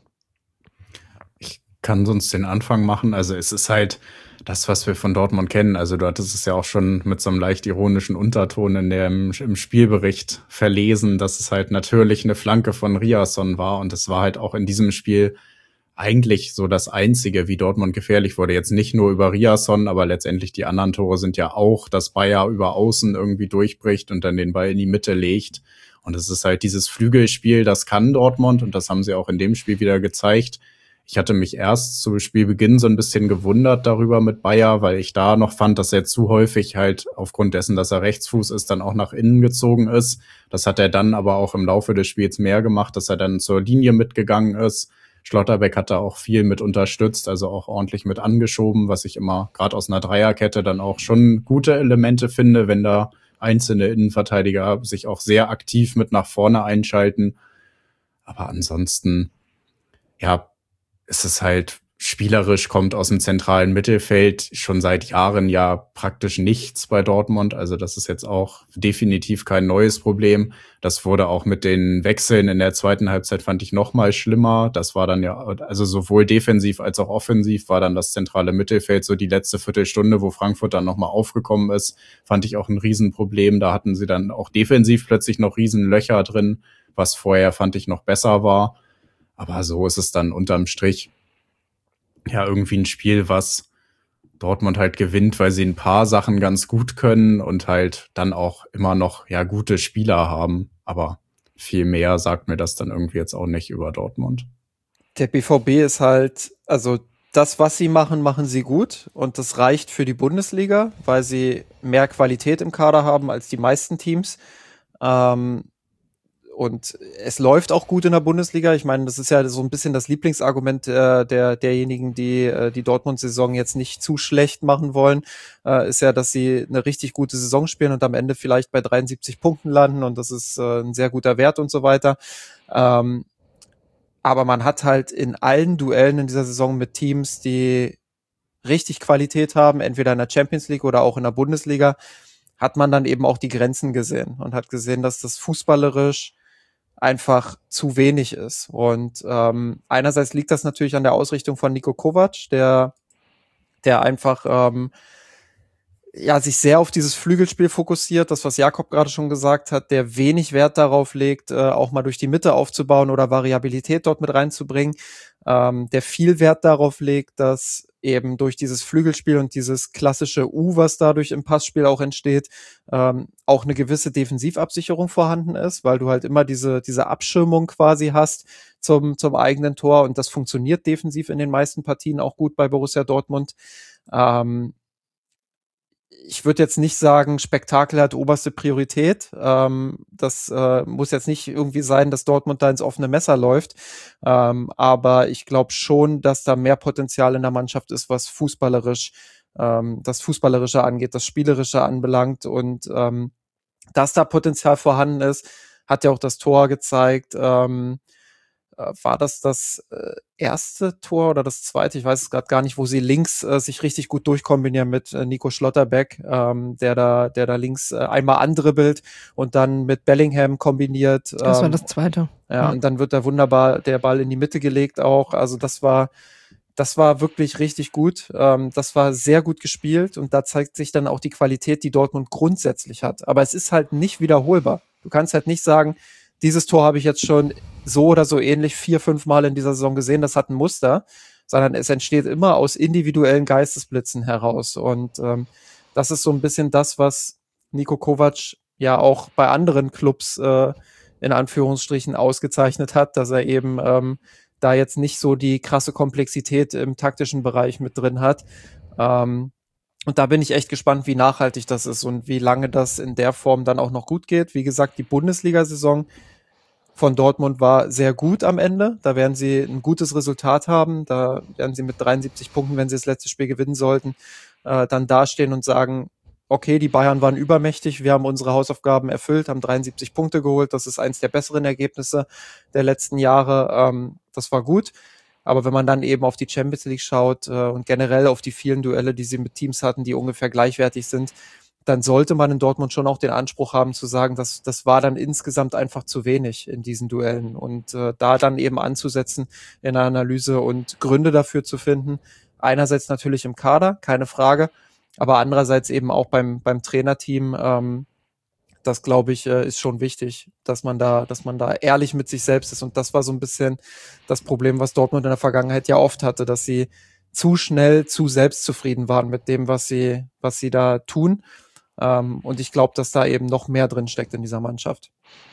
Speaker 4: Ich kann sonst den Anfang machen. Also es ist halt das, was wir von Dortmund kennen. Also du hattest es ja auch schon mit so einem leicht ironischen Unterton in dem, im Spielbericht verlesen, dass es halt natürlich eine Flanke von Riasson war. Und es war halt auch in diesem Spiel eigentlich so das Einzige, wie Dortmund gefährlich wurde. Jetzt nicht nur über Riasson, aber letztendlich die anderen Tore sind ja auch, dass Bayer über Außen irgendwie durchbricht und dann den Ball in die Mitte legt. Und es ist halt dieses Flügelspiel, das kann Dortmund und das haben sie auch in dem Spiel wieder gezeigt. Ich hatte mich erst zu Spielbeginn so ein bisschen gewundert darüber mit Bayer, weil ich da noch fand, dass er zu häufig halt aufgrund dessen, dass er Rechtsfuß ist, dann auch nach innen gezogen ist. Das hat er dann aber auch im Laufe des Spiels mehr gemacht, dass er dann zur Linie mitgegangen ist. Schlotterbeck hat da auch viel mit unterstützt, also auch ordentlich mit angeschoben, was ich immer gerade aus einer Dreierkette dann auch schon gute Elemente finde, wenn da einzelne Innenverteidiger sich auch sehr aktiv mit nach vorne einschalten. Aber ansonsten, ja, es ist halt spielerisch, kommt aus dem zentralen Mittelfeld schon seit Jahren ja praktisch nichts bei Dortmund. Also das ist jetzt auch definitiv kein neues Problem. Das wurde auch mit den Wechseln in der zweiten Halbzeit, fand ich, noch mal schlimmer. Das war dann ja, also sowohl defensiv als auch offensiv war dann das zentrale Mittelfeld so die letzte Viertelstunde, wo Frankfurt dann noch mal aufgekommen ist, fand ich auch ein Riesenproblem. Da hatten sie dann auch defensiv plötzlich noch Riesenlöcher drin, was vorher, fand ich, noch besser war. Aber so ist es dann unterm Strich ja irgendwie ein Spiel, was Dortmund halt gewinnt, weil sie ein paar Sachen ganz gut können und halt dann auch immer noch ja gute Spieler haben. Aber viel mehr sagt mir das dann irgendwie jetzt auch nicht über Dortmund.
Speaker 5: Der B V B ist halt, also das, was sie machen, machen sie gut. Und das reicht für die Bundesliga, weil sie mehr Qualität im Kader haben als die meisten Teams. Ähm, Und es läuft auch gut in der Bundesliga. Ich meine, das ist ja so ein bisschen das Lieblingsargument äh, der derjenigen, die äh, die Dortmund-Saison jetzt nicht zu schlecht machen wollen, äh, ist ja, dass sie eine richtig gute Saison spielen und am Ende vielleicht bei dreiundsiebzig Punkten landen und das ist äh, ein sehr guter Wert und so weiter. Ähm, aber man hat halt in allen Duellen in dieser Saison mit Teams, die richtig Qualität haben, entweder in der Champions League oder auch in der Bundesliga, hat man dann eben auch die Grenzen gesehen und hat gesehen, dass das fußballerisch einfach zu wenig ist. Und ähm, einerseits liegt das natürlich an der Ausrichtung von Niko Kovac, der der einfach ähm, ja sich sehr auf dieses Flügelspiel fokussiert, das, was Jakob gerade schon gesagt hat, der wenig Wert darauf legt, äh, auch mal durch die Mitte aufzubauen oder Variabilität dort mit reinzubringen, ähm, der viel Wert darauf legt, dass eben durch dieses Flügelspiel und dieses klassische U, was dadurch im Passspiel auch entsteht, ähm, auch eine gewisse Defensivabsicherung vorhanden ist, weil du halt immer diese diese Abschirmung quasi hast zum zum eigenen Tor und das funktioniert defensiv in den meisten Partien auch gut bei Borussia Dortmund. Ähm, ich würde jetzt nicht sagen, Spektakel hat oberste Priorität. Ähm, das äh, muss jetzt nicht irgendwie sein, dass Dortmund da ins offene Messer läuft. Ähm, aber ich glaube schon, dass da mehr Potenzial in der Mannschaft ist, was fußballerisch, ähm, das Fußballerische angeht, das Spielerische anbelangt. Und ähm, dass da Potenzial vorhanden ist, hat ja auch das Tor gezeigt. Ähm, war das das äh, erste Tor oder das zweite? Ich weiß es gerade gar nicht, wo sie links äh, sich richtig gut durchkombinieren mit äh, Nico Schlotterbeck, ähm, der da, der da links äh, einmal andribbelt und dann mit Bellingham kombiniert. Ähm,
Speaker 1: das war das zweite.
Speaker 5: Ja, ja, und dann wird da wunderbar der Ball in die Mitte gelegt auch. Also das war, das war wirklich richtig gut. Ähm, das war sehr gut gespielt und da zeigt sich dann auch die Qualität, die Dortmund grundsätzlich hat. Aber es ist halt nicht wiederholbar. Du kannst halt nicht sagen, dieses Tor habe ich jetzt schon so oder so ähnlich vier, fünf Mal in dieser Saison gesehen, das hat ein Muster, sondern es entsteht immer aus individuellen Geistesblitzen heraus. Und ähm, das ist so ein bisschen das, was Niko Kovac ja auch bei anderen Clubs äh, in Anführungsstrichen ausgezeichnet hat, dass er eben ähm, da jetzt nicht so die krasse Komplexität im taktischen Bereich mit drin hat. Ähm, und da bin ich echt gespannt, wie nachhaltig das ist und wie lange das in der Form dann auch noch gut geht. Wie gesagt, die Bundesliga-Saison von Dortmund war sehr gut am Ende. Da werden sie ein gutes Resultat haben. Da werden sie mit dreiundsiebzig Punkten, wenn sie das letzte Spiel gewinnen sollten, äh, dann dastehen und sagen, okay, die Bayern waren übermächtig, wir haben unsere Hausaufgaben erfüllt, haben dreiundsiebzig Punkte geholt. Das ist eins der besseren Ergebnisse der letzten Jahre. Ähm, das war gut. Aber wenn man dann eben auf die Champions League schaut äh, und generell auf die vielen Duelle, die sie mit Teams hatten, die ungefähr gleichwertig sind, dann sollte man in Dortmund schon auch den Anspruch haben zu sagen, dass das war dann insgesamt einfach zu wenig in diesen Duellen. Und äh, da dann eben anzusetzen in der Analyse und Gründe dafür zu finden. Einerseits natürlich im Kader, keine Frage, aber andererseits eben auch beim beim Trainerteam. Ähm, das glaube ich äh, ist schon wichtig, dass man da, dass man da ehrlich mit sich selbst ist. Und das war so ein bisschen das Problem, was Dortmund in der Vergangenheit ja oft hatte, dass sie zu schnell, zu selbstzufrieden waren mit dem, was sie, was sie da tun. Ähm, und ich glaube, dass da eben noch mehr drin steckt in dieser Mannschaft.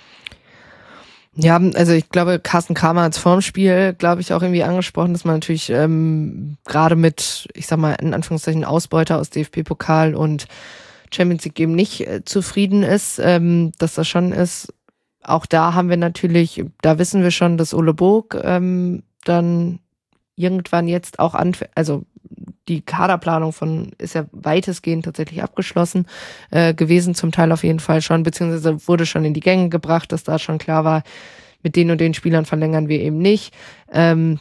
Speaker 1: Ja, also ich glaube, Carsten Kramer hat es vorm Spiel, glaube ich, auch irgendwie angesprochen, dass man natürlich ähm, gerade mit, ich sag mal, in Anführungszeichen Ausbeuter aus D F B-Pokal und Champions League eben nicht äh, zufrieden ist, ähm, dass das schon ist. Auch da haben wir natürlich, da wissen wir schon, dass Ole Burg ähm, dann irgendwann jetzt auch anfängt, also die Kaderplanung von ist ja weitestgehend tatsächlich abgeschlossen äh, gewesen, zum Teil auf jeden Fall schon, beziehungsweise wurde schon in die Gänge gebracht, dass da schon klar war, mit den und den Spielern verlängern wir eben nicht. Ähm,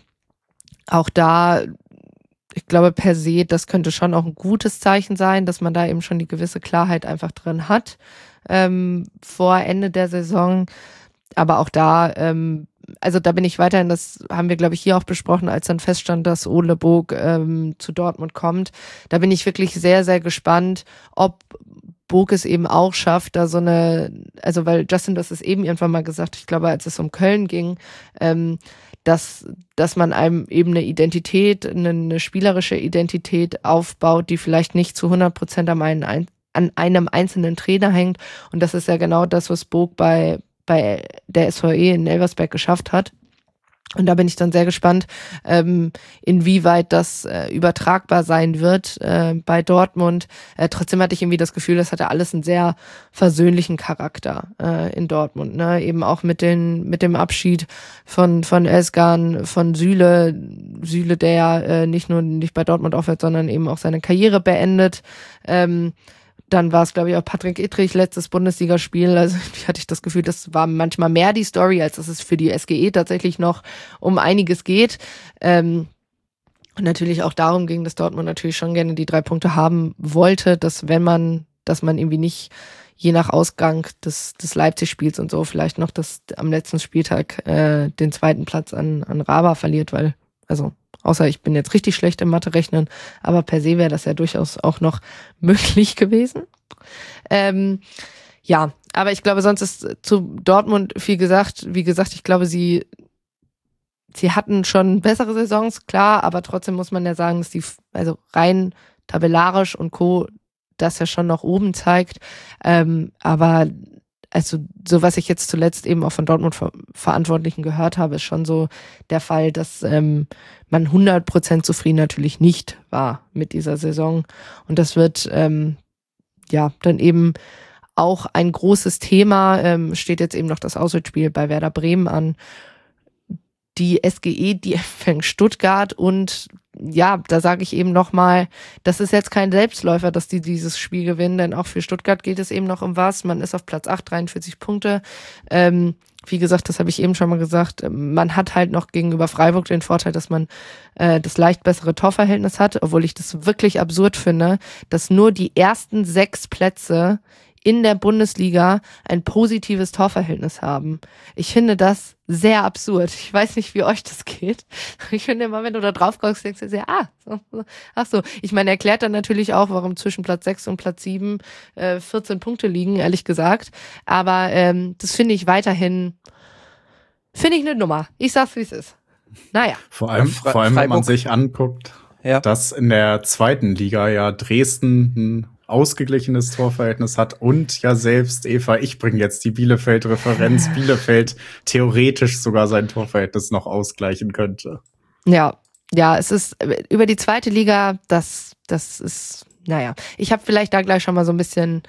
Speaker 1: auch da, ich glaube per se, das könnte schon auch ein gutes Zeichen sein, dass man da eben schon die gewisse Klarheit einfach drin hat ähm, vor Ende der Saison. Aber auch da, ähm, also da bin ich weiterhin, das haben wir, glaube ich, hier auch besprochen, als dann feststand, dass Ole Burg ähm, zu Dortmund kommt. Da bin ich wirklich sehr, sehr gespannt, ob Burg es eben auch schafft, da so eine, also weil Justin, das ist eben irgendwann mal gesagt, ich glaube, als es um Köln ging, ähm, dass, dass man einem eben eine Identität, eine, eine spielerische Identität aufbaut, die vielleicht nicht zu hundert Prozent an, einen, an einem einzelnen Trainer hängt. Und das ist ja genau das, was Burg bei bei der S V E in Elversberg geschafft hat. Und da bin ich dann sehr gespannt, ähm, inwieweit das äh, übertragbar sein wird äh, bei Dortmund. Äh, trotzdem hatte ich irgendwie das Gefühl, das hatte alles einen sehr versöhnlichen Charakter äh, in Dortmund. Ne? Eben auch mit den mit dem Abschied von von Özcan, von Süle, Süle, der ja äh, nicht nur nicht bei Dortmund aufhört, sondern eben auch seine Karriere beendet. Ähm, Dann war es, glaube ich, auch Patrick Ittrich, letztes Bundesligaspiel. Also ich hatte ich das Gefühl, das war manchmal mehr die Story, als dass es für die S G E tatsächlich noch um einiges geht. Ähm, und natürlich auch darum ging, dass Dortmund natürlich schon gerne die drei Punkte haben wollte, dass wenn man, dass man irgendwie nicht je nach Ausgang des, des Leipzig-Spiels und so vielleicht noch das am letzten Spieltag äh, den zweiten Platz an, an Raba verliert, weil, also außer ich bin jetzt richtig schlecht im Mathe-Rechnen, aber per se wäre das ja durchaus auch noch möglich gewesen. Ähm, ja, aber ich glaube, sonst ist zu Dortmund viel gesagt. Wie gesagt, ich glaube, sie sie hatten schon bessere Saisons, klar, aber trotzdem muss man ja sagen, dass die, also rein tabellarisch und Co., das ja schon noch oben zeigt. Ähm, aber also so, was ich jetzt zuletzt eben auch von Dortmund-Verantwortlichen gehört habe, ist schon so der Fall, dass ähm, man hundert Prozent zufrieden natürlich nicht war mit dieser Saison. Und das wird ähm, ja dann eben auch ein großes Thema. Ähm, steht jetzt eben noch das Auswärtsspiel bei Werder Bremen an. Die S G E, die empfängt Stuttgart und ja, da sage ich eben nochmal, das ist jetzt kein Selbstläufer, dass die dieses Spiel gewinnen, denn auch für Stuttgart geht es eben noch um was. Man ist auf Platz acht, dreiundvierzig Punkte. Ähm, wie gesagt, das habe ich eben schon mal gesagt, man hat halt noch gegenüber Freiburg den Vorteil, dass man äh, das leicht bessere Torverhältnis hat, obwohl ich das wirklich absurd finde, dass nur die ersten sechs Plätze in der Bundesliga ein positives Torverhältnis haben. Ich finde das sehr absurd. Ich weiß nicht, wie euch das geht. Ich finde immer, wenn du da drauf guckst, denkst du dir, ah, so, so. Ach so. Ich meine, erklärt dann natürlich auch, warum zwischen Platz sechs und Platz sieben äh, vierzehn Punkte liegen, ehrlich gesagt. Aber ähm, das finde ich weiterhin, finde ich eine Nummer. Ich sag's, wie es ist. Naja.
Speaker 4: Vor allem, vor allem wenn man sich anguckt, ja, dass in der zweiten Liga ja Dresden ein ausgeglichenes Torverhältnis hat und ja selbst, Eva, ich bringe jetzt die Bielefeld-Referenz, Bielefeld theoretisch sogar sein Torverhältnis noch ausgleichen könnte.
Speaker 1: Ja, ja, es ist über die zweite Liga, das, das ist, naja, ich habe vielleicht da gleich schon mal so ein bisschen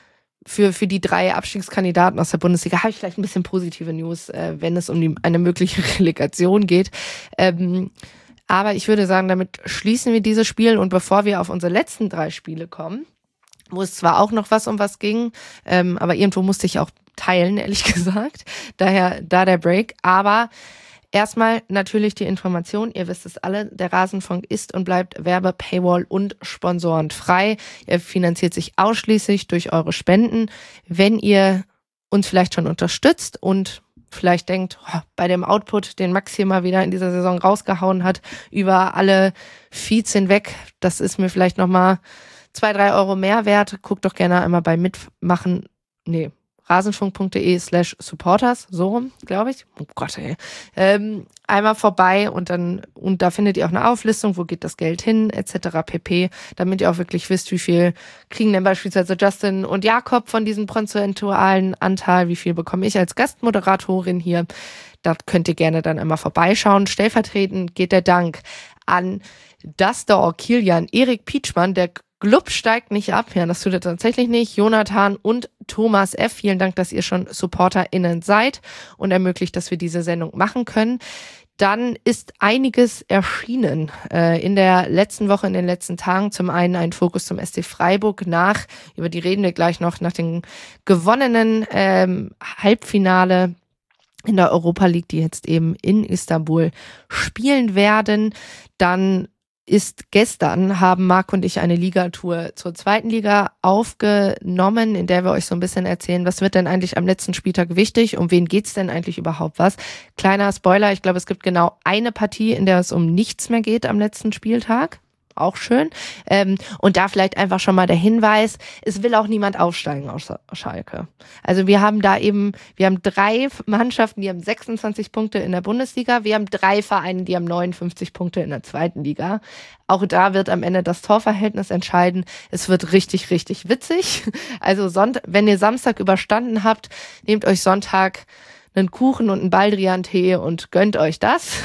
Speaker 1: für, für die drei Abstiegskandidaten aus der Bundesliga, habe ich vielleicht ein bisschen positive News, äh, wenn es um die, eine mögliche Relegation geht. Ähm, aber ich würde sagen, damit schließen wir dieses Spiel und bevor wir auf unsere letzten drei Spiele kommen, wo es zwar auch noch was um was ging, ähm, aber irgendwo musste ich auch teilen, ehrlich gesagt, daher da der Break, aber erstmal natürlich die Information, ihr wisst es alle, der Rasenfunk ist und bleibt Werbe-, Paywall- und sponsorenfrei. Er finanziert sich ausschließlich durch eure Spenden. Wenn ihr uns vielleicht schon unterstützt und vielleicht denkt, oh, bei dem Output, den Max hier mal wieder in dieser Saison rausgehauen hat, über alle Feeds hinweg, das ist mir vielleicht nochmal zwei, drei Euro mehr wert, guckt doch gerne einmal bei Mitmachen, nee, rasenfunk.de slash supporters, so rum, glaube ich. Oh Gott, ey. Ähm, einmal vorbei und dann, und da findet ihr auch eine Auflistung, wo geht das Geld hin, et cetera pp., damit ihr auch wirklich wisst, wie viel kriegen denn beispielsweise Justin und Jakob von diesem prozentualen Anteil, wie viel bekomme ich als Gastmoderatorin hier. Da könnt ihr gerne dann einmal vorbeischauen. Stellvertretend geht der Dank an Dastor, Kilian, Erik Pietschmann, der Glub steigt nicht ab, ja, das tut er tatsächlich nicht. Jonathan und Thomas F., vielen Dank, dass ihr schon SupporterInnen seid und ermöglicht, dass wir diese Sendung machen können. Dann ist einiges erschienen äh, in der letzten Woche, in den letzten Tagen. Zum einen ein Fokus zum S C Freiburg nach, über die reden wir gleich noch, nach dem gewonnenen ähm, Halbfinale in der Europa League, die jetzt eben in Istanbul spielen werden. Dann ist gestern, haben Marc und ich eine Ligatour zur zweiten Liga aufgenommen, in der wir euch so ein bisschen erzählen, was wird denn eigentlich am letzten Spieltag wichtig, um wen geht's denn eigentlich überhaupt was. Kleiner Spoiler, ich glaube, es gibt genau eine Partie, in der es um nichts mehr geht am letzten Spieltag. Auch schön. Ähm, und da vielleicht einfach schon mal der Hinweis, es will auch niemand aufsteigen außer Schalke. Also wir haben da eben, wir haben drei Mannschaften, die haben sechsundzwanzig Punkte in der Bundesliga. Wir haben drei Vereine, die haben neunundfünfzig Punkte in der zweiten Liga. Auch da wird am Ende das Torverhältnis entscheiden. Es wird richtig, richtig witzig. Also Sonntag, wenn ihr Samstag überstanden habt, nehmt euch Sonntag einen Kuchen und einen Baldrian-Tee und gönnt euch das.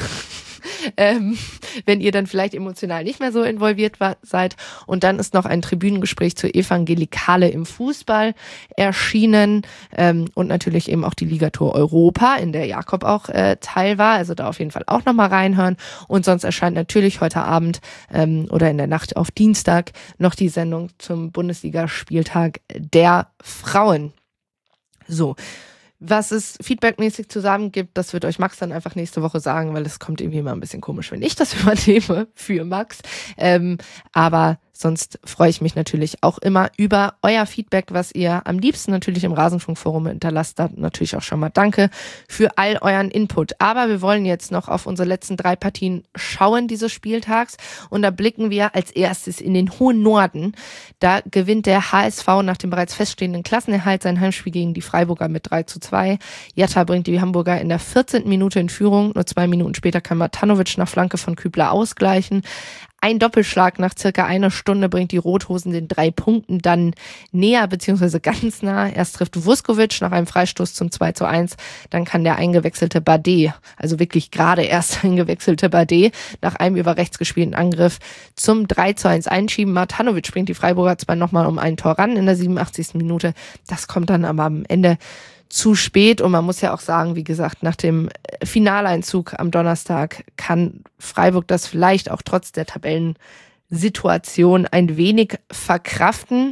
Speaker 1: Ähm, wenn ihr dann vielleicht emotional nicht mehr so involviert war, seid. Und dann ist noch ein Tribünengespräch zur Evangelikale im Fußball erschienen ähm, und natürlich eben auch die Ligatour Europa, in der Jakob auch äh, Teil war. Also da auf jeden Fall auch nochmal reinhören. Und sonst erscheint natürlich heute Abend ähm, oder in der Nacht auf Dienstag noch die Sendung zum Bundesligaspieltag der Frauen. So. Was es feedbackmäßig zusammen gibt, das wird euch Max dann einfach nächste Woche sagen, weil es kommt irgendwie immer ein bisschen komisch, wenn ich das übernehme für Max. Ähm, aber sonst freue ich mich natürlich auch immer über euer Feedback, was ihr am liebsten natürlich im Rasenfunkforum hinterlasst. Da natürlich auch schon mal danke für all euren Input. Aber wir wollen jetzt noch auf unsere letzten drei Partien schauen dieses Spieltags. Und da blicken wir als erstes in den hohen Norden. Da gewinnt der H S V nach dem bereits feststehenden Klassenerhalt sein Heimspiel gegen die Freiburger mit drei zu zwei. Jatta bringt die Hamburger in der vierzehnten Minute in Führung. Nur zwei Minuten später kann Matanovic nach Flanke von Kübler ausgleichen. Ein Doppelschlag nach circa einer Stunde bringt die Rothosen den drei Punkten dann näher beziehungsweise ganz nah. Erst trifft Vuskovic nach einem Freistoß zum zwei zu eins. Dann kann der eingewechselte Bade, also wirklich gerade erst eingewechselte Bade, nach einem über rechts gespielten Angriff zum drei zu eins einschieben. Matanovic bringt die Freiburger zwar nochmal um ein Tor ran in der siebenundachtzigsten Minute. Das kommt dann aber am Ende zu spät und man muss ja auch sagen, wie gesagt, nach dem Finaleinzug am Donnerstag kann Freiburg das vielleicht auch trotz der Tabellensituation ein wenig verkraften.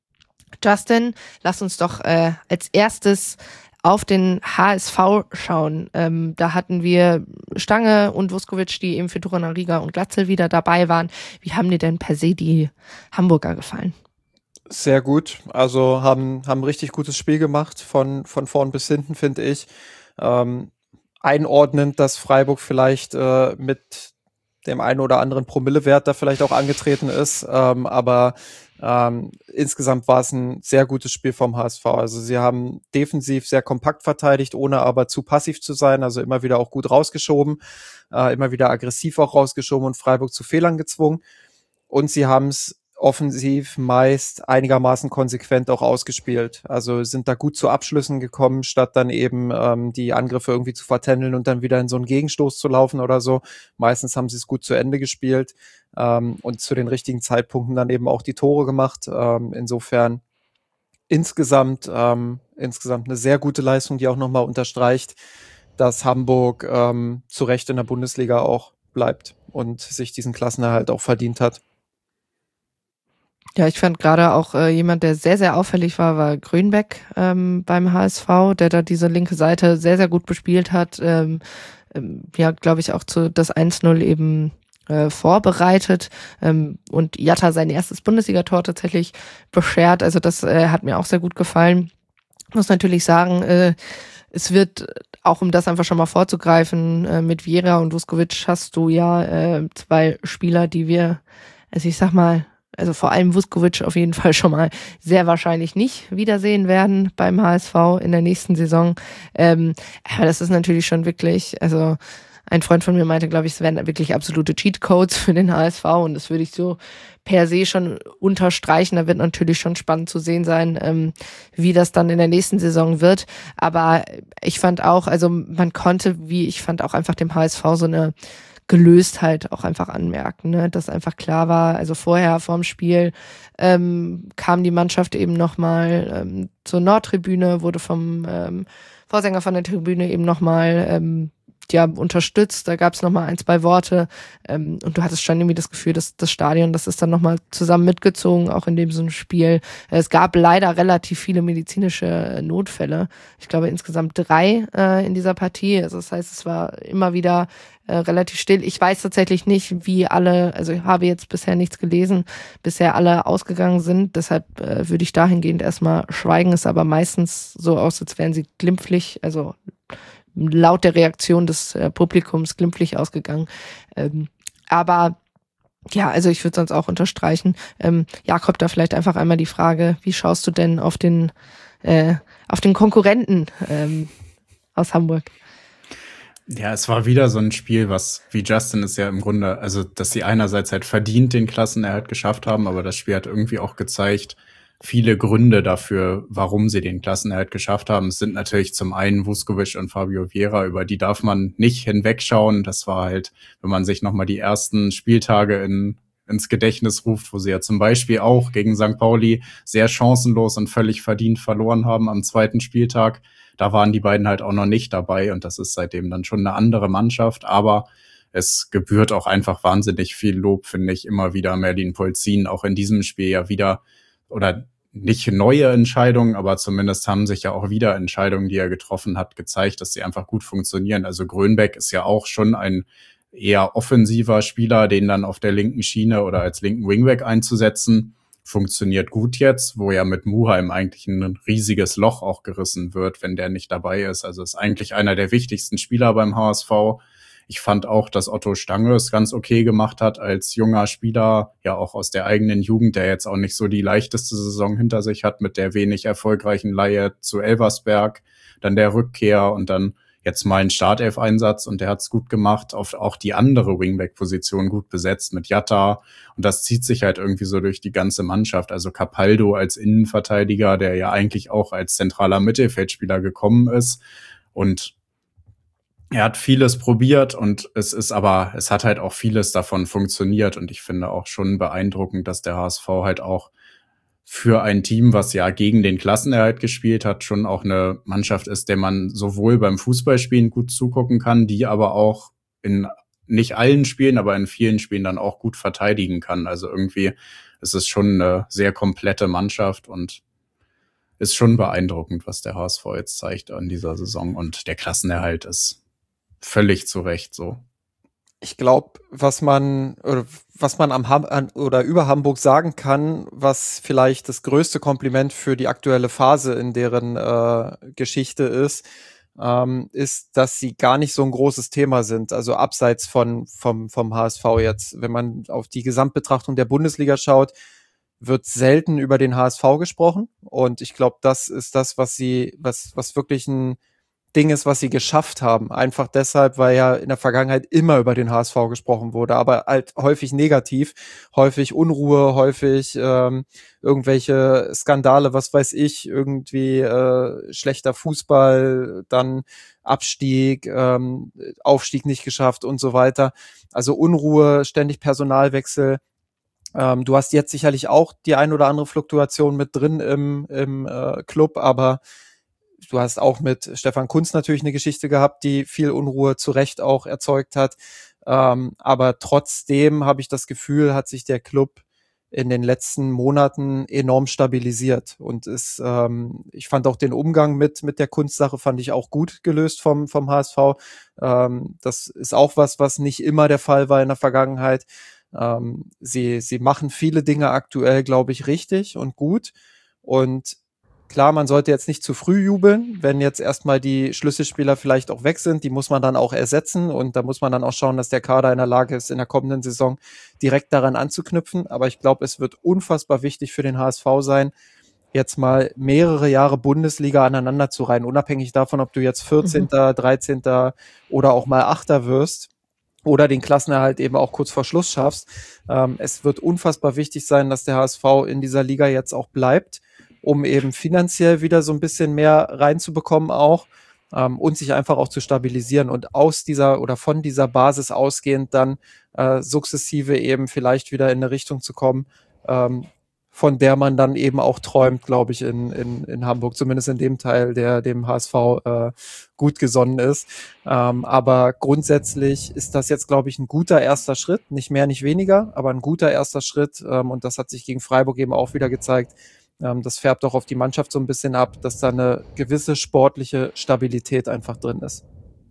Speaker 1: Justin, lass uns doch äh, als erstes auf den H S V schauen. Ähm, da hatten wir Stange und Vuskovic, die eben für Torunariga und Glatzel wieder dabei waren. Wie haben dir denn per se die Hamburger gefallen?
Speaker 5: Sehr gut, also haben haben ein richtig gutes Spiel gemacht, von von vorn bis hinten, finde ich. Ähm, einordnend, dass Freiburg vielleicht äh, mit dem einen oder anderen Promillewert da vielleicht auch angetreten ist, ähm, aber ähm, insgesamt war es ein sehr gutes Spiel vom H S V. Also sie haben defensiv sehr kompakt verteidigt, ohne aber zu passiv zu sein, also immer wieder auch gut rausgeschoben, äh, immer wieder aggressiv auch rausgeschoben und Freiburg zu Fehlern gezwungen. Und sie haben es offensiv meist einigermaßen konsequent auch ausgespielt. Also sind da gut zu Abschlüssen gekommen, statt dann eben ähm, die Angriffe irgendwie zu vertändeln und dann wieder in so einen Gegenstoß zu laufen oder so. Meistens haben sie es gut zu Ende gespielt ähm, und zu den richtigen Zeitpunkten dann eben auch die Tore gemacht. Ähm, insofern insgesamt ähm, insgesamt eine sehr gute Leistung, die auch nochmal unterstreicht, dass Hamburg ähm, zu Recht in der Bundesliga auch bleibt und sich diesen Klassenerhalt auch verdient hat.
Speaker 1: Ja, ich fand gerade auch äh, jemand, der sehr, sehr auffällig war, war Grünbeck ähm, beim H S V, der da diese linke Seite sehr, sehr gut bespielt hat. Ähm, ähm, ja, glaube ich, auch zu das eins null eben äh, vorbereitet ähm, und Jatta sein erstes Bundesligator tatsächlich beschert. Also das äh, hat mir auch sehr gut gefallen. Ich muss natürlich sagen, äh, es wird, auch um das einfach schon mal vorzugreifen, äh, mit Viera und Vuskovic hast du ja äh, zwei Spieler, die wir, also ich sag mal, also vor allem Vuskovic auf jeden Fall schon mal sehr wahrscheinlich nicht wiedersehen werden beim H S V in der nächsten Saison. Ähm, aber das ist natürlich schon wirklich, also ein Freund von mir meinte, glaube ich, es wären wirklich absolute Cheatcodes für den H S V und das würde ich so per se schon unterstreichen. Da wird natürlich schon spannend zu sehen sein, ähm, wie das dann in der nächsten Saison wird. Aber ich fand auch, also man konnte, wie ich fand, auch einfach dem H S V so eine Gelöstheit auch einfach anmerken, ne? Dass einfach klar war, also vorher vorm Spiel ähm, kam die Mannschaft eben nochmal ähm, zur Nordtribüne, wurde vom ähm, Vorsänger von der Tribüne eben nochmal ähm, ja, unterstützt, da gab es nochmal ein, zwei Worte ähm, und du hattest schon irgendwie das Gefühl, dass das Stadion, das ist dann nochmal zusammen mitgezogen, auch in dem so ein Spiel. Es gab leider relativ viele medizinische Notfälle, ich glaube insgesamt drei äh, in dieser Partie, also das heißt, es war immer wieder äh, relativ still. Ich weiß tatsächlich nicht, wie alle, also ich habe jetzt bisher nichts gelesen, bisher alle ausgegangen sind, deshalb äh, würde ich dahingehend erstmal schweigen, ist aber meistens so aus, als wären sie glimpflich, also laut der Reaktion des äh, Publikums glimpflich ausgegangen. Ähm, aber ja, also ich würde sonst auch unterstreichen. Ähm, Jakob, da vielleicht einfach einmal die Frage, wie schaust du denn auf den, äh, auf den Konkurrenten ähm, aus Hamburg?
Speaker 4: Ja, es war wieder so ein Spiel, was, wie Justin es ja im Grunde, also dass sie einerseits halt verdient den Klassenerhalt geschafft haben, aber das Spiel hat irgendwie auch gezeigt, viele Gründe dafür, warum sie den Klassenerhalt geschafft haben. Es sind natürlich zum einen Vuskovic und Fabio Vieira, über die darf man nicht hinwegschauen. Das war halt, wenn man sich nochmal die ersten Spieltage in, ins Gedächtnis ruft, wo sie ja zum Beispiel auch gegen Sankt Pauli sehr chancenlos und völlig verdient verloren haben am zweiten Spieltag. Da waren die beiden halt auch noch nicht dabei und das ist seitdem dann schon eine andere Mannschaft, aber es gebührt auch einfach wahnsinnig viel Lob, finde ich, immer wieder Merlin Polzin, auch in diesem Spiel ja wieder, oder nicht neue Entscheidungen, aber zumindest haben sich ja auch wieder Entscheidungen, die er getroffen hat, gezeigt, dass sie einfach gut funktionieren. Also Grönbeck ist ja auch schon ein eher offensiver Spieler, den dann auf der linken Schiene oder als linken Wingback einzusetzen, funktioniert gut jetzt, wo ja mit Muheim eigentlich ein riesiges Loch auch gerissen wird, wenn der nicht dabei ist. Also ist eigentlich einer der wichtigsten Spieler beim H S V. Ich fand auch, dass Otto Stange es ganz okay gemacht hat als junger Spieler, ja auch aus der eigenen Jugend, der jetzt auch nicht so die leichteste Saison hinter sich hat mit der wenig erfolgreichen Leihe zu Elversberg, dann der Rückkehr und dann jetzt mal ein Startelf-Einsatz und der hat's gut gemacht, auf auch die andere Wingback-Position gut besetzt mit Jatta und das zieht sich halt irgendwie so durch die ganze Mannschaft. Also Capaldo als Innenverteidiger, der ja eigentlich auch als zentraler Mittelfeldspieler gekommen ist und er hat vieles probiert und es ist aber, es hat halt auch vieles davon funktioniert und ich finde auch schon beeindruckend, dass der H S V halt auch für ein Team, was ja gegen den Klassenerhalt gespielt hat, schon auch eine Mannschaft ist, der man sowohl beim Fußballspielen gut zugucken kann, die aber auch in nicht allen Spielen, aber in vielen Spielen dann auch gut verteidigen kann. Also irgendwie ist es schon eine sehr komplette Mannschaft und ist schon beeindruckend, was der H S V jetzt zeigt an dieser Saison und der Klassenerhalt ist völlig zu Recht so.
Speaker 5: Ich glaube, was man oder was man am Ham an, oder über Hamburg sagen kann, was vielleicht das größte Kompliment für die aktuelle Phase in deren äh, Geschichte ist, ähm, ist, dass sie gar nicht so ein großes Thema sind. Also abseits von vom vom H S V jetzt, wenn man auf die Gesamtbetrachtung der Bundesliga schaut, wird selten über den H S V gesprochen und ich glaube, das ist das, was sie was was wirklich ein Ding ist, was sie geschafft haben. Einfach deshalb, weil ja in der Vergangenheit immer über den H S V gesprochen wurde, aber halt häufig negativ, häufig Unruhe, häufig ähm, irgendwelche Skandale, was weiß ich, irgendwie äh, schlechter Fußball, dann Abstieg, ähm, Aufstieg nicht geschafft und so weiter. Also Unruhe, ständig Personalwechsel. Ähm, du hast jetzt sicherlich auch die ein oder andere Fluktuation mit drin im, im äh, Club, aber du hast auch mit Stefan Kuntz natürlich eine Geschichte gehabt, die viel Unruhe zu Recht auch erzeugt hat. Ähm, aber trotzdem habe ich das Gefühl, hat sich der Club in den letzten Monaten enorm stabilisiert. Und ist, ähm, ich fand auch den Umgang mit mit der Kunstsache fand ich auch gut gelöst vom vom H S V. Ähm, das ist auch was, was nicht immer der Fall war in der Vergangenheit. Ähm, sie sie machen viele Dinge aktuell, glaube ich, richtig und gut. Und klar, man sollte jetzt nicht zu früh jubeln, wenn jetzt erstmal die Schlüsselspieler vielleicht auch weg sind, die muss man dann auch ersetzen und da muss man dann auch schauen, dass der Kader in der Lage ist, in der kommenden Saison direkt daran anzuknüpfen. Aber ich glaube, es wird unfassbar wichtig für den H S V sein, jetzt mal mehrere Jahre Bundesliga aneinander zu reihen, unabhängig davon, ob du jetzt vierzehnter, dreizehnter oder auch mal Achter wirst oder den Klassenerhalt eben auch kurz vor Schluss schaffst. Ähm, es wird unfassbar wichtig sein, dass der H S V in dieser Liga jetzt auch bleibt, um eben finanziell wieder so ein bisschen mehr reinzubekommen auch ähm, und sich einfach auch zu stabilisieren und aus dieser oder von dieser Basis ausgehend dann äh, sukzessive eben vielleicht wieder in eine Richtung zu kommen, ähm, von der man dann eben auch träumt, glaube ich, in, in, in Hamburg, zumindest in dem Teil, der dem H S V äh, gut gesonnen ist. Ähm, aber grundsätzlich ist das jetzt, glaube ich, ein guter erster Schritt, nicht mehr, nicht weniger, aber ein guter erster Schritt ähm, und das hat sich gegen Freiburg eben auch wieder gezeigt. Ähm, das färbt auch auf die Mannschaft so ein bisschen ab, dass da eine gewisse sportliche Stabilität einfach drin ist.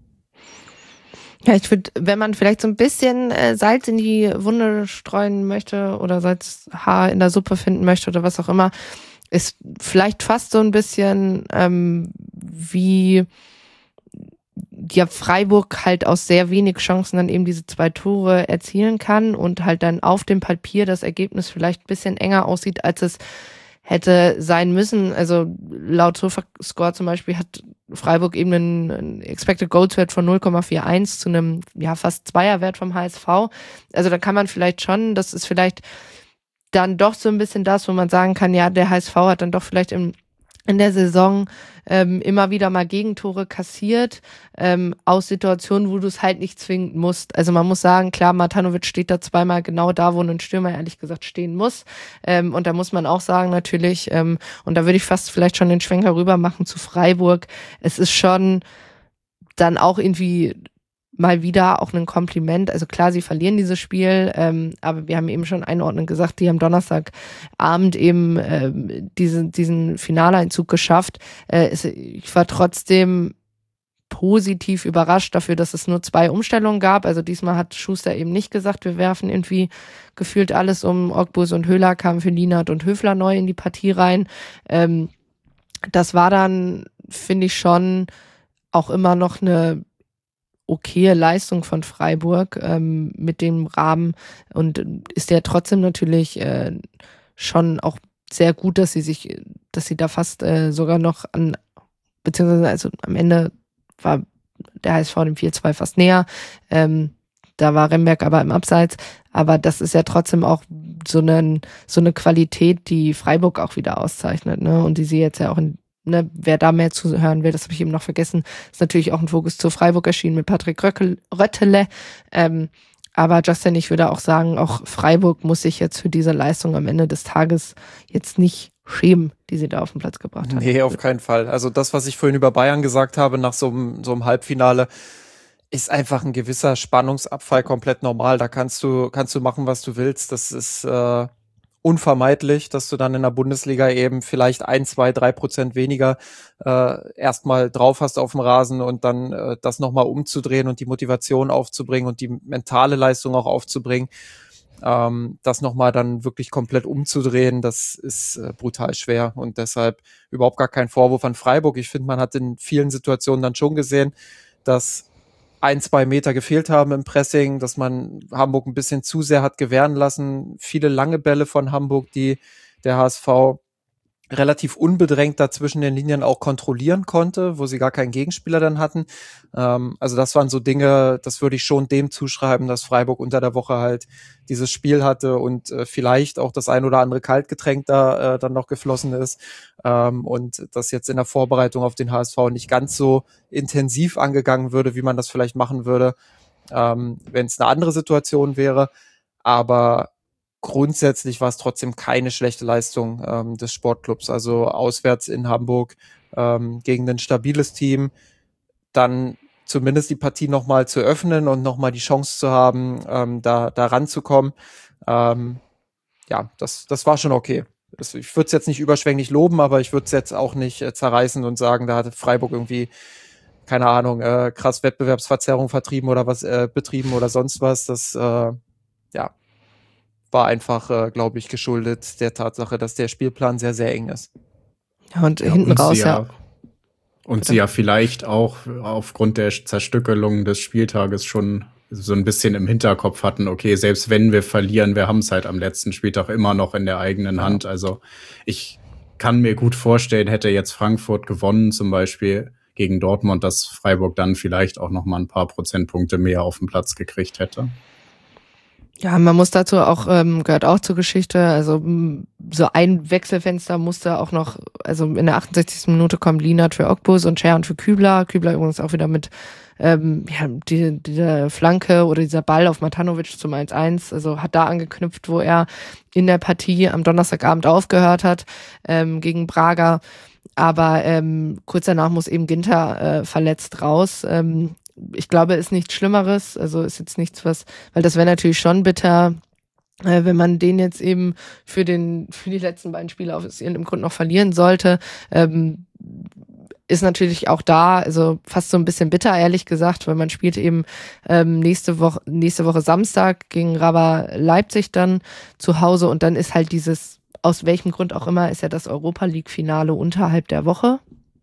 Speaker 1: Ja, ich würde, wenn man vielleicht so ein bisschen äh, Salz in die Wunde streuen möchte oder Salzhaar in der Suppe finden möchte oder was auch immer, ist vielleicht fast so ein bisschen ähm, wie ja Freiburg halt aus sehr wenig Chancen dann eben diese zwei Tore erzielen kann und halt dann auf dem Papier das Ergebnis vielleicht ein bisschen enger aussieht, als es hätte sein müssen. Also laut SofaScore zum Beispiel hat Freiburg eben einen, einen Expected Goals Wert von null Komma einundvierzig zu einem ja fast Zweierwert vom H S V. Also da kann man vielleicht schon, das ist vielleicht dann doch so ein bisschen das, wo man sagen kann, ja, der H S V hat dann doch vielleicht im in der Saison ähm, immer wieder mal Gegentore kassiert, ähm, aus Situationen, wo du es halt nicht zwingend musst. Also man muss sagen, klar, Matanovic steht da zweimal genau da, wo ein Stürmer ehrlich gesagt stehen muss. Ähm, und da muss man auch sagen natürlich, ähm, und da würde ich fast vielleicht schon den Schwenker rüber machen zu Freiburg, es ist schon dann auch irgendwie mal wieder auch ein Kompliment. Also klar, sie verlieren dieses Spiel, ähm, aber wir haben eben schon einordnend gesagt, die haben Donnerstagabend eben ähm, diesen, diesen Finaleinzug geschafft. Äh, es, ich war trotzdem positiv überrascht dafür, dass es nur zwei Umstellungen gab. Also diesmal hat Schuster eben nicht gesagt, wir werfen irgendwie gefühlt alles um. Ogbus und Höhler kamen für Lienert und Höfler neu in die Partie rein. Ähm, das war dann, finde ich, schon auch immer noch eine okaye Leistung von Freiburg ähm, mit dem Rahmen und ist ja trotzdem natürlich äh, schon auch sehr gut, dass sie sich, dass sie da fast äh, sogar noch an, beziehungsweise also am Ende war der H S V dem vier zwei fast näher, ähm, da war Remberg aber im Abseits, aber das ist ja trotzdem auch so eine, so eine Qualität, die Freiburg auch wieder auszeichnet, ne? Und die sie jetzt ja auch in Ne, wer da mehr zuhören will, das habe ich eben noch vergessen, ist natürlich auch ein Fokus zu Freiburg erschienen mit Patrick Röckel, Röttele. Ähm, aber Justin, ich würde auch sagen, auch Freiburg muss sich jetzt für diese Leistung am Ende des Tages jetzt nicht schämen, die sie da auf den Platz gebracht haben.
Speaker 5: Nee, auf keinen Fall. Also das, was ich vorhin über Bayern gesagt habe, nach so einem, so einem Halbfinale, ist einfach ein gewisser Spannungsabfall komplett normal. Da kannst du, kannst du machen, was du willst. Das ist äh, unvermeidlich, dass du dann in der Bundesliga eben vielleicht ein, zwei, drei Prozent weniger äh, erstmal drauf hast auf dem Rasen und dann äh, das nochmal umzudrehen und die Motivation aufzubringen und die mentale Leistung auch aufzubringen, ähm, das nochmal dann wirklich komplett umzudrehen, das ist äh, brutal schwer und deshalb überhaupt gar kein Vorwurf an Freiburg. Ich finde, man hat in vielen Situationen dann schon gesehen, dass ein, zwei Meter gefehlt haben im Pressing, dass man Hamburg ein bisschen zu sehr hat gewähren lassen. Viele lange Bälle von Hamburg, die der H S V relativ unbedrängt da zwischen den Linien auch kontrollieren konnte, wo sie gar keinen Gegenspieler dann hatten. Ähm, also das waren so Dinge, das würde ich schon dem zuschreiben, dass Freiburg unter der Woche halt dieses Spiel hatte und äh, vielleicht auch das ein oder andere Kaltgetränk da äh, dann noch geflossen ist ähm, und das jetzt in der Vorbereitung auf den H S V nicht ganz so intensiv angegangen würde, wie man das vielleicht machen würde, ähm, wenn es eine andere Situation wäre. Aber grundsätzlich war es trotzdem keine schlechte Leistung ähm, des Sportclubs. Also auswärts in Hamburg ähm, gegen ein stabiles Team, dann zumindest die Partie nochmal zu öffnen und nochmal die Chance zu haben, ähm, da, da ranzukommen. Ähm, ja, das, das war schon okay. Das, ich würde es jetzt nicht überschwänglich loben, aber ich würde es jetzt auch nicht äh, zerreißen und sagen, da hatte Freiburg irgendwie, keine Ahnung, äh, krass Wettbewerbsverzerrung vertrieben oder was äh, betrieben oder sonst was. Das, äh, ja, war einfach, äh, glaube ich, geschuldet der Tatsache, dass der Spielplan sehr, sehr eng ist.
Speaker 1: Ja, und
Speaker 4: ja,
Speaker 1: hinten
Speaker 4: und
Speaker 1: raus,
Speaker 4: sie
Speaker 1: ja.
Speaker 4: ja. Und sie ja vielleicht auch aufgrund der Zerstückelung des Spieltages schon so ein bisschen im Hinterkopf hatten, okay, selbst wenn wir verlieren, wir haben es halt am letzten Spieltag immer noch in der eigenen Hand. Also ich kann mir gut vorstellen, hätte jetzt Frankfurt gewonnen, zum Beispiel gegen Dortmund, dass Freiburg dann vielleicht auch noch mal ein paar Prozentpunkte mehr auf den Platz gekriegt hätte.
Speaker 1: Ja, man muss dazu auch, ähm, gehört auch zur Geschichte, also so ein Wechselfenster musste auch noch, also in der achtundsechzigsten Minute kommen Lienert für Ogbus und Scherhan für Kübler. Kübler übrigens auch wieder mit ähm, ja, die, diese Flanke oder dieser Ball auf Matanovic zum eins eins, also hat da angeknüpft, wo er in der Partie am Donnerstagabend aufgehört hat ähm, gegen Braga. Aber ähm, kurz danach muss eben Ginter äh, verletzt raus. Ähm, Ich glaube, ist nichts Schlimmeres, also ist jetzt nichts, was, weil das wäre natürlich schon bitter, äh, wenn man den jetzt eben für den für die letzten beiden Spiele aus irgendeinem Grund noch verlieren sollte. Ähm, ist natürlich auch da, also fast so ein bisschen bitter, ehrlich gesagt, weil man spielt eben ähm, nächste Woche nächste Woche Samstag gegen Raba Leipzig dann zu Hause und dann ist halt dieses, aus welchem Grund auch immer, ist ja das Europa-League-Finale unterhalb der Woche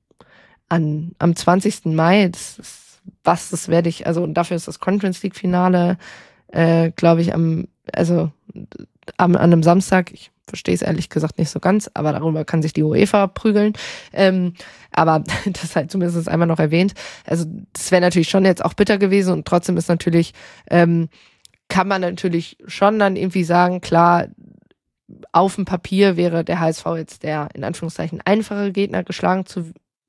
Speaker 1: an am zwanzigsten Mai. Das ist was, das werde ich, also und dafür ist das Conference League Finale, äh, glaube ich, am, also am, an einem Samstag, ich verstehe es ehrlich gesagt nicht so ganz, aber darüber kann sich die UEFA prügeln, ähm, aber das halt zumindest einmal noch erwähnt, also das wäre natürlich schon jetzt auch bitter gewesen und trotzdem ist natürlich, ähm, kann man natürlich schon dann irgendwie sagen, klar, auf dem Papier wäre der H S V jetzt der, in Anführungszeichen, einfache Gegner geschlagen zu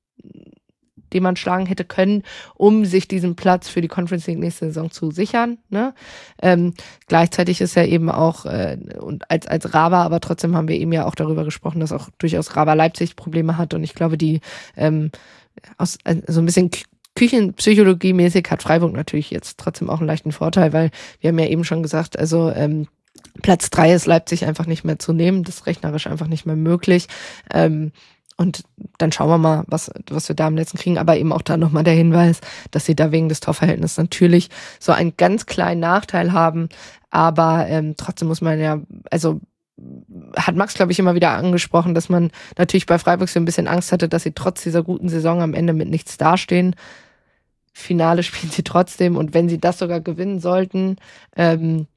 Speaker 1: den man schlagen hätte können, um sich diesen Platz für die Conference League nächste Saison zu sichern. Ne? Ähm, gleichzeitig ist ja eben auch, äh, und als, als Raba, aber trotzdem haben wir eben ja auch darüber gesprochen, dass auch durchaus Raba Leipzig Probleme hat und ich glaube, die ähm, aus äh, so ein bisschen Küchenpsychologie-mäßig hat Freiburg natürlich jetzt trotzdem auch einen leichten Vorteil, weil wir haben ja eben schon gesagt, also ähm, Platz drei ist Leipzig einfach nicht mehr zu nehmen, das ist rechnerisch einfach nicht mehr möglich. Ähm, Und dann schauen wir mal, was was wir da am letzten kriegen. Aber eben auch da nochmal der Hinweis, dass sie da wegen des Torverhältnisses natürlich so einen ganz kleinen Nachteil haben. Aber ähm, trotzdem muss man ja, also hat Max, glaube ich, immer wieder angesprochen, dass man natürlich bei Freiburg so ein bisschen Angst hatte, dass sie trotz dieser guten Saison am Ende mit nichts dastehen. Finale spielen sie trotzdem. Und wenn sie das sogar gewinnen sollten, ähm,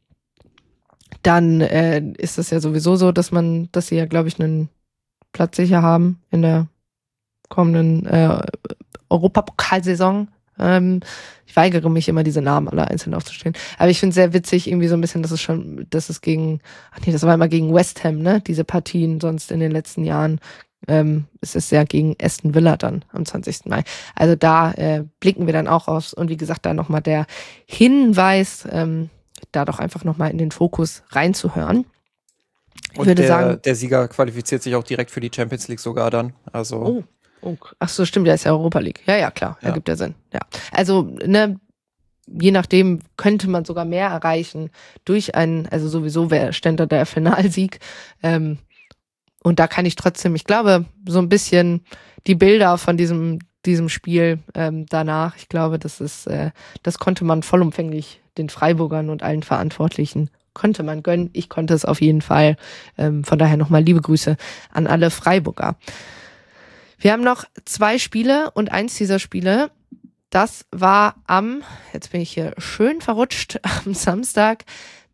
Speaker 1: dann äh, ist es ja sowieso so, dass man, dass sie ja, glaube ich, einen Platz sicher haben in der kommenden äh, Europapokalsaison. Ähm, ich weigere mich immer, diese Namen alle einzeln aufzustellen. Aber ich finde es sehr witzig, irgendwie so ein bisschen, dass es schon, dass es gegen, ach nee, das war immer gegen West Ham, ne? Diese Partien sonst in den letzten Jahren. Ähm, es ist ja gegen Aston Villa dann am zwanzigsten Mai. Also da äh, blicken wir dann auch aus. Und wie gesagt, da nochmal der Hinweis, ähm, da doch einfach nochmal in den Fokus reinzuhören. Ich
Speaker 5: Und
Speaker 1: würde
Speaker 5: der,
Speaker 1: sagen,
Speaker 5: der Sieger qualifiziert sich auch direkt für die Champions League sogar dann. Also
Speaker 1: oh, oh, ach so, stimmt, der ist ja Europa League. Ja, ja, klar,
Speaker 5: Ja.
Speaker 1: ergibt ja Sinn. Ja, also ne, je nachdem könnte man sogar mehr erreichen durch einen, also sowieso wäre Ständer der Finalsieg. Ähm, und da kann ich trotzdem, ich glaube, so ein bisschen die Bilder von diesem diesem Spiel ähm, danach, ich glaube, das ist, äh, das konnte man vollumfänglich den Freiburgern und allen Verantwortlichen konnte man gönnen. Ich konnte es auf jeden Fall. Ähm, von daher nochmal liebe Grüße an alle Freiburger. Wir haben noch zwei Spiele und eins dieser Spiele, das war am, jetzt bin ich hier schön verrutscht, am Samstag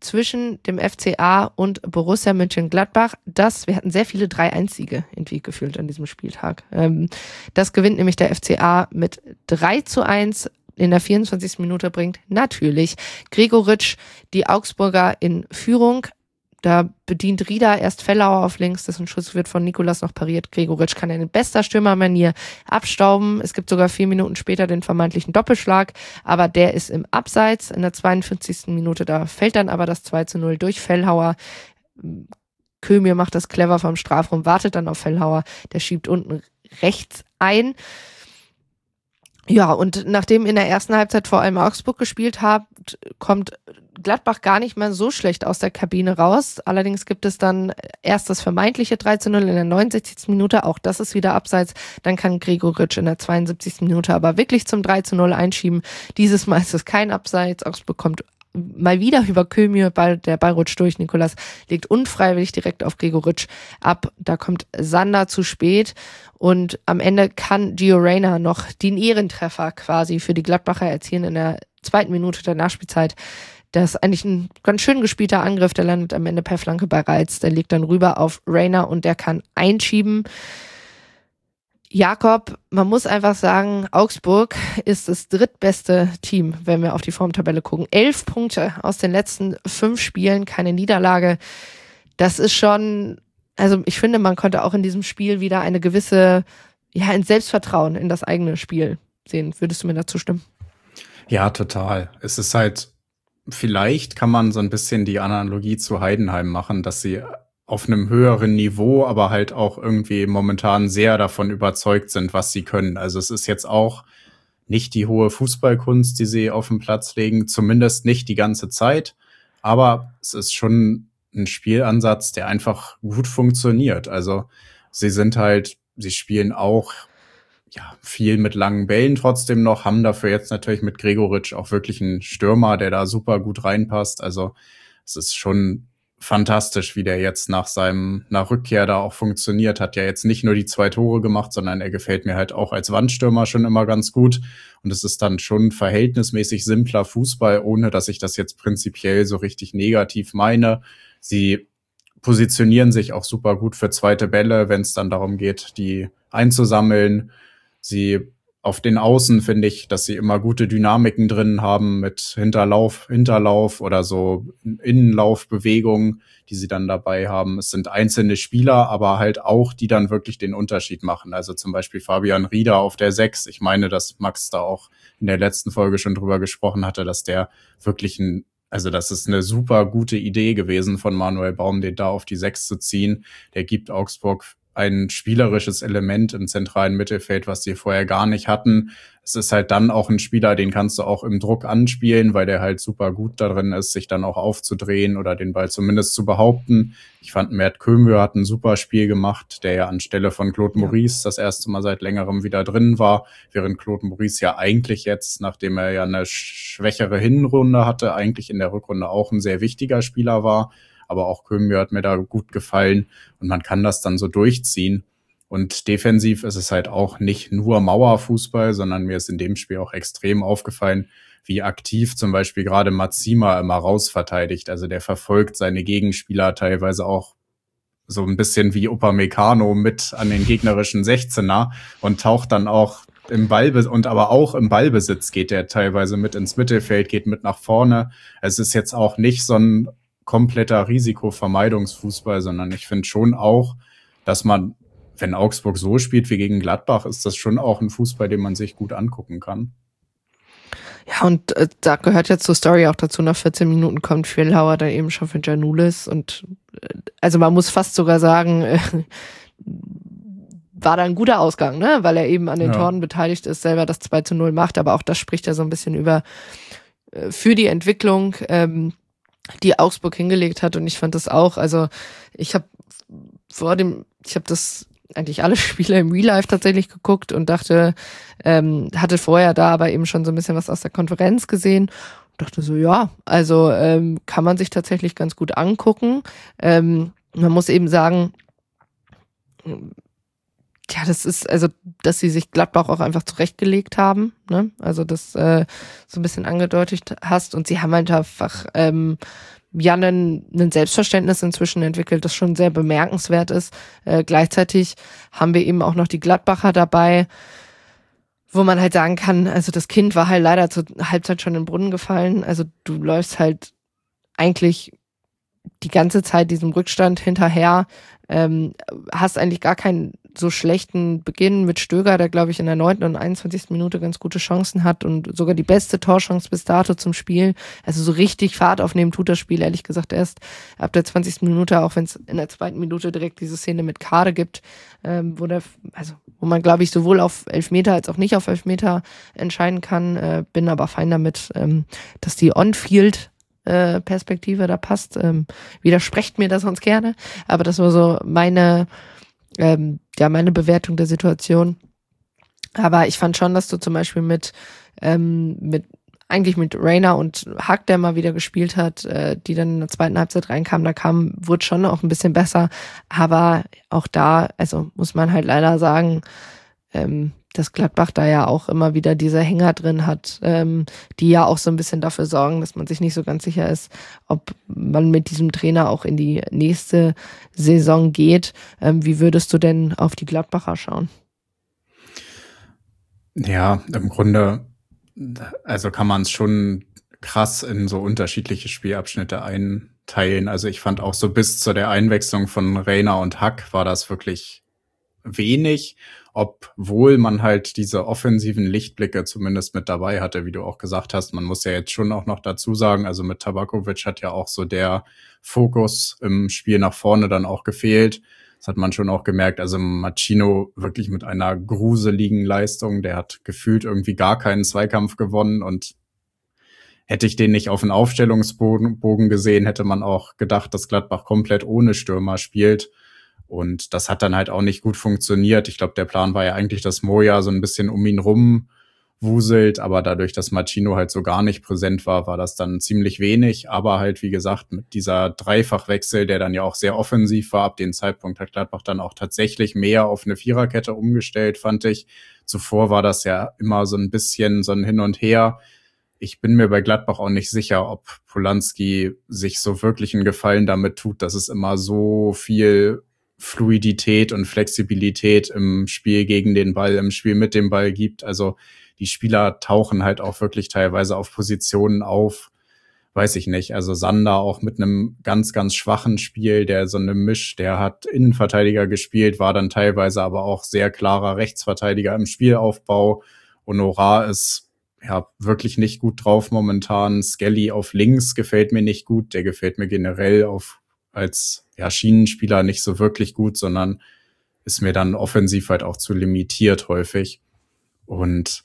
Speaker 1: zwischen dem F C A und Borussia Mönchengladbach. Das, wir hatten sehr viele drei eins Siege irgendwie gefühlt an diesem Spieltag. Ähm, das gewinnt nämlich der F C A mit drei zu eins. In der vierundzwanzigsten Minute bringt natürlich Gregoritsch die Augsburger in Führung. Da bedient Rieder erst Fellauer auf links, dessen Schuss wird von Nikolas noch pariert. Gregoritsch kann in bester Stürmermanier abstauben. Es gibt sogar vier Minuten später den vermeintlichen Doppelschlag, aber der ist im Abseits. In der zweiundfünfzigsten Minute, da fällt dann aber das zwei zu null durch Fellauer. Kömir macht das clever vom Strafraum, wartet dann auf Fellauer, der schiebt unten rechts ein. Ja, und nachdem in der ersten Halbzeit vor allem Augsburg gespielt hat, kommt Gladbach gar nicht mehr so schlecht aus der Kabine raus. Allerdings gibt es dann erst das vermeintliche drei zu null in der neunundsechzigsten Minute. Auch das ist wieder abseits. Dann kann Gregoritsch in der zweiundsiebzigsten Minute aber wirklich zum drei zu null einschieben. Dieses Mal ist es kein Abseits. Augsburg kommt mal wieder über Kömir, Ball, der Ball rutscht durch. Nikolas legt unfreiwillig direkt auf Gregoritsch ab. Da kommt Sander zu spät. Und am Ende kann Gio Reyna noch den Ehrentreffer quasi für die Gladbacher erzielen in der zweiten Minute der Nachspielzeit. Das ist eigentlich ein ganz schön gespielter Angriff, der landet am Ende per Flanke bei Reitz. Der legt dann rüber auf Reyna und der kann einschieben. Jakob, man muss einfach sagen, Augsburg ist das drittbeste Team, wenn wir auf die Formtabelle gucken. Elf Punkte aus den letzten fünf Spielen, keine Niederlage. Das ist schon, also ich finde, man konnte auch in diesem Spiel wieder eine gewisse, ja, ein Selbstvertrauen in das eigene Spiel sehen. Würdest du mir dazu stimmen?
Speaker 4: Ja, total. Es ist halt, vielleicht kann man so ein bisschen die Analogie zu Heidenheim machen, dass sie auf einem höheren Niveau, aber halt auch irgendwie momentan sehr davon überzeugt sind, was sie können. Also es ist jetzt auch nicht die hohe Fußballkunst, die sie auf den Platz legen, zumindest nicht die ganze Zeit, aber es ist schon ein Spielansatz, der einfach gut funktioniert. Also sie sind halt, sie spielen auch ja viel mit langen Bällen trotzdem noch, haben dafür jetzt natürlich mit Gregoritsch auch wirklich einen Stürmer, der da super gut reinpasst. Also es ist schon fantastisch, wie der jetzt nach seinem nach Rückkehr da auch funktioniert. Hat ja jetzt nicht nur die zwei Tore gemacht, sondern er gefällt mir halt auch als Wandstürmer schon immer ganz gut. Und es ist dann schon verhältnismäßig simpler Fußball, ohne dass ich das jetzt prinzipiell so richtig negativ meine. Sie positionieren sich auch super gut für zweite Bälle, wenn es dann darum geht, die einzusammeln. Sie auf den Außen finde ich, dass sie immer gute Dynamiken drin haben mit Hinterlauf, Hinterlauf oder so Innenlaufbewegungen, die sie dann dabei haben. Es sind einzelne Spieler, aber halt auch, die dann wirklich den Unterschied machen. Also zum Beispiel Fabian Rieder auf der sechs. Ich meine, dass Max da auch in der letzten Folge schon drüber gesprochen hatte, dass der wirklich ein, also das ist eine super gute Idee gewesen von Manuel Baum, den da auf die sechs zu ziehen. Der gibt Augsburg ein spielerisches Element im zentralen Mittelfeld, was sie vorher gar nicht hatten. Es ist halt dann auch ein Spieler, den kannst du auch im Druck anspielen, weil der halt super gut darin ist, sich dann auch aufzudrehen oder den Ball zumindest zu behaupten. Ich fand, Mert Kömür hat ein super Spiel gemacht, der ja anstelle von Claude Maurice das erste Mal seit längerem wieder drin war, während Claude Maurice ja eigentlich jetzt, nachdem er ja eine schwächere Hinrunde hatte, eigentlich in der Rückrunde auch ein sehr wichtiger Spieler war. Aber auch Kömür hat mir da gut gefallen und man kann das dann so durchziehen. Und defensiv ist es halt auch nicht nur Mauerfußball, sondern mir ist in dem Spiel auch extrem aufgefallen, wie aktiv zum Beispiel gerade Mazima immer rausverteidigt. Also der verfolgt seine Gegenspieler teilweise auch so ein bisschen wie Upamecano mit an den gegnerischen sechzehner und taucht dann auch im Ballbesitz und aber auch im Ballbesitz geht der teilweise mit ins Mittelfeld, geht mit nach vorne. Es ist jetzt auch nicht so ein kompletter Risikovermeidungsfußball, sondern ich finde schon auch, dass man, wenn Augsburg so spielt wie gegen Gladbach, ist das schon auch ein Fußball, den man sich gut angucken kann.
Speaker 1: Ja, und äh, da gehört jetzt zur Story auch dazu, nach vierzehn Minuten kommt Fellauer dann eben schon für Giannoulis und äh, also man muss fast sogar sagen, äh, war da ein guter Ausgang, ne, weil er eben an den ja. Toren beteiligt ist, selber das zwei zu null macht, aber auch das spricht ja so ein bisschen über äh, für die Entwicklung, ähm, die Augsburg hingelegt hat und ich fand das auch, also ich habe vor dem, ich habe das eigentlich alle Spiele im Real Life tatsächlich geguckt und dachte, ähm, hatte vorher da aber eben schon so ein bisschen was aus der Konferenz gesehen und dachte so, ja, also ähm, kann man sich tatsächlich ganz gut angucken. Ähm, man muss eben sagen, ja, das ist, also, dass sie sich Gladbach auch einfach zurechtgelegt haben, ne? Also, das äh, so ein bisschen angedeutet hast. Und sie haben halt einfach ähm, ja ein, ein Selbstverständnis inzwischen entwickelt, das schon sehr bemerkenswert ist. Äh, gleichzeitig haben wir eben auch noch die Gladbacher dabei, wo man halt sagen kann, also das Kind war halt leider zur Halbzeit schon in den Brunnen gefallen. Also du läufst halt eigentlich die ganze Zeit diesem Rückstand hinterher, ähm, hast eigentlich gar keinen so schlechten Beginn mit Stöger, der, glaube ich, in der neunten und einundzwanzigsten Minute ganz gute Chancen hat und sogar die beste Torchance bis dato zum Spiel. Also so richtig Fahrt aufnehmen tut das Spiel, ehrlich gesagt, erst ab der zwanzigsten Minute, auch wenn es in der zweiten Minute direkt diese Szene mit Kade gibt, ähm, wo der, also wo man, glaube ich, sowohl auf Elfmeter als auch nicht auf Elfmeter entscheiden kann. Äh, bin aber fein damit, ähm, dass die On-Field äh, Perspektive da passt. Ähm, widersprecht mir das sonst gerne, aber das war so meine Ähm, ja, meine Bewertung der Situation. Aber ich fand schon, dass du zum Beispiel mit, ähm, mit eigentlich mit Reina und Hack, der mal wieder gespielt hat, äh, die dann in der zweiten Halbzeit reinkamen, da kam, wurde schon auch ein bisschen besser. Aber auch da, also muss man halt leider sagen, ähm, dass Gladbach da ja auch immer wieder diese Hänger drin hat, ähm, die ja auch so ein bisschen dafür sorgen, dass man sich nicht so ganz sicher ist, ob man mit diesem Trainer auch in die nächste Saison geht. Ähm, wie würdest du denn auf die Gladbacher schauen?
Speaker 4: Ja, im Grunde, also kann man es schon krass in so unterschiedliche Spielabschnitte einteilen. Also ich fand auch so bis zu der Einwechslung von Reina und Hack war das wirklich wenig, obwohl man halt diese offensiven Lichtblicke zumindest mit dabei hatte, wie du auch gesagt hast. Man muss ja jetzt schon auch noch dazu sagen, also mit Tabakovic hat ja auch so der Fokus im Spiel nach vorne dann auch gefehlt. Das hat man schon auch gemerkt. Also Machino wirklich mit einer gruseligen Leistung, der hat gefühlt irgendwie gar keinen Zweikampf gewonnen, und hätte ich den nicht auf den Aufstellungsbogen gesehen, hätte man auch gedacht, dass Gladbach komplett ohne Stürmer spielt. Und das hat dann halt auch nicht gut funktioniert. Ich glaube, der Plan war ja eigentlich, dass Moya so ein bisschen um ihn rum wuselt, aber dadurch, dass Machino halt so gar nicht präsent war, war das dann ziemlich wenig. Aber halt, wie gesagt, mit dieser Dreifachwechsel, der dann ja auch sehr offensiv war, ab dem Zeitpunkt hat Gladbach dann auch tatsächlich mehr auf eine Viererkette umgestellt, fand ich. Zuvor war das ja immer so ein bisschen so ein Hin und Her. Ich bin mir bei Gladbach auch nicht sicher, ob Polanski sich so wirklich einen Gefallen damit tut, dass es immer so viel Fluidität und Flexibilität im Spiel gegen den Ball, im Spiel mit dem Ball gibt. Also die Spieler tauchen halt auch wirklich teilweise auf Positionen auf, weiß ich nicht. Also Sander auch mit einem ganz, ganz schwachen Spiel, der so eine Misch, der hat Innenverteidiger gespielt, war dann teilweise aber auch sehr klarer Rechtsverteidiger im Spielaufbau. Honorar ist ja wirklich nicht gut drauf momentan. Skelly auf links gefällt mir nicht gut, der gefällt mir generell auf als ja, Schienenspieler nicht so wirklich gut, sondern ist mir dann offensiv halt auch zu limitiert häufig. Und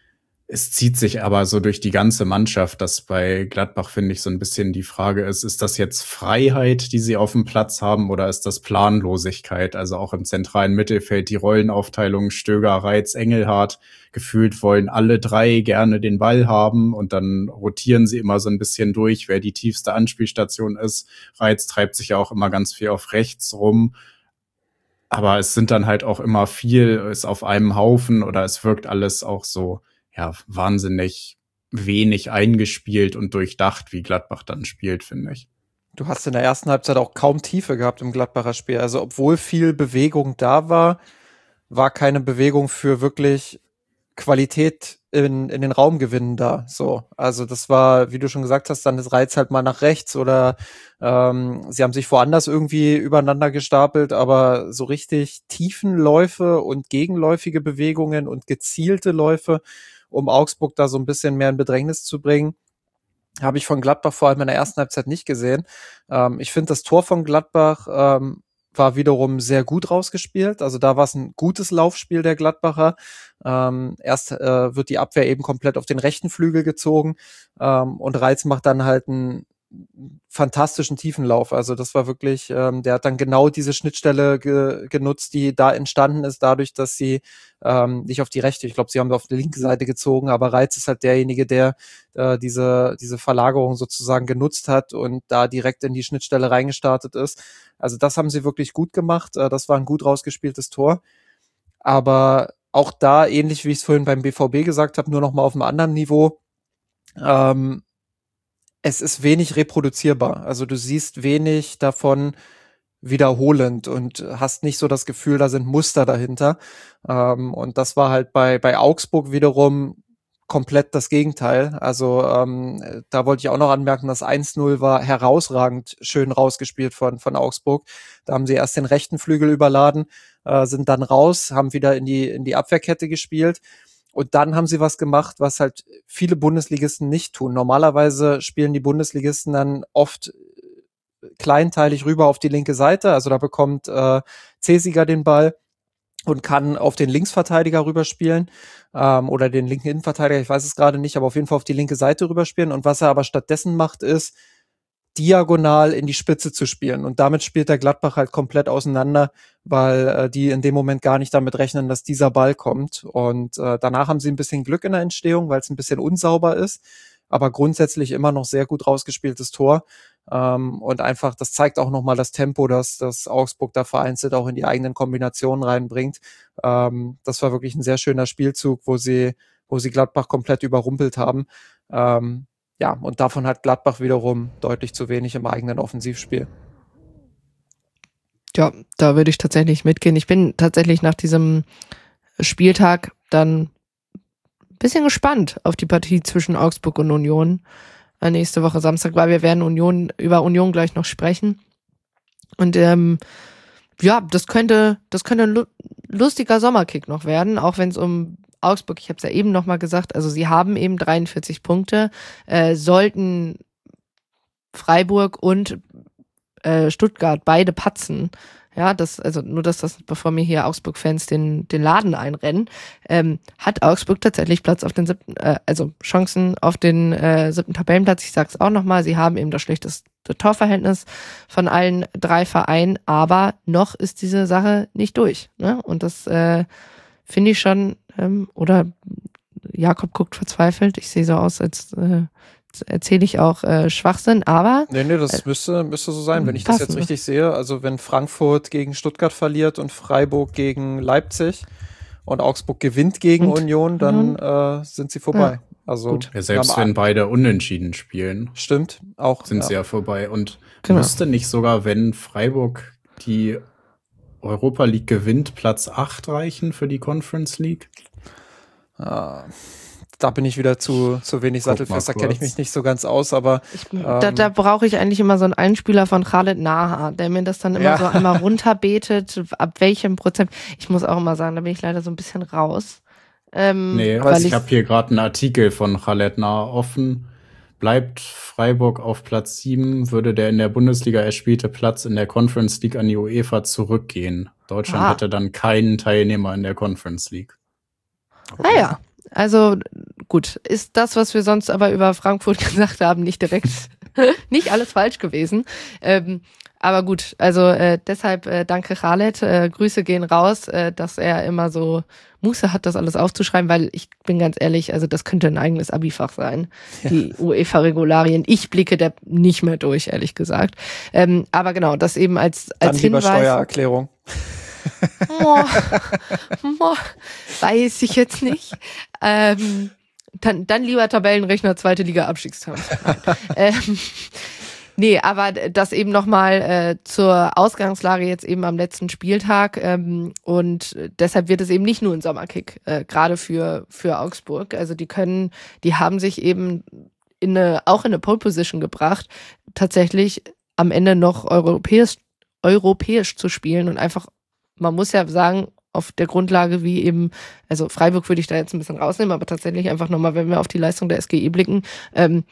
Speaker 4: es zieht sich aber so durch die ganze Mannschaft, dass bei Gladbach, finde ich, so ein bisschen die Frage ist, ist das jetzt Freiheit, die sie auf dem Platz haben, oder ist das Planlosigkeit? Also auch im zentralen Mittelfeld die Rollenaufteilung Stöger, Reitz, Engelhardt. Gefühlt wollen alle drei gerne den Ball haben und dann rotieren sie immer so ein bisschen durch, wer die tiefste Anspielstation ist. Reitz treibt sich ja auch immer ganz viel auf rechts rum. Aber es sind dann halt auch immer viel, ist auf einem Haufen, oder es wirkt alles auch so ja, wahnsinnig wenig eingespielt und durchdacht, wie Gladbach dann spielt, finde ich.
Speaker 5: Du hast in der ersten Halbzeit auch kaum Tiefe gehabt im Gladbacher Spiel. Also obwohl viel Bewegung da war, war keine Bewegung für wirklich Qualität in, in den Raumgewinnen da. So, also das war, wie du schon gesagt hast, dann das Reiz halt mal nach rechts, oder ähm, sie haben sich woanders irgendwie übereinander gestapelt, aber so richtig Tiefenläufe und gegenläufige Bewegungen und gezielte Läufe, um Augsburg da so ein bisschen mehr in Bedrängnis zu bringen, habe ich von Gladbach vor allem in der ersten Halbzeit nicht gesehen. Ähm, ich finde, das Tor von Gladbach ähm, war wiederum sehr gut rausgespielt. Also da war es ein gutes Laufspiel der Gladbacher. Ähm, erst äh, wird die Abwehr eben komplett auf den rechten Flügel gezogen ähm, und Reitz macht dann halt einen fantastischen Tiefenlauf. Also das war wirklich, ähm, der hat dann genau diese Schnittstelle ge- genutzt, die da entstanden ist, dadurch, dass sie ähm, nicht auf die rechte, ich glaube, sie haben auf die linke Seite gezogen, aber Reitz ist halt derjenige, der äh, diese diese Verlagerung sozusagen genutzt hat und da direkt in die Schnittstelle reingestartet ist. Also das haben sie wirklich gut gemacht. Äh, das war ein gut rausgespieltes Tor. Aber auch da, ähnlich wie ich es vorhin beim B V B gesagt habe, nur noch mal auf einem anderen Niveau, ähm, es ist wenig reproduzierbar. Also du siehst wenig davon wiederholend und hast nicht so das Gefühl, da sind Muster dahinter. Ähm, und das war halt bei, bei Augsburg wiederum komplett das Gegenteil. Also ähm, da wollte ich auch noch anmerken, das eins null war herausragend schön rausgespielt von, von Augsburg. Da haben sie erst den rechten Flügel überladen, äh, sind dann raus, haben wieder in die, in die Abwehrkette gespielt. Und dann haben sie was gemacht, was halt viele Bundesligisten nicht tun. Normalerweise spielen die Bundesligisten dann oft kleinteilig rüber auf die linke Seite. Also da bekommt äh, Cesiger den Ball und kann auf den Linksverteidiger rüberspielen ähm, oder den linken Innenverteidiger, ich weiß es gerade nicht, aber auf jeden Fall auf die linke Seite rüberspielen. Und was er aber stattdessen macht, ist, diagonal in die Spitze zu spielen. Und damit spielt der Gladbach halt komplett auseinander, weil äh, die in dem Moment gar nicht damit rechnen, dass dieser Ball kommt. Und äh, danach haben sie ein bisschen Glück in der Entstehung, weil es ein bisschen unsauber ist, aber grundsätzlich immer noch sehr gut rausgespieltes Tor. Ähm, und einfach, das zeigt auch nochmal das Tempo, dass das Augsburg da vereinzelt auch in die eigenen Kombinationen reinbringt. Ähm, das war wirklich ein sehr schöner Spielzug, wo sie, wo sie Gladbach komplett überrumpelt haben. Ähm, ja, und davon hat Gladbach wiederum deutlich zu wenig im eigenen Offensivspiel.
Speaker 1: Ja, da würde ich tatsächlich mitgehen. Ich bin tatsächlich nach diesem Spieltag dann ein bisschen gespannt auf die Partie zwischen Augsburg und Union nächste Woche Samstag, weil wir werden Union über Union gleich noch sprechen. Und ähm, ja, das könnte, das könnte ein lustiger Sommerkick noch werden, auch wenn es um Augsburg, ich habe es ja eben noch mal gesagt, also sie haben eben dreiundvierzig Punkte, äh, sollten Freiburg und äh, Stuttgart beide patzen. Ja, das, also nur, dass das, bevor mir hier Augsburg-Fans den, den Laden einrennen, ähm, hat Augsburg tatsächlich Platz auf den siebten, äh, also Chancen auf den äh, siebten Tabellenplatz. Ich sag's auch nochmal, sie haben eben das schlechteste Torverhältnis von allen drei Vereinen, aber noch ist diese Sache nicht durch. Ne? Und das äh, finde ich schon, ähm, oder Jakob guckt verzweifelt, ich sehe so aus, als äh, erzähle ich auch äh, Schwachsinn, aber...
Speaker 5: Nee, nee, das
Speaker 1: äh,
Speaker 5: müsste, müsste so sein, wenn ich
Speaker 1: passen.
Speaker 5: das jetzt richtig sehe. Also wenn Frankfurt gegen Stuttgart verliert und Freiburg gegen Leipzig und Augsburg gewinnt gegen und Union, dann äh, sind sie vorbei. Ja, also
Speaker 4: ja, selbst wenn beide unentschieden spielen.
Speaker 5: Stimmt, auch.
Speaker 4: Sind
Speaker 5: ja.
Speaker 4: sie ja vorbei. Und
Speaker 1: genau.
Speaker 4: Müsste nicht sogar, wenn Freiburg die Europa League gewinnt, Platz acht reichen für die Conference League?
Speaker 5: Ah. Da bin ich wieder zu, zu wenig sattelfest, da kenne ich mich nicht so ganz aus, aber
Speaker 1: ich, ähm, da, da brauche ich eigentlich immer so einen Einspieler von Khaled Naha, der mir das dann immer ja. so einmal runterbetet, ab welchem Prozent. Ich muss auch immer sagen, da bin ich leider so ein bisschen raus. Ähm,
Speaker 4: nee, weil ich, ich habe hier gerade einen Artikel von Khaled Naha offen. Bleibt Freiburg auf Platz sieben, würde der in der Bundesliga erspielte Platz in der Conference League an die UEFA zurückgehen. Deutschland ah. hätte dann keinen Teilnehmer in der Conference League.
Speaker 1: Okay. Ah ja. Also gut, ist das, was wir sonst aber über Frankfurt gesagt haben, nicht direkt, nicht alles falsch gewesen. Ähm, aber gut, also äh, deshalb äh, danke Khaled, äh, Grüße gehen raus, äh, dass er immer so Muße hat, das alles aufzuschreiben, weil ich bin ganz ehrlich, also das könnte ein eigenes Abifach sein, ja. Die UEFA-Regularien. Ich blicke da nicht mehr durch, ehrlich gesagt. Ähm, aber genau, das eben als, als
Speaker 5: Dann lieber
Speaker 1: Hinweis.
Speaker 5: Steuererklärung.
Speaker 1: Moa, moa, weiß ich jetzt nicht. Ähm, dann, dann lieber Tabellenrechner, zweite Liga Abstiegskampf. ähm, nee, aber das eben nochmal äh, zur Ausgangslage jetzt eben am letzten Spieltag. Ähm, und deshalb wird es eben nicht nur ein Sommerkick, äh, gerade für, für Augsburg. Also die können, die haben sich eben in eine, auch in eine Pole Position gebracht, tatsächlich am Ende noch europäisch, europäisch zu spielen und einfach, man muss ja sagen, auf der Grundlage wie eben, also Freiburg würde ich da jetzt ein bisschen rausnehmen, aber tatsächlich einfach nochmal, wenn wir auf die Leistung der S G E blicken, ähm,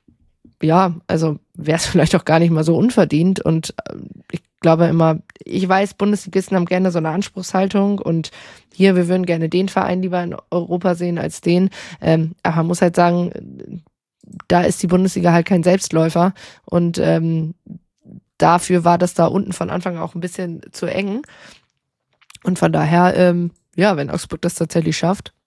Speaker 1: ja, also wäre es vielleicht auch gar nicht mal so unverdient und äh, ich glaube immer, ich weiß, Bundesligisten haben gerne so eine Anspruchshaltung und hier, wir würden gerne den Verein lieber in Europa sehen als den, ähm, aber man muss halt sagen, da ist die Bundesliga halt kein Selbstläufer und ähm, dafür war das da unten von Anfang an auch ein bisschen zu eng. Und von daher, ähm, ja, wenn Augsburg das tatsächlich schafft,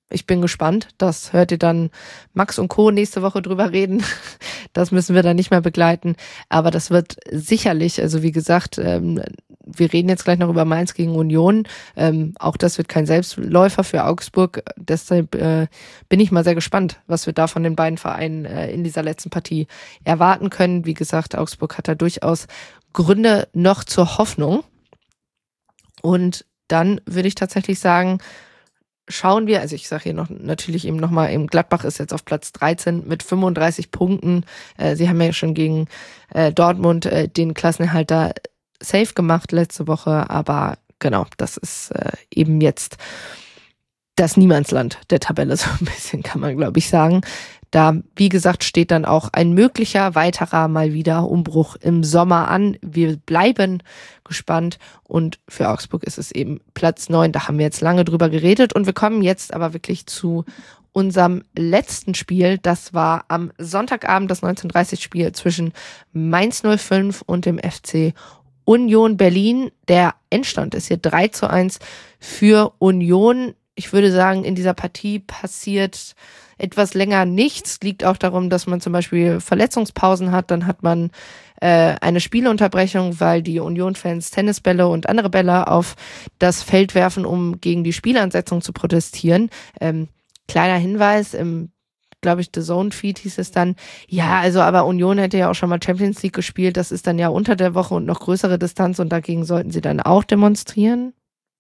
Speaker 1: ich bin gespannt. Das hört ihr dann Max und Co. nächste Woche drüber reden. Das müssen wir dann nicht mehr begleiten. Aber das wird sicherlich, also wie gesagt, ähm, wir reden jetzt gleich noch über Mainz gegen Union. Ähm, auch das wird kein Selbstläufer für Augsburg. Deshalb äh, bin ich mal sehr gespannt, was wir da von den beiden Vereinen äh, in dieser letzten Partie erwarten können. Wie gesagt, Augsburg hat da durchaus Gründe noch zur Hoffnung. Und dann würde ich tatsächlich sagen, schauen wir, also ich sage hier noch natürlich eben nochmal, eben Gladbach ist jetzt auf Platz dreizehn mit fünfunddreißig Punkten. Äh, sie haben ja schon gegen äh, Dortmund äh, den Klassenerhalter safe gemacht letzte Woche, aber genau, das ist äh, eben jetzt das Niemandsland der Tabelle, so ein bisschen kann man, glaube ich, sagen. Da, wie gesagt, steht dann auch ein möglicher weiterer mal wieder Umbruch im Sommer an. Wir bleiben gespannt und für Augsburg ist es eben Platz neun. Da haben wir jetzt lange drüber geredet und wir kommen jetzt aber wirklich zu unserem letzten Spiel. Das war am Sonntagabend das neunzehn Uhr dreißig Spiel zwischen Mainz null fünf und dem F C Union Berlin. Der Endstand ist hier drei zu eins für Union. Ich würde sagen, in dieser Partie passiert etwas länger nichts. Liegt auch darum, dass man zum Beispiel Verletzungspausen hat. Dann hat man äh, eine Spielunterbrechung, weil die Union-Fans Tennisbälle und andere Bälle auf das Feld werfen, um gegen die Spielansetzung zu protestieren. Ähm, kleiner Hinweis, im glaube ich, The Zone Feed hieß es dann, ja, also aber Union hätte ja auch schon mal Champions League gespielt, das ist dann ja unter der Woche und noch größere Distanz und dagegen sollten sie dann auch demonstrieren.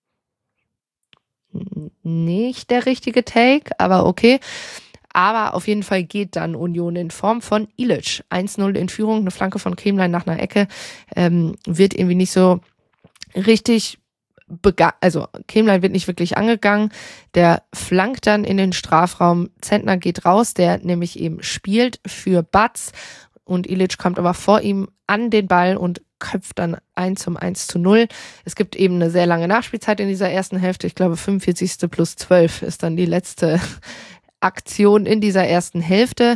Speaker 1: Nicht der richtige Take, aber okay. Aber auf jeden Fall geht dann Union in Form von Ilic. eins null in Führung, eine Flanke von Kemlein nach einer Ecke, ähm, wird irgendwie nicht so richtig Bega- also Kemlein wird nicht wirklich angegangen, der flankt dann in den Strafraum, Zentner geht raus, der nämlich eben spielt für Batz und Ilic kommt aber vor ihm an den Ball und köpft dann ein zum eins zu null. Es gibt eben eine sehr lange Nachspielzeit in dieser ersten Hälfte, ich glaube fünfundvierzigste plus zwölf ist dann die letzte Aktion in dieser ersten Hälfte.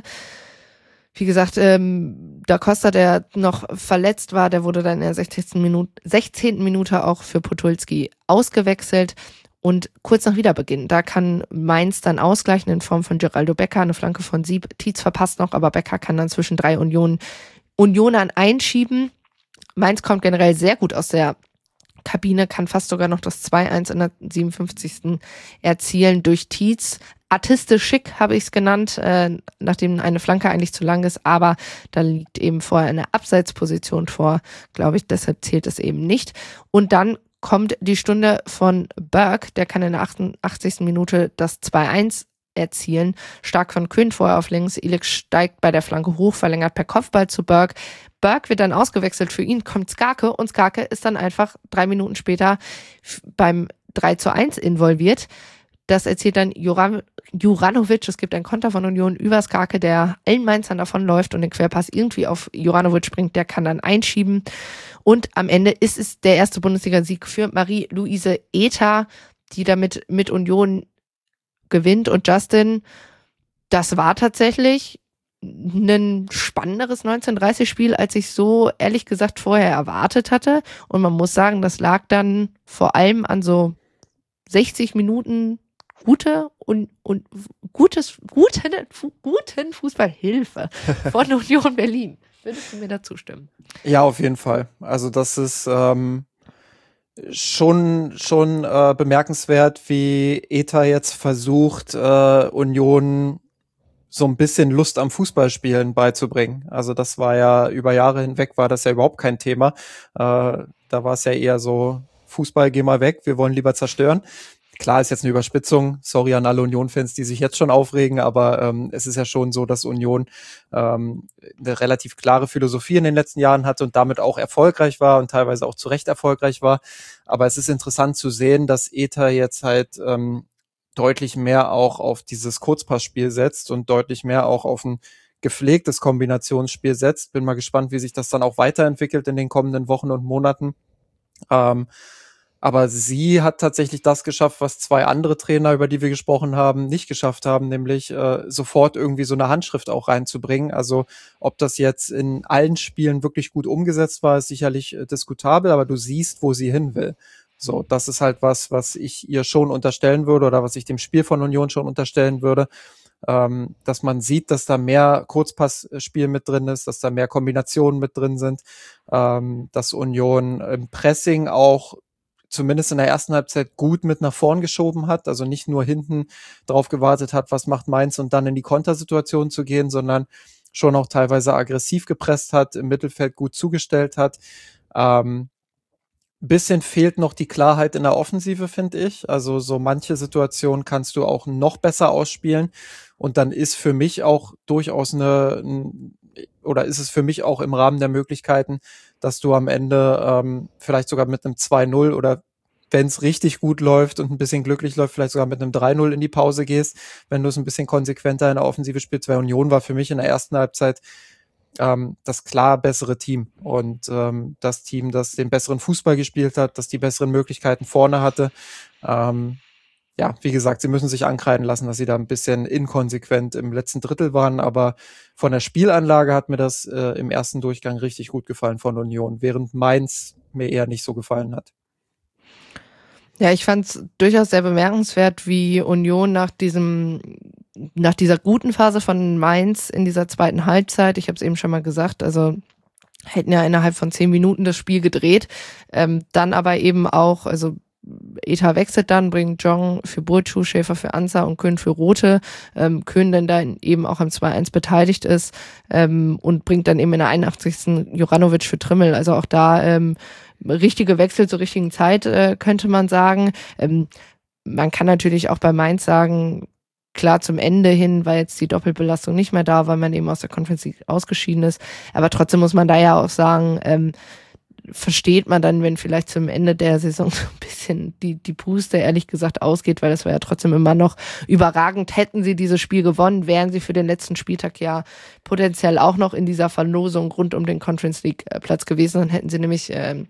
Speaker 1: Wie gesagt, ähm, Da Costa, der noch verletzt war, der wurde dann in der sechzehnten Minute, sechzehnten Minute auch für Podolski ausgewechselt. Und kurz nach Wiederbeginn, da kann Mainz dann ausgleichen in Form von Geraldo Becker, eine Flanke von Sieb. Tietz verpasst noch, aber Becker kann dann zwischen drei Union, Unionern einschieben. Mainz kommt generell sehr gut aus der Kabine, kann fast sogar noch das zwei eins in der siebenundfünfzigsten erzielen durch Tietz. Artistisch schick habe ich es genannt, äh, nachdem eine Flanke eigentlich zu lang ist, aber da liegt eben vorher eine Abseitsposition vor, glaube ich, deshalb zählt es eben nicht. Und dann kommt die Stunde von Burke, der kann in der achtundachtzigsten Minute das zwei eins erzielen. Stark von Köhn vorher auf links, Ilic steigt bei der Flanke hoch, verlängert per Kopfball zu Burke. Burke wird dann ausgewechselt, für ihn kommt Skarke und Skarke ist dann einfach drei Minuten später beim drei zu eins involviert. Das erzielt dann Juran, Juranovic, es gibt einen Konter von Union über Skarke, der allen Mainzern davonläuft und den Querpass irgendwie auf Juranovic bringt, der kann dann einschieben. Und am Ende ist es der erste Bundesliga-Sieg für Marie-Louise Ether, die damit mit Union gewinnt. Und Justin, das war tatsächlich ein spannenderes neunzehn Uhr dreißig Spiel, als ich so ehrlich gesagt vorher erwartet hatte. Und man muss sagen, das lag dann vor allem an so sechzig Minuten gute und, und gutes, guten, guten Fußballhilfe von Union Berlin. Würdest du mir dazu stimmen?
Speaker 5: Ja, auf jeden Fall. Also das ist ähm, schon schon äh, bemerkenswert, wie Ether jetzt versucht, äh, Union so ein bisschen Lust am Fußballspielen beizubringen. Also das war ja, über Jahre hinweg war das ja überhaupt kein Thema. Äh, da war es ja eher so, Fußball, geh mal weg, wir wollen lieber zerstören. Klar, ist jetzt eine Überspitzung. Sorry an alle Union-Fans, die sich jetzt schon aufregen, aber ähm, es ist ja schon so, dass Union ähm, eine relativ klare Philosophie in den letzten Jahren hatte und damit auch erfolgreich war und teilweise auch zu Recht erfolgreich war. Aber es ist interessant zu sehen, dass Ether jetzt halt ähm, deutlich mehr auch auf dieses Kurzpassspiel setzt und deutlich mehr auch auf ein gepflegtes Kombinationsspiel setzt. Bin mal gespannt, wie sich das dann auch weiterentwickelt in den kommenden Wochen und Monaten. Ähm, aber sie hat tatsächlich das geschafft, was zwei andere Trainer, über die wir gesprochen haben, nicht geschafft haben, nämlich äh, sofort irgendwie so eine Handschrift auch reinzubringen. Also ob das jetzt in allen Spielen wirklich gut umgesetzt war, ist sicherlich äh, diskutabel, aber du siehst, wo sie hin will. So, das ist halt was, was ich ihr schon unterstellen würde oder was ich dem Spiel von Union schon unterstellen würde, ähm, dass man sieht, dass da mehr Kurzpassspiel mit drin ist, dass da mehr Kombinationen mit drin sind, ähm, dass Union im Pressing auch zumindest in der ersten Halbzeit gut mit nach vorn geschoben hat, also nicht nur hinten drauf gewartet hat, was macht Mainz und dann in die Kontersituation zu gehen, sondern schon auch teilweise aggressiv gepresst hat, im Mittelfeld gut zugestellt hat. Ähm, bisschen fehlt noch die Klarheit in der Offensive, finde ich. Also so manche Situationen kannst du auch noch besser ausspielen und dann ist für mich auch durchaus eine, oder ist es für mich auch im Rahmen der Möglichkeiten, dass du am Ende ähm, vielleicht sogar mit einem zwei null oder wenn es richtig gut läuft und ein bisschen glücklich läuft, vielleicht sogar mit einem drei null in die Pause gehst, wenn du es ein bisschen konsequenter in der Offensive spielst, weil Union war für mich in der ersten Halbzeit ähm, das klar bessere Team und ähm, das Team, das den besseren Fußball gespielt hat, das die besseren Möglichkeiten vorne hatte. Ähm, ja, wie gesagt, sie müssen sich ankreiden lassen, dass sie da ein bisschen inkonsequent im letzten Drittel waren, aber von der Spielanlage hat mir das äh, im ersten Durchgang richtig gut gefallen von Union, während Mainz mir eher nicht so gefallen hat.
Speaker 1: Ja, ich fand es durchaus sehr bemerkenswert, wie Union nach diesem, nach dieser guten Phase von Mainz in dieser zweiten Halbzeit, ich habe es eben schon mal gesagt, also hätten ja innerhalb von zehn Minuten das Spiel gedreht, ähm, dann aber eben auch, also Eta wechselt dann, bringt Jong für Burcu, Schäfer für Ansa und Köhn für Rote. Ähm, Köhn dann da eben auch am zwei eins beteiligt ist ähm, und bringt dann eben in der einundachtzigsten Juranovic für Trimmel. Also auch da ähm, richtige Wechsel zur richtigen Zeit, äh, könnte man sagen. Ähm, man kann natürlich auch bei Mainz sagen, klar, zum Ende hin war jetzt die Doppelbelastung nicht mehr da, weil man eben aus der Conference League ausgeschieden ist. Aber trotzdem muss man da ja auch sagen, ähm, versteht man dann, wenn vielleicht zum Ende der Saison so ein bisschen die, die Puste ehrlich gesagt ausgeht, weil das war ja trotzdem immer noch überragend. Hätten sie dieses Spiel gewonnen, wären sie für den letzten Spieltag ja potenziell auch noch in dieser Verlosung rund um den Conference League Platz gewesen. Dann hätten sie nämlich ähm,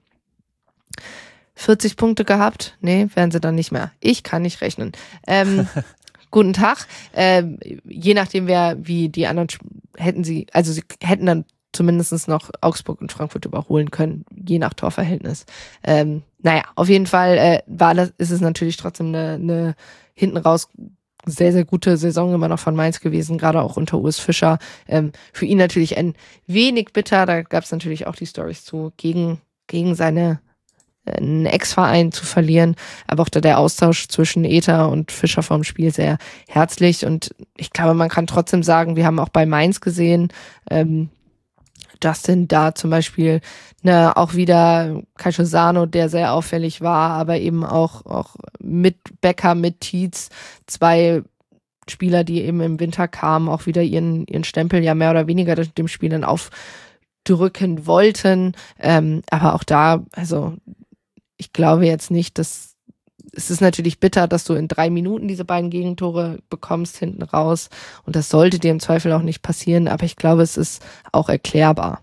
Speaker 1: vierzig Punkte gehabt. Nee, wären sie dann nicht mehr. Ich kann nicht rechnen. Ähm, guten Tag. Ähm, je nachdem, wer wie die anderen hätten sie, also sie hätten dann zumindest noch Augsburg und Frankfurt überholen können, je nach Torverhältnis. Ähm, naja, auf jeden Fall äh, war das, ist es natürlich trotzdem eine, eine hinten raus sehr, sehr gute Saison immer noch von Mainz gewesen, gerade auch unter Urs Fischer. Ähm, für ihn natürlich ein wenig bitter, da gab es natürlich auch die Storys zu, gegen, gegen seine äh, einen Ex-Verein zu verlieren, aber auch da der Austausch zwischen Eta und Fischer vorm Spiel sehr herzlich und ich glaube, man kann trotzdem sagen, wir haben auch bei Mainz gesehen, ähm, Justin da zum Beispiel, ne, auch wieder Caixosano, der sehr auffällig war, aber eben auch, auch mit Becker, mit Tietz, zwei Spieler, die eben im Winter kamen, auch wieder ihren, ihren Stempel ja mehr oder weniger dem Spiel dann aufdrücken wollten. Ähm, aber auch da, also ich glaube jetzt nicht, dass es ist natürlich bitter, dass du in drei Minuten diese beiden Gegentore bekommst hinten raus und das sollte dir im Zweifel auch nicht passieren, aber ich glaube, es ist auch erklärbar.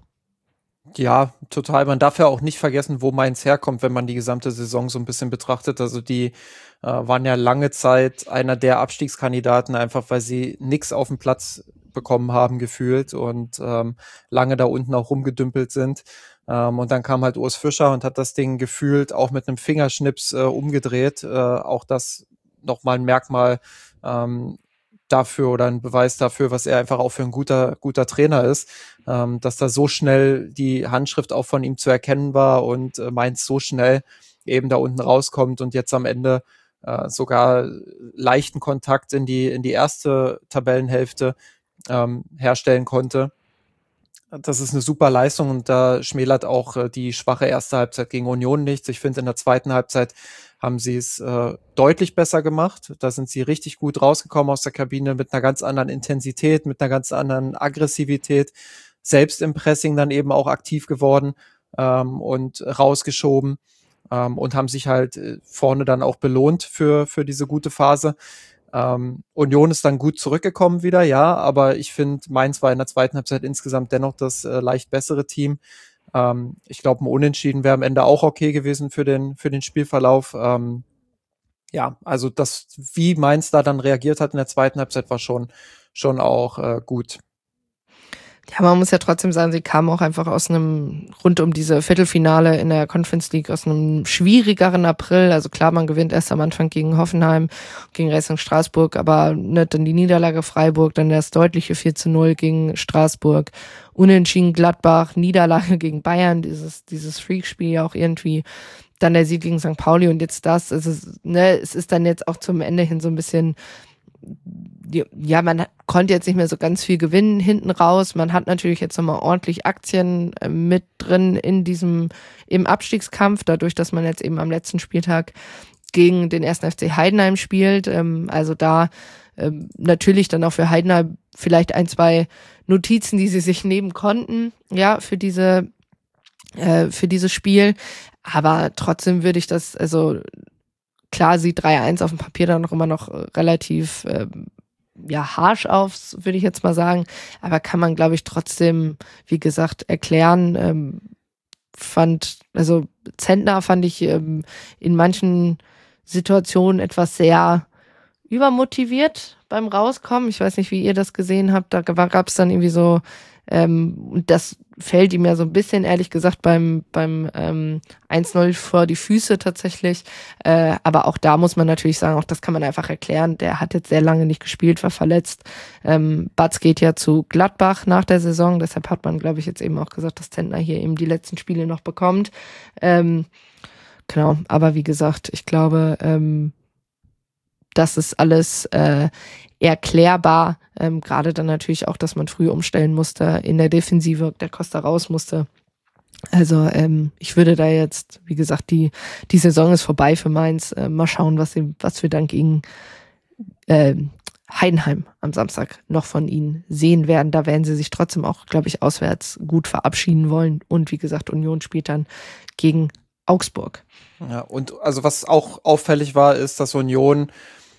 Speaker 5: Ja, total. Man darf ja auch nicht vergessen, wo Mainz herkommt, wenn man die gesamte Saison so ein bisschen betrachtet. Also die äh, waren ja lange Zeit einer der Abstiegskandidaten, einfach weil sie nix auf dem Platz bekommen haben gefühlt und ähm, lange da unten auch rumgedümpelt sind. Ähm, und dann kam halt Urs Fischer und hat das Ding gefühlt auch mit einem Fingerschnips äh, umgedreht. Äh, auch das nochmal ein Merkmal ähm, dafür oder ein Beweis dafür, was er einfach auch für ein guter guter Trainer ist, ähm, dass da so schnell die Handschrift auch von ihm zu erkennen war und äh, Mainz so schnell eben da unten rauskommt und jetzt am Ende äh, sogar leichten Kontakt in die in die erste Tabellenhälfte ähm, herstellen konnte. Das ist eine super Leistung und da schmälert auch äh, die schwache erste Halbzeit gegen Union nichts. Ich finde, in der zweiten Halbzeit haben sie es äh, deutlich besser gemacht. Da sind sie richtig gut rausgekommen aus der Kabine mit einer ganz anderen Intensität, mit einer ganz anderen Aggressivität, selbst im Pressing dann eben auch aktiv geworden ähm, und rausgeschoben ähm, und haben sich halt äh, vorne dann auch belohnt für für diese gute Phase. Ähm, Union ist dann gut zurückgekommen wieder, ja, aber ich finde, Mainz war in der zweiten Halbzeit insgesamt dennoch das äh, leicht bessere Team. Ähm, ich glaube, ein Unentschieden wäre am Ende auch okay gewesen für den für den Spielverlauf. Ähm, ja, also das, wie Mainz da dann reagiert hat in der zweiten Halbzeit, war schon schon auch äh, gut.
Speaker 1: Ja, man muss ja trotzdem sagen, sie kam auch einfach aus einem, rund um diese Viertelfinale in der Conference League, aus einem schwierigeren April. Also klar, man gewinnt erst am Anfang gegen Hoffenheim, gegen Racing Straßburg, aber ne, dann die Niederlage Freiburg, dann das deutliche vier zu null gegen Straßburg, Unentschieden Gladbach, Niederlage gegen Bayern, dieses, dieses Freakspiel ja auch irgendwie, dann der Sieg gegen Sankt Pauli und jetzt das. Also, ne, es ist dann jetzt auch zum Ende hin so ein bisschen, ja, man konnte jetzt nicht mehr so ganz viel gewinnen hinten raus. Man hat natürlich jetzt nochmal ordentlich Aktien äh, mit drin in diesem, im Abstiegskampf, dadurch, dass man jetzt eben am letzten Spieltag gegen den ersten F C Heidenheim spielt. Ähm, also da ähm, natürlich dann auch für Heidenheim vielleicht ein, zwei Notizen, die sie sich nehmen konnten, ja, für diese, äh, für dieses Spiel. Aber trotzdem würde ich das, also klar sieht drei eins auf dem Papier dann noch immer noch relativ ähm, ja harsch aus, würde ich jetzt mal sagen. Aber kann man, glaube ich, trotzdem, wie gesagt, erklären. Ähm, fand, also Zentner fand ich ähm, in manchen Situationen etwas sehr übermotiviert beim Rauskommen. Ich weiß nicht, wie ihr das gesehen habt. Da gab es dann irgendwie so, ähm, und das fällt ihm ja so ein bisschen, ehrlich gesagt, beim beim ähm, eins null vor die Füße tatsächlich. Äh, aber auch da muss man natürlich sagen, auch das kann man einfach erklären. Der hat jetzt sehr lange nicht gespielt, war verletzt. Ähm, Batz geht ja zu Gladbach nach der Saison. Deshalb hat man, glaube ich, jetzt eben auch gesagt, dass Zentner hier eben die letzten Spiele noch bekommt. Ähm, genau, aber wie gesagt, ich glaube, ähm, das ist alles äh, erklärbar. Ähm, gerade dann natürlich auch, dass man früh umstellen musste in der Defensive, der Costa raus musste. Also ähm, ich würde da jetzt, wie gesagt, die die Saison ist vorbei für Mainz. Äh, mal schauen, was, sie, was wir dann gegen äh, Heidenheim am Samstag noch von ihnen sehen werden. Da werden sie sich trotzdem auch, glaube ich, auswärts gut verabschieden wollen. Und wie gesagt, Union spielt dann gegen Augsburg.
Speaker 5: Ja, und also was auch auffällig war, ist, dass Union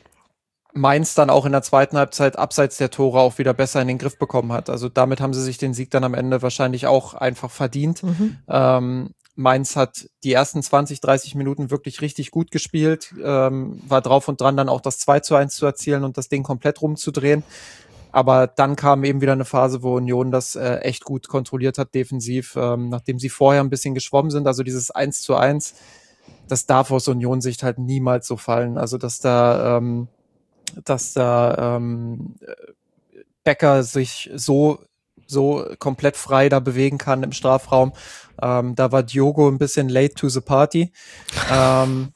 Speaker 5: Mainz dann auch in der zweiten Halbzeit abseits der Tore auch wieder besser in den Griff bekommen hat. Also damit haben sie sich den Sieg dann am Ende wahrscheinlich auch einfach verdient. Mhm. Ähm, Mainz hat die ersten zwanzig, dreißig Minuten wirklich richtig gut gespielt, ähm, war drauf und dran, dann auch das zwei zu eins zu erzielen und das Ding komplett rumzudrehen. Aber dann kam eben wieder eine Phase, wo Union das äh, echt gut kontrolliert hat defensiv, ähm, nachdem sie vorher ein bisschen geschwommen sind. Also dieses eins zu eins, das darf aus Union-Sicht halt niemals so fallen. Also dass da ähm, dass da ähm, Becker sich so so komplett frei da bewegen kann im Strafraum. Ähm, da war Diogo ein bisschen late to the party. ähm,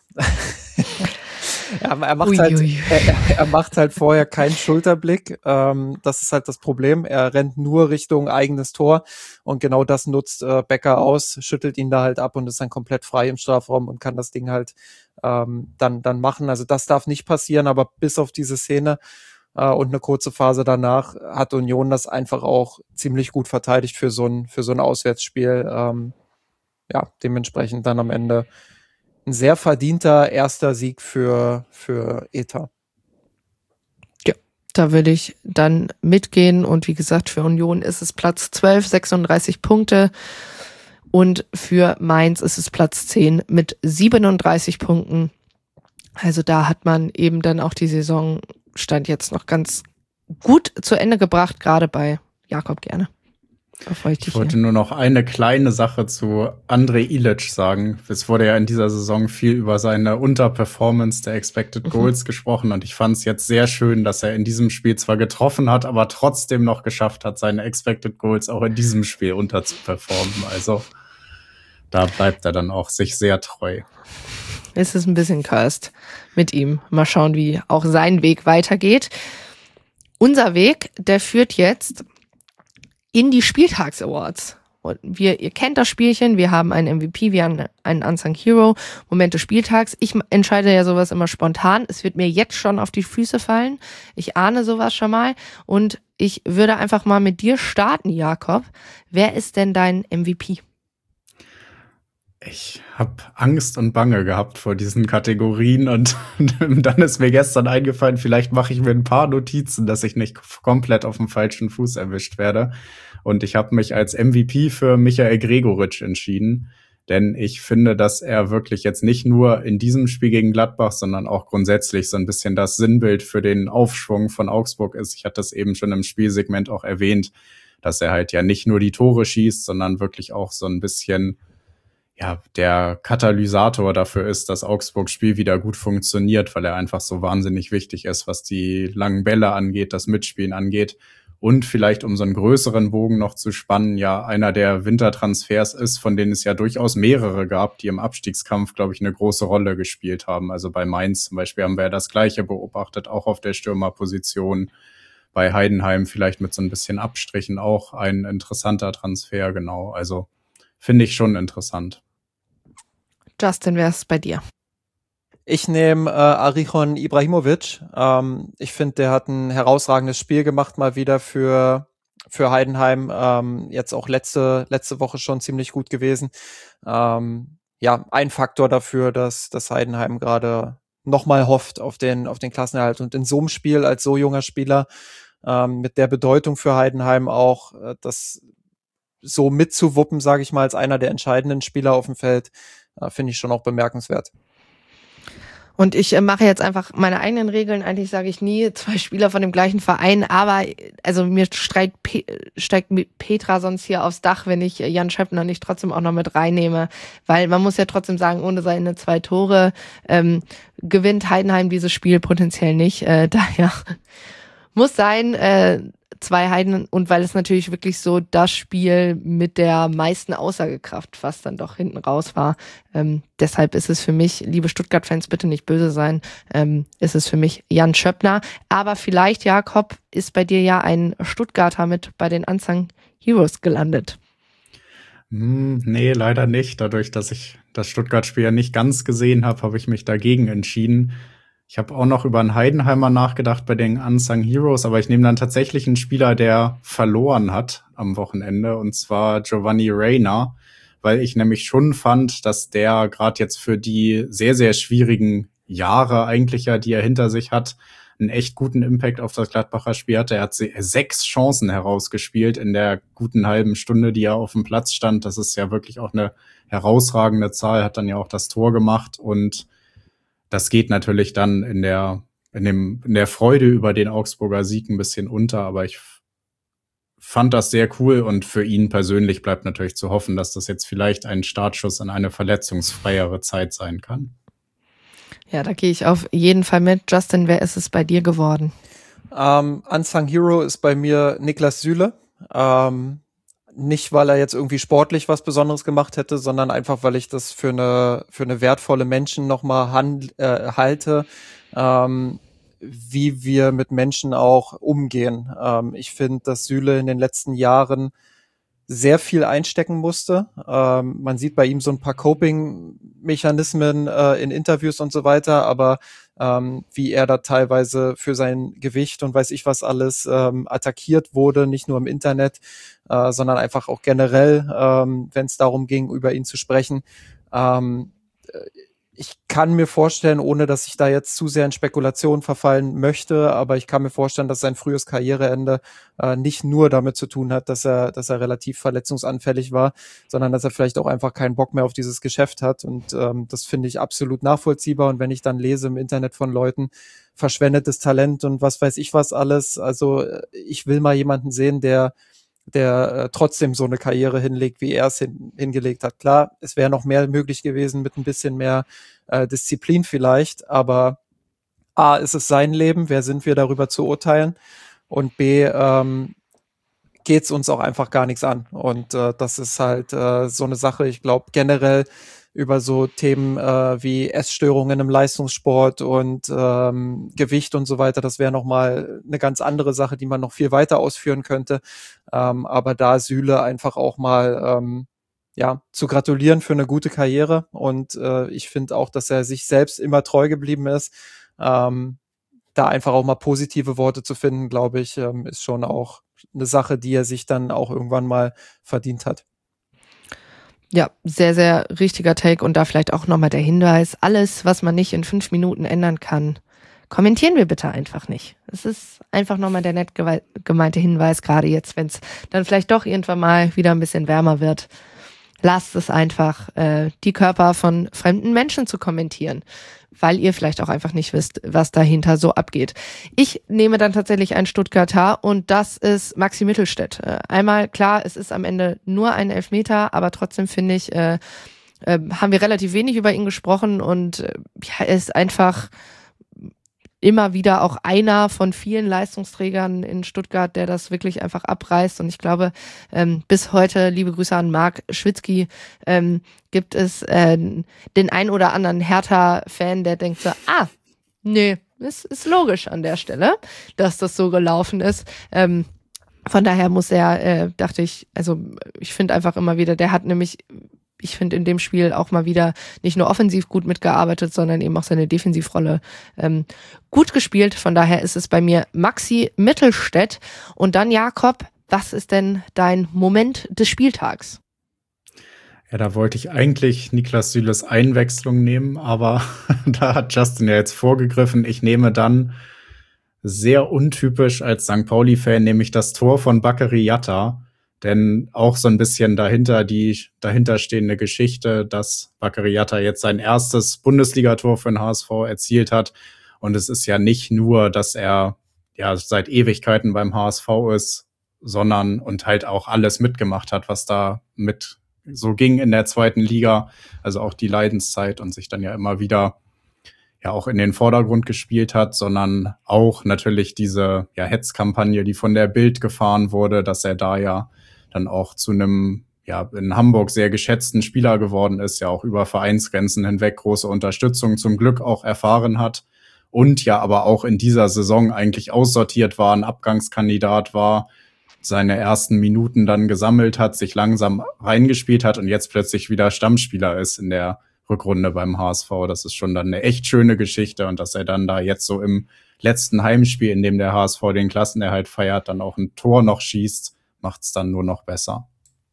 Speaker 5: ja, er macht ui, halt ui. Er, er macht halt vorher keinen Schulterblick. Ähm, das ist halt das Problem. Er rennt nur Richtung eigenes Tor und genau das nutzt äh, Becker aus, schüttelt ihn da halt ab und ist dann komplett frei im Strafraum und kann das Ding halt ähm, dann dann machen. Also das darf nicht passieren, aber bis auf diese Szene äh, und eine kurze Phase danach hat Union das einfach auch ziemlich gut verteidigt für so ein für so ein Auswärtsspiel. Ähm, ja, dementsprechend dann am Ende ein sehr verdienter erster Sieg für für E T A.
Speaker 1: Ja, da will ich dann mitgehen und wie gesagt, für Union ist es Platz zwölf, sechsunddreißig Punkte. Und für Mainz ist es Platz zehn mit siebenunddreißig Punkten. Also da hat man eben dann auch die Saison Stand jetzt noch ganz gut zu Ende gebracht, gerade bei Jakob Gerne.
Speaker 4: Ich, ich wollte hier nur noch eine kleine Sache zu André Ilic sagen. Es wurde ja in dieser Saison viel über seine Unterperformance der Expected Goals mhm. gesprochen und ich fand es jetzt sehr schön, dass er in diesem Spiel zwar getroffen hat, aber trotzdem noch geschafft hat, seine Expected Goals auch in diesem Spiel unterzuperformen. Also da bleibt er dann auch sich sehr treu.
Speaker 1: Es ist ein bisschen cursed mit ihm. Mal schauen, wie auch sein Weg weitergeht. Unser Weg, der führt jetzt in die Spieltags-Awards. Und wir, ihr kennt das Spielchen, wir haben einen M V P, wir haben einen Unsung Hero, Moment des Spieltags. Ich entscheide ja sowas immer spontan. Es wird mir jetzt schon auf die Füße fallen. Ich ahne sowas schon mal. Und ich würde einfach mal mit dir starten, Jakob. Wer ist denn dein M V P?
Speaker 4: Ich habe Angst und Bange gehabt vor diesen Kategorien und dann ist mir gestern eingefallen, vielleicht mache ich mir ein paar Notizen, dass ich nicht komplett auf dem falschen Fuß erwischt werde. Und ich habe mich als M V P für Michael Gregoritsch entschieden, denn ich finde, dass er wirklich jetzt nicht nur in diesem Spiel gegen Gladbach, sondern auch grundsätzlich so ein bisschen das Sinnbild für den Aufschwung von Augsburg ist. Ich hatte das eben schon im Spielsegment auch erwähnt, dass er halt ja nicht nur die Tore schießt, sondern wirklich auch so ein bisschen ja der Katalysator dafür ist, dass Augsburgs Spiel wieder gut funktioniert, weil er einfach so wahnsinnig wichtig ist, was die langen Bälle angeht, das Mitspielen angeht. Und vielleicht, um so einen größeren Bogen noch zu spannen, ja einer der Wintertransfers ist, von denen es ja durchaus mehrere gab, die im Abstiegskampf, glaube ich, eine große Rolle gespielt haben. Also bei Mainz zum Beispiel haben wir ja das Gleiche beobachtet, auch auf der Stürmerposition. Bei Heidenheim vielleicht mit so ein bisschen Abstrichen auch ein interessanter Transfer, genau. Also finde ich schon interessant.
Speaker 1: Justin, wer ist bei dir?
Speaker 5: Ich nehme äh, Arichon Ibrahimovic. Ähm, ich finde, der hat ein herausragendes Spiel gemacht, mal wieder für für Heidenheim. Ähm, jetzt auch letzte letzte Woche schon ziemlich gut gewesen. Ähm, ja, ein Faktor dafür, dass dass Heidenheim gerade nochmal hofft auf den auf den Klassenerhalt. Und in so einem Spiel als so junger Spieler ähm, mit der Bedeutung für Heidenheim auch, äh, das so mitzuwuppen, sage ich mal, als einer der entscheidenden Spieler auf dem Feld, äh, finde ich schon auch bemerkenswert.
Speaker 1: Und ich äh, mache jetzt einfach meine eigenen Regeln. Eigentlich sage ich nie zwei Spieler von dem gleichen Verein, aber also mir steigt, Pe- steigt Petra sonst hier aufs Dach, wenn ich Jan Schöppner nicht trotzdem auch noch mit reinnehme, weil man muss ja trotzdem sagen, ohne seine zwei Tore ähm, gewinnt Heidenheim dieses Spiel potenziell nicht. Äh, daher muss sein, äh, zwei Heiden, und weil es natürlich wirklich so das Spiel mit der meisten Aussagekraft fast dann doch hinten raus war. Ähm, deshalb ist es für mich, liebe Stuttgart-Fans, bitte nicht böse sein, ähm, ist es für mich Jan Schöppner. Aber vielleicht, Jakob, ist bei dir ja ein Stuttgarter mit bei den Unsung Heroes gelandet.
Speaker 4: Hm, nee, leider nicht. Dadurch, dass ich das Stuttgart-Spiel ja nicht ganz gesehen habe, habe ich mich dagegen entschieden. Ich habe auch noch über einen Heidenheimer nachgedacht bei den Unsung Heroes, aber ich nehme dann tatsächlich einen Spieler, der verloren hat am Wochenende, und zwar Giovanni Reyna, weil ich nämlich schon fand, dass der gerade jetzt für die sehr, sehr schwierigen Jahre eigentlich ja, die er hinter sich hat, einen echt guten Impact auf das Gladbacher Spiel hatte. Er hat sechs Chancen herausgespielt in der guten halben Stunde, die er auf dem Platz stand. Das ist ja wirklich auch eine herausragende Zahl, hat dann ja auch das Tor gemacht, und das geht natürlich dann in der, in dem, in der Freude über den Augsburger Sieg ein bisschen unter, aber ich fand das sehr cool, und für ihn persönlich bleibt natürlich zu hoffen, dass das jetzt vielleicht ein Startschuss in eine verletzungsfreiere Zeit sein kann.
Speaker 1: Ja, da gehe ich auf jeden Fall mit. Justin, wer ist es bei dir geworden?
Speaker 5: Ähm, Unsung Hero ist bei mir Niklas Süle. Ähm, Nicht, weil er jetzt irgendwie sportlich was Besonderes gemacht hätte, sondern einfach, weil ich das für eine für eine wertvolle Menschen nochmal hand, äh, halte, ähm, wie wir mit Menschen auch umgehen. Ähm, ich finde, dass Süle in den letzten Jahren sehr viel einstecken musste. Ähm, man sieht bei ihm so ein paar Coping-Mechanismen äh, in Interviews und so weiter, aber ähm, wie er da teilweise für sein Gewicht und weiß ich was alles ähm, attackiert wurde, nicht nur im Internet, äh, sondern einfach auch generell, ähm, wenn es darum ging, über ihn zu sprechen. Ähm, ich kann mir vorstellen, ohne dass ich da jetzt zu sehr in Spekulationen verfallen möchte, aber ich kann mir vorstellen, dass sein frühes Karriereende äh, nicht nur damit zu tun hat, dass er, dass er relativ verletzungsanfällig war, sondern dass er vielleicht auch einfach keinen Bock mehr auf dieses Geschäft hat. Und ähm, das finde ich absolut nachvollziehbar. Und wenn ich dann lese im Internet von Leuten, verschwendetes Talent und was weiß ich was alles, also ich will mal jemanden sehen, der der äh, trotzdem so eine Karriere hinlegt, wie er es hin, hingelegt hat. Klar, es wäre noch mehr möglich gewesen mit ein bisschen mehr äh, Disziplin vielleicht, aber A, ist es sein Leben, wer sind wir darüber zu urteilen, und B, ähm, geht es uns auch einfach gar nichts an, und äh, das ist halt äh, so eine Sache, ich glaube generell über so Themen äh, wie Essstörungen im Leistungssport und ähm, Gewicht und so weiter. Das wäre nochmal eine ganz andere Sache, die man noch viel weiter ausführen könnte. Ähm, aber da Süle einfach auch mal ähm, ja zu gratulieren für eine gute Karriere. Und äh, ich finde auch, dass er sich selbst immer treu geblieben ist. Ähm, da einfach auch mal positive Worte zu finden, glaube ich, ähm, ist schon auch eine Sache, die er sich dann auch irgendwann mal verdient hat.
Speaker 1: Ja, sehr, sehr richtiger Take, und da vielleicht auch nochmal der Hinweis, alles, was man nicht in fünf Minuten ändern kann, kommentieren wir bitte einfach nicht. Es ist einfach nochmal der nett gemeinte Hinweis, gerade jetzt, wenn es dann vielleicht doch irgendwann mal wieder ein bisschen wärmer wird. Lasst es einfach, äh, die Körper von fremden Menschen zu kommentieren. weil ihr vielleicht auch einfach nicht wisst, was dahinter so abgeht. Ich nehme dann tatsächlich einen Stuttgarter und das ist Maxi Mittelstädt. Äh, einmal, klar, es ist am Ende nur ein Elfmeter, aber trotzdem finde ich, äh, äh, haben wir relativ wenig über ihn gesprochen und äh, ja, er ist einfach immer wieder auch einer von vielen Leistungsträgern in Stuttgart, der das wirklich einfach abreißt. Und ich glaube, ähm, bis heute, liebe Grüße an Marc Schwitzky, ähm, gibt es äh, den ein oder anderen Hertha-Fan, der denkt so, ah, nee, es ist logisch an der Stelle, dass das so gelaufen ist. Ähm, von daher muss er, äh, dachte ich, also ich finde einfach immer wieder, der hat nämlich ich finde in dem Spiel auch mal wieder nicht nur offensiv gut mitgearbeitet, sondern eben auch seine Defensivrolle ähm, gut gespielt. Von daher ist es bei mir Maxi Mittelstädt. Und dann Jakob, was ist denn dein Moment des Spieltags?
Speaker 4: Ja, da wollte ich eigentlich Niklas Süles Einwechslung nehmen, aber da hat Justin ja jetzt vorgegriffen. Ich nehme dann sehr untypisch als Sankt Pauli-Fan, nämlich das Tor von Bakary Yatta. Denn auch so ein bisschen dahinter die dahinterstehende Geschichte, dass Bakary Yatta jetzt sein erstes Bundesligator für den H S V erzielt hat. Und es ist ja nicht nur, dass er ja seit Ewigkeiten beim H S V ist, sondern und halt auch alles mitgemacht hat, was da mit so ging in der zweiten Liga. Also auch die Leidenszeit und sich dann ja immer wieder ja auch in den Vordergrund gespielt hat, sondern auch natürlich diese ja Hetzkampagne, die von der Bild gefahren wurde, dass er da ja dann auch zu einem, ja, in Hamburg sehr geschätzten Spieler geworden ist, ja auch über Vereinsgrenzen hinweg große Unterstützung zum Glück auch erfahren hat und ja aber auch in dieser Saison eigentlich aussortiert war, ein Abgangskandidat war, seine ersten Minuten dann gesammelt hat, sich langsam reingespielt hat und jetzt plötzlich wieder Stammspieler ist in der Rückrunde beim H S V. Das ist schon dann eine echt schöne Geschichte und dass er dann da jetzt so im letzten Heimspiel, in dem der H S V den Klassenerhalt feiert, dann auch ein Tor noch schießt, macht es dann nur noch besser.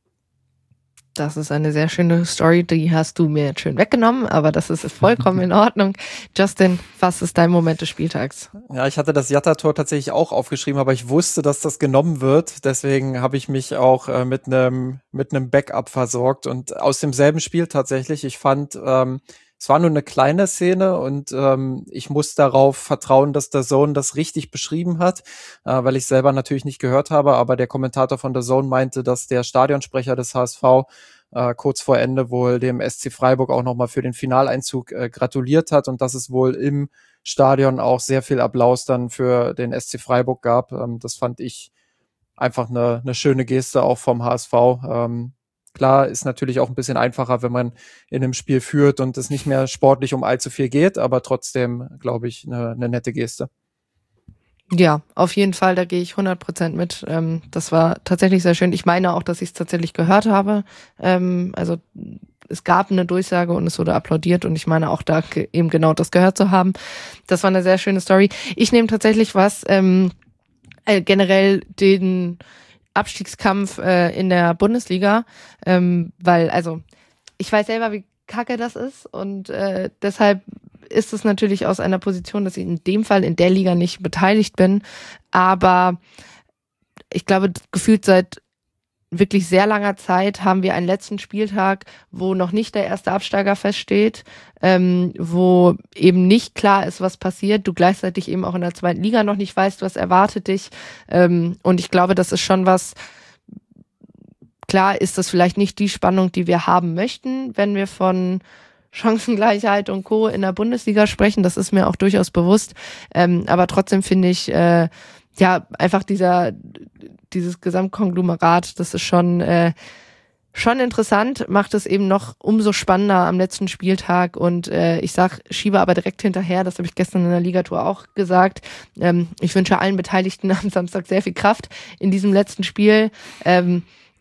Speaker 1: Das ist eine sehr schöne Story, die hast du mir jetzt schön weggenommen, aber das ist vollkommen in Ordnung. Justin, was ist dein Moment des Spieltags?
Speaker 5: Ja, ich hatte das Yatta-Tor tatsächlich auch aufgeschrieben, aber ich wusste, dass das genommen wird. Deswegen habe ich mich auch äh, mit einem mit einem Backup versorgt und aus demselben Spiel tatsächlich. Ich fand, ähm, es war nur eine kleine Szene und ähm, ich muss darauf vertrauen, dass der Zone das richtig beschrieben hat, äh, weil ich selber natürlich nicht gehört habe, aber der Kommentator von der Zone meinte, dass der Stadionsprecher des H S V äh, kurz vor Ende wohl dem S C Freiburg auch nochmal für den Finaleinzug äh, gratuliert hat und dass es wohl im Stadion auch sehr viel Applaus dann für den S C Freiburg gab. Ähm, das fand ich einfach eine, eine schöne Geste auch vom H S V. Ähm, Klar, ist natürlich auch ein bisschen einfacher, wenn man in einem Spiel führt und es nicht mehr sportlich um allzu viel geht, aber trotzdem, glaube ich, eine, eine nette Geste.
Speaker 1: Ja, auf jeden Fall, da gehe ich hundert Prozent mit. Ähm, das war tatsächlich sehr schön. Ich meine auch, dass ich es tatsächlich gehört habe. Ähm, also es gab eine Durchsage und es wurde applaudiert und ich meine auch da eben genau das gehört zu haben. Das war eine sehr schöne Story. Ich nehme tatsächlich was, ähm, äh, generell den Abstiegskampf äh, in der Bundesliga, ähm, weil, also, ich weiß selber, wie kacke das ist und äh, deshalb ist es natürlich aus einer Position, dass ich in dem Fall in der Liga nicht beteiligt bin, aber ich glaube, gefühlt seit wirklich sehr langer Zeit haben wir einen letzten Spieltag, wo noch nicht der erste Absteiger feststeht, ähm, wo eben nicht klar ist, was passiert, du gleichzeitig eben auch in der zweiten Liga noch nicht weißt, was erwartet dich. Ähm, und ich glaube, das ist schon was, klar ist das vielleicht nicht die Spannung, die wir haben möchten, wenn wir von Chancengleichheit und Co. in der Bundesliga sprechen, das ist mir auch durchaus bewusst. Ähm, aber trotzdem finde ich, äh, ja, einfach dieser dieses Gesamtkonglomerat, das ist schon äh, schon interessant, macht es eben noch umso spannender am letzten Spieltag und äh, ich sag, schiebe aber direkt hinterher, das habe ich gestern in der Ligatour auch gesagt, ähm, ich wünsche allen Beteiligten am Samstag sehr viel Kraft in diesem letzten Spiel. Ähm,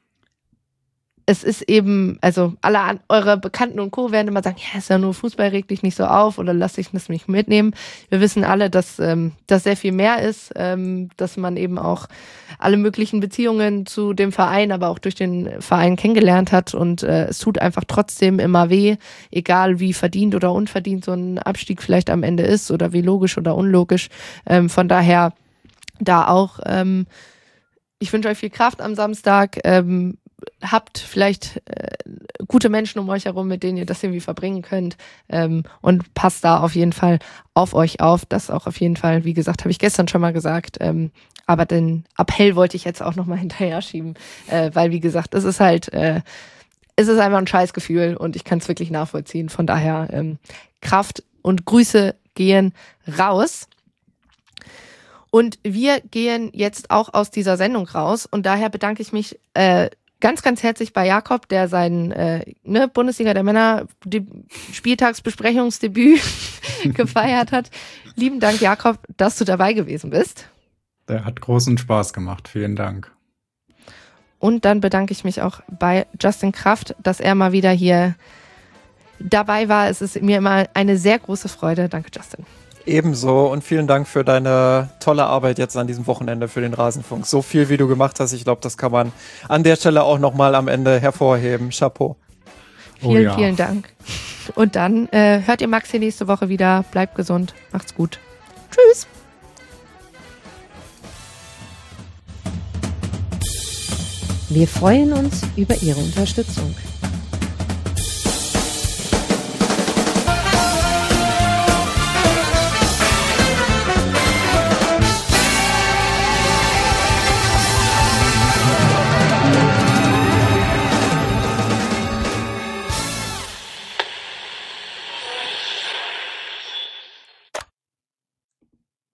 Speaker 1: es ist eben, also alle an, eure Bekannten und Co. werden immer sagen, ja, ist ja nur Fußball, reg dich nicht so auf oder lass dich das nicht mitnehmen. Wir wissen alle, dass ähm, das sehr viel mehr ist, ähm, dass man eben auch alle möglichen Beziehungen zu dem Verein, aber auch durch den Verein kennengelernt hat und äh, es tut einfach trotzdem immer weh, egal wie verdient oder unverdient so ein Abstieg vielleicht am Ende ist oder wie logisch oder unlogisch. Ähm, von daher da auch, ähm, ich wünsche euch viel Kraft am Samstag, ähm, habt vielleicht äh, gute Menschen um euch herum, mit denen ihr das irgendwie verbringen könnt, ähm, und passt da auf jeden Fall auf euch auf. Das auch auf jeden Fall, wie gesagt, habe ich gestern schon mal gesagt, ähm, aber den Appell wollte ich jetzt auch nochmal hinterher schieben, äh, weil wie gesagt, es ist halt, äh, es ist einfach ein Scheißgefühl und ich kann es wirklich nachvollziehen. Von daher ähm, Kraft und Grüße gehen raus. Und wir gehen jetzt auch aus dieser Sendung raus und daher bedanke ich mich äh, ganz, ganz herzlich bei Jakob, der sein äh, ne, Bundesliga der Männer De- Spieltagsbesprechungsdebüt gefeiert hat. Lieben Dank, Jakob, dass du dabei gewesen bist.
Speaker 4: Der hat großen Spaß gemacht. Vielen Dank.
Speaker 1: Und dann bedanke ich mich auch bei Justin Kraft, dass er mal wieder hier dabei war. Es ist mir immer eine sehr große Freude. Danke, Justin.
Speaker 5: Ebenso und vielen Dank für deine tolle Arbeit jetzt an diesem Wochenende für den Rasenfunk. So viel, wie du gemacht hast, ich glaube, das kann man an der Stelle auch nochmal am Ende hervorheben. Chapeau.
Speaker 1: Vielen,
Speaker 4: Oh ja.
Speaker 1: vielen Dank. Und dann äh, hört ihr Maxi nächste Woche wieder. Bleibt gesund. Macht's gut. Tschüss.
Speaker 2: Wir freuen uns über Ihre Unterstützung.